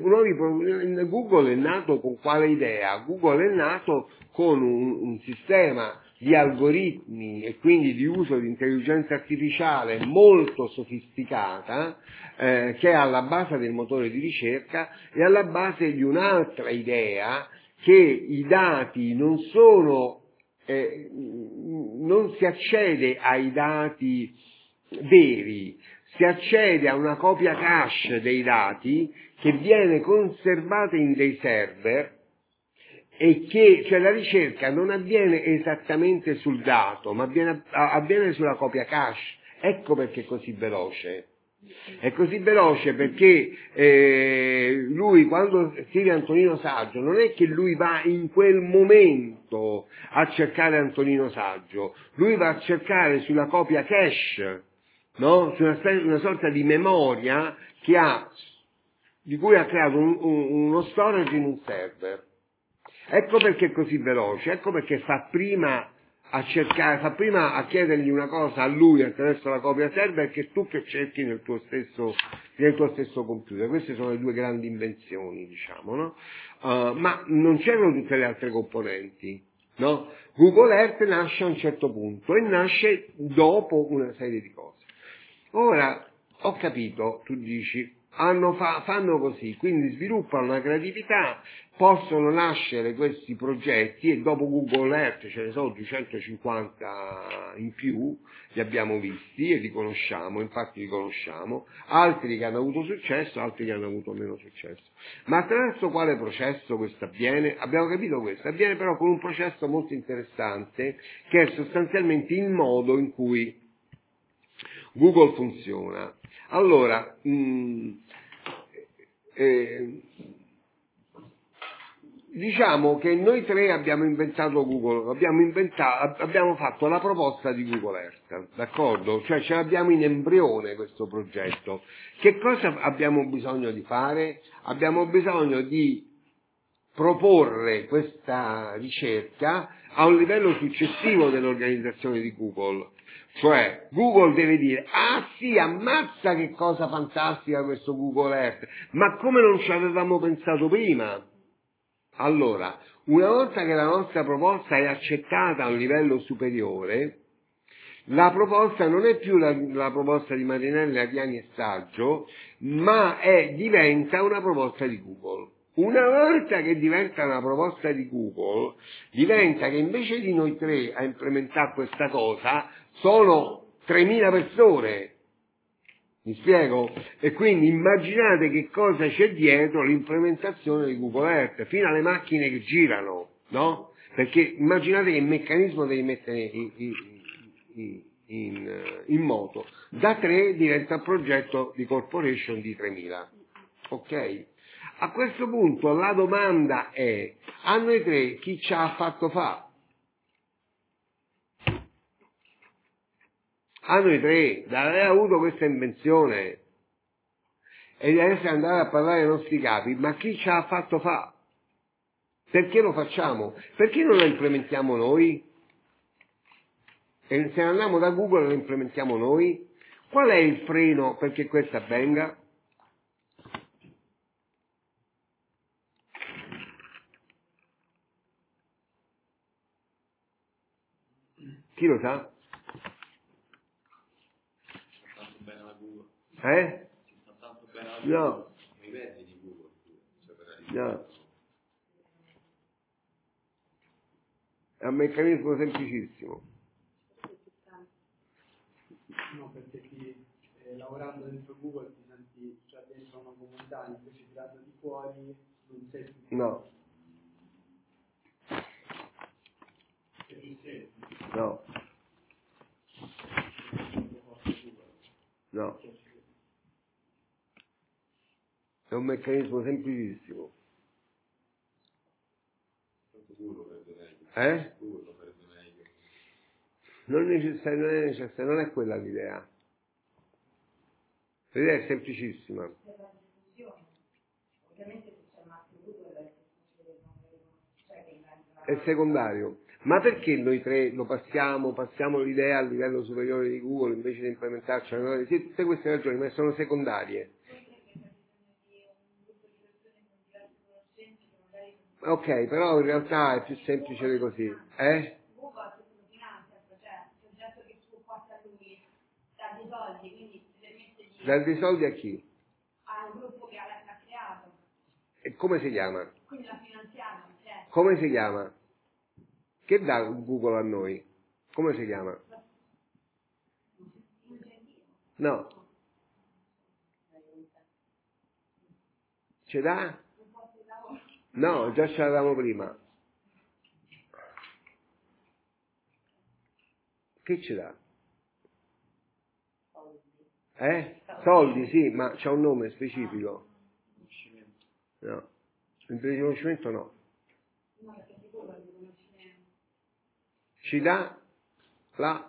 Google è nato con quale idea? Google è nato con un sistema di algoritmi e quindi di uso di intelligenza artificiale molto sofisticata, che è alla base del motore di ricerca e alla base di un'altra idea, che i dati non si accede ai dati veri, si accede a una copia cache dei dati che viene conservata in dei server e che, cioè la ricerca non avviene esattamente sul dato, ma avviene sulla copia cache. Ecco perché è così veloce. È così veloce perché lui, quando scrive Antonino Saggio, non è che lui va in quel momento a cercare Antonino Saggio, lui va a cercare sulla copia cache, no? Su una sorta di memoria di cui ha creato uno storage in un server. Ecco perché è così veloce, ecco perché fa prima a chiedergli una cosa a lui attraverso la copia server che tu che cerchi nel tuo stesso computer. Queste sono le due grandi invenzioni, diciamo, no? Ma non c'erano tutte le altre componenti, no? Google Earth nasce a un certo punto e nasce dopo una serie di cose. Ora, ho capito, tu dici, fanno così, quindi sviluppano la creatività, possono nascere questi progetti e dopo Google Earth ce ne sono 250 in più, li abbiamo visti e li conosciamo, infatti li conosciamo, altri che hanno avuto successo, altri che hanno avuto meno successo. Ma attraverso quale processo questo avviene? Abbiamo capito questo, avviene però con un processo molto interessante che è sostanzialmente il modo in cui Google funziona. Allora, diciamo che noi tre abbiamo inventato Google, abbiamo fatto la proposta di Google Earth, d'accordo? Cioè ce l'abbiamo in embrione questo progetto. Che cosa abbiamo bisogno di fare? Abbiamo bisogno di proporre questa ricerca a un livello successivo dell'organizzazione di Google. Cioè, Google deve dire, ah sì, ammazza che cosa fantastica questo Google Earth, ma come non ci avevamo pensato prima? Allora, una volta che la nostra proposta è accettata a un livello superiore, la proposta non è più la proposta di Marinelli, Aviani e Saggio, ma diventa una proposta di Google. Una volta che diventa una proposta di Google, diventa che invece di noi tre a implementare questa cosa, sono 3.000 persone. Mi spiego? E quindi immaginate che cosa c'è dietro l'implementazione di Google Earth, fino alle macchine che girano, no? Perché immaginate che meccanismo devi mettere in moto. Da 3 diventa un progetto di corporation di 3.000. Ok? A questo punto la domanda è, a noi tre chi ci ha fatto fare? A noi tre, da aver avuto questa invenzione e di essere andati a parlare ai nostri capi, ma chi ci ha fatto fare? Perché lo facciamo? Perché non lo implementiamo noi? E se andiamo da Google lo implementiamo noi? Qual è il freno perché questo avvenga? Chi lo sa? Tanto bene la Google. Eh? Tanto bene la Google. No. I mezzi di Google, cioè per No. È un meccanismo semplicissimo. No, perché lavorando dentro Google ti senti già dentro una comunità, invece tirando di fuori non sei più. No. No. No. È un meccanismo semplicissimo. Google farebbe meglio. Google lo farebbe meglio. Non è necessario, non è quella l'idea. L'idea è semplicissima. Per la diffusione. Ovviamente se c'è il marchio Google è difficile che inventa È secondario. Ma perché noi tre lo passiamo l'idea al livello superiore di Google invece di implementarci? Sì, tutte queste ragioni, ma sono secondarie. Ok, però in realtà è più semplice di così. Google lo finanzia il soggetto che tu porti a lui dà dei soldi, quindi si permette di... Dà dei soldi a chi? A un gruppo che l'ha creato. E come si chiama? Quindi l'ha finanziato. Come si chiama? Che dà Google a noi? Come si chiama? No. Ce dà? No, già ce l'avevamo prima. Che ci dà? Soldi, sì, ma c'ha un nome specifico. No, il riconoscimento no. Ci dà la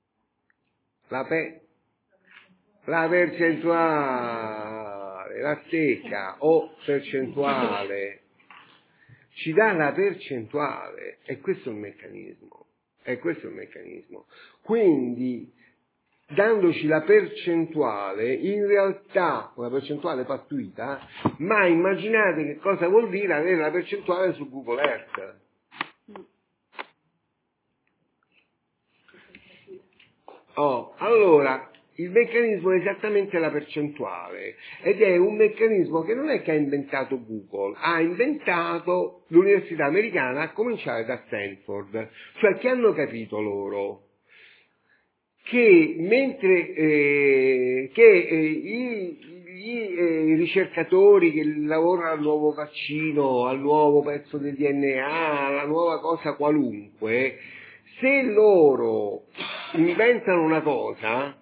percentuale, la stecca o percentuale, ci dà la percentuale, e questo è il meccanismo, quindi dandoci la percentuale, in realtà una percentuale pattuita, ma immaginate che cosa vuol dire avere la percentuale su Google Earth. Allora, il meccanismo è esattamente la percentuale, ed è un meccanismo che non è che ha inventato Google, ha inventato l'università americana, a cominciare da Stanford, cioè che hanno capito loro che mentre i ricercatori che lavorano al nuovo vaccino, al nuovo pezzo del DNA, alla nuova cosa qualunque, se loro inventano una cosa,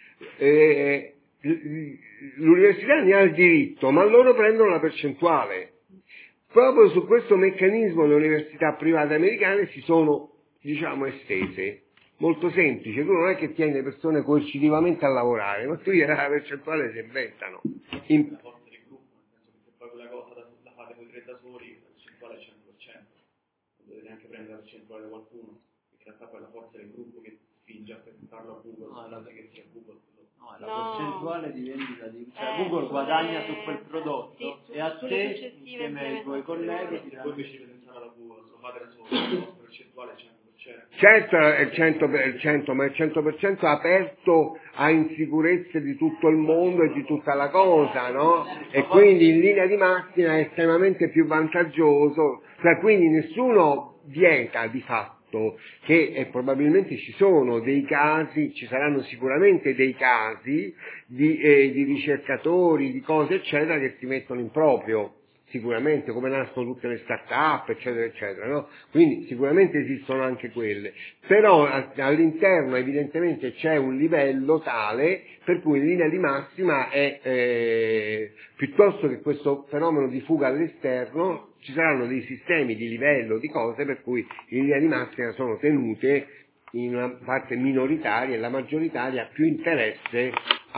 l'università ne ha il diritto, ma loro prendono la percentuale. Proprio su questo meccanismo le università private americane si sono, estese. Molto semplice, tu non è che tieni le persone coercitivamente a lavorare, ma tu gli dai la percentuale se inventano. La forza del gruppo, nel senso che se poi quella cosa la fate voi tre da soli, la percentuale è 100%, non dovete neanche prendere la percentuale da qualcuno, perché in realtà poi la forza del gruppo che spinge a presentarlo a Google, non è che sia Google. No, la percentuale di vendita Google guadagna su quel prodotto e a te, insieme ai tuoi colleghi, se voi invece presentare alla Google, lo fate da soli, la vostra percentuale è 100%. Certo è il 100%, ma il 100% aperto a insicurezze di tutto il mondo e di tutta la cosa, no? E quindi in linea di massima è estremamente più vantaggioso, cioè quindi nessuno vieta di fatto che probabilmente ci sono dei casi, ci saranno sicuramente dei casi di ricercatori, di cose eccetera che si mettono in proprio. Sicuramente, come nascono tutte le start-up, eccetera, eccetera, no? Quindi sicuramente esistono anche quelle, però all'interno evidentemente c'è un livello tale per cui in linea di massima è, piuttosto che questo fenomeno di fuga all'esterno, ci saranno dei sistemi di livello, di cose per cui in linea di massima sono tenute in una parte minoritaria e la maggioritaria ha più interesse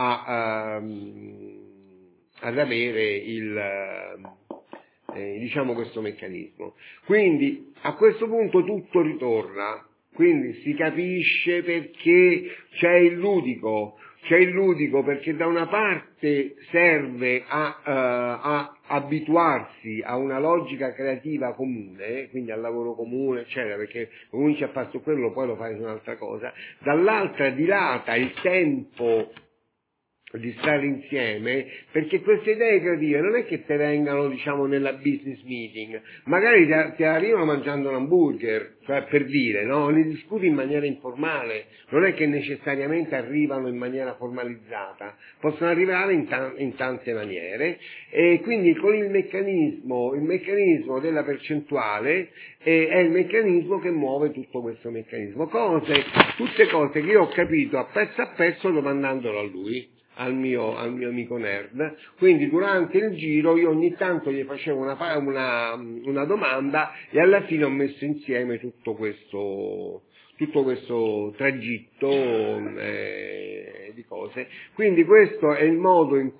ad avere questo meccanismo. Quindi a questo punto tutto ritorna, quindi si capisce perché c'è il ludico perché da una parte serve a abituarsi a una logica creativa comune, quindi al lavoro comune, eccetera, perché cominci a fare su quello, poi lo fai su un'altra cosa, dall'altra dilata il tempo di stare insieme, perché queste idee creative non è che te vengano, nella business meeting, magari ti arrivano mangiando un hamburger, cioè per dire, no? Ne discuti in maniera informale, non è che necessariamente arrivano in maniera formalizzata, possono arrivare in tante maniere, e quindi con il meccanismo della percentuale è il meccanismo che muove tutto questo meccanismo, tutte cose che io ho capito a pezzo domandandolo a lui, al mio amico nerd. Quindi durante il giro io ogni tanto gli facevo una domanda e alla fine ho messo insieme tutto questo tragitto di cose. Quindi questo è il modo in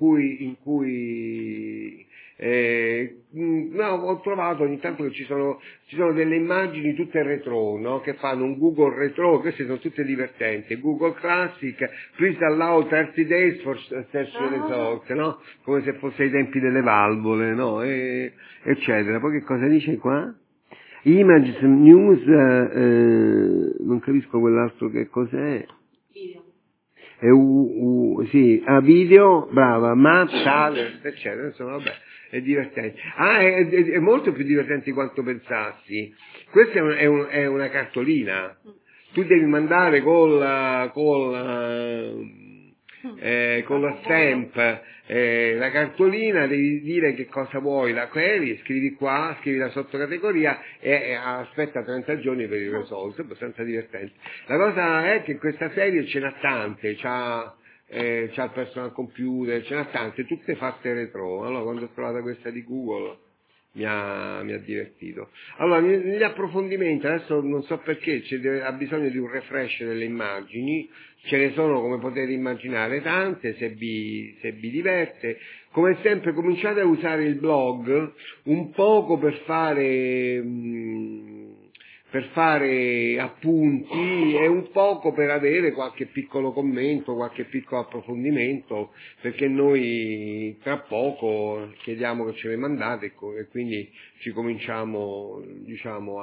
cui ho trovato ogni tanto che ci sono delle immagini tutte retro, no? Che fanno un Google retro, queste sono tutte divertenti, Google Classic, please allow 30 days for search results, no? Come se fosse ai tempi delle valvole, no? Eccetera. Poi che cosa dice qua? Images, news, non capisco quell'altro che cos'è. Video. Sì, video, brava, map, talent, eccetera, insomma, vabbè, è divertente. È molto più divertente di quanto pensassi. Questa è una cartolina. Tu devi mandare con la stamp, la cartolina, devi dire che cosa vuoi, la query, scrivi qua, scrivi la sottocategoria e aspetta 30 giorni per il result, abbastanza divertente. La cosa è che questa serie ce n'ha tante, c'ha il personal computer, ce n'ha tante, tutte fatte retro. Allora quando ho trovato questa di Google mi ha divertito. Allora, negli approfondimenti, adesso non so perché, ha bisogno di un refresh delle immagini, ce ne sono, come potete immaginare, tante, se vi diverte. Come sempre cominciate a usare il blog un poco per fare appunti e un poco per avere qualche piccolo commento, qualche piccolo approfondimento, perché noi tra poco chiediamo che ce le mandate e quindi ci cominciamo, diciamo,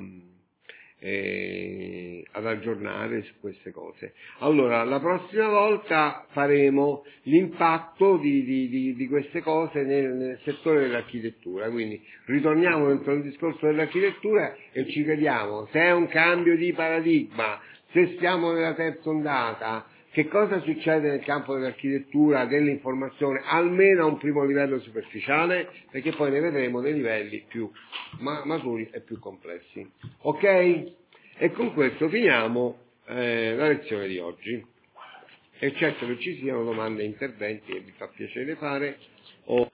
ad aggiornare su queste cose. Allora, la prossima volta faremo l'impatto di queste cose nel settore dell'architettura, quindi ritorniamo dentro il discorso dell'architettura e ci chiediamo se è un cambio di paradigma, se stiamo nella terza ondata, che cosa succede nel campo dell'architettura, dell'informazione, almeno a un primo livello superficiale, perché poi ne vedremo dei livelli più maturi e più complessi. Ok? E con questo finiamo la lezione di oggi. Eccetto che ci siano domande e interventi che vi fa piacere fare.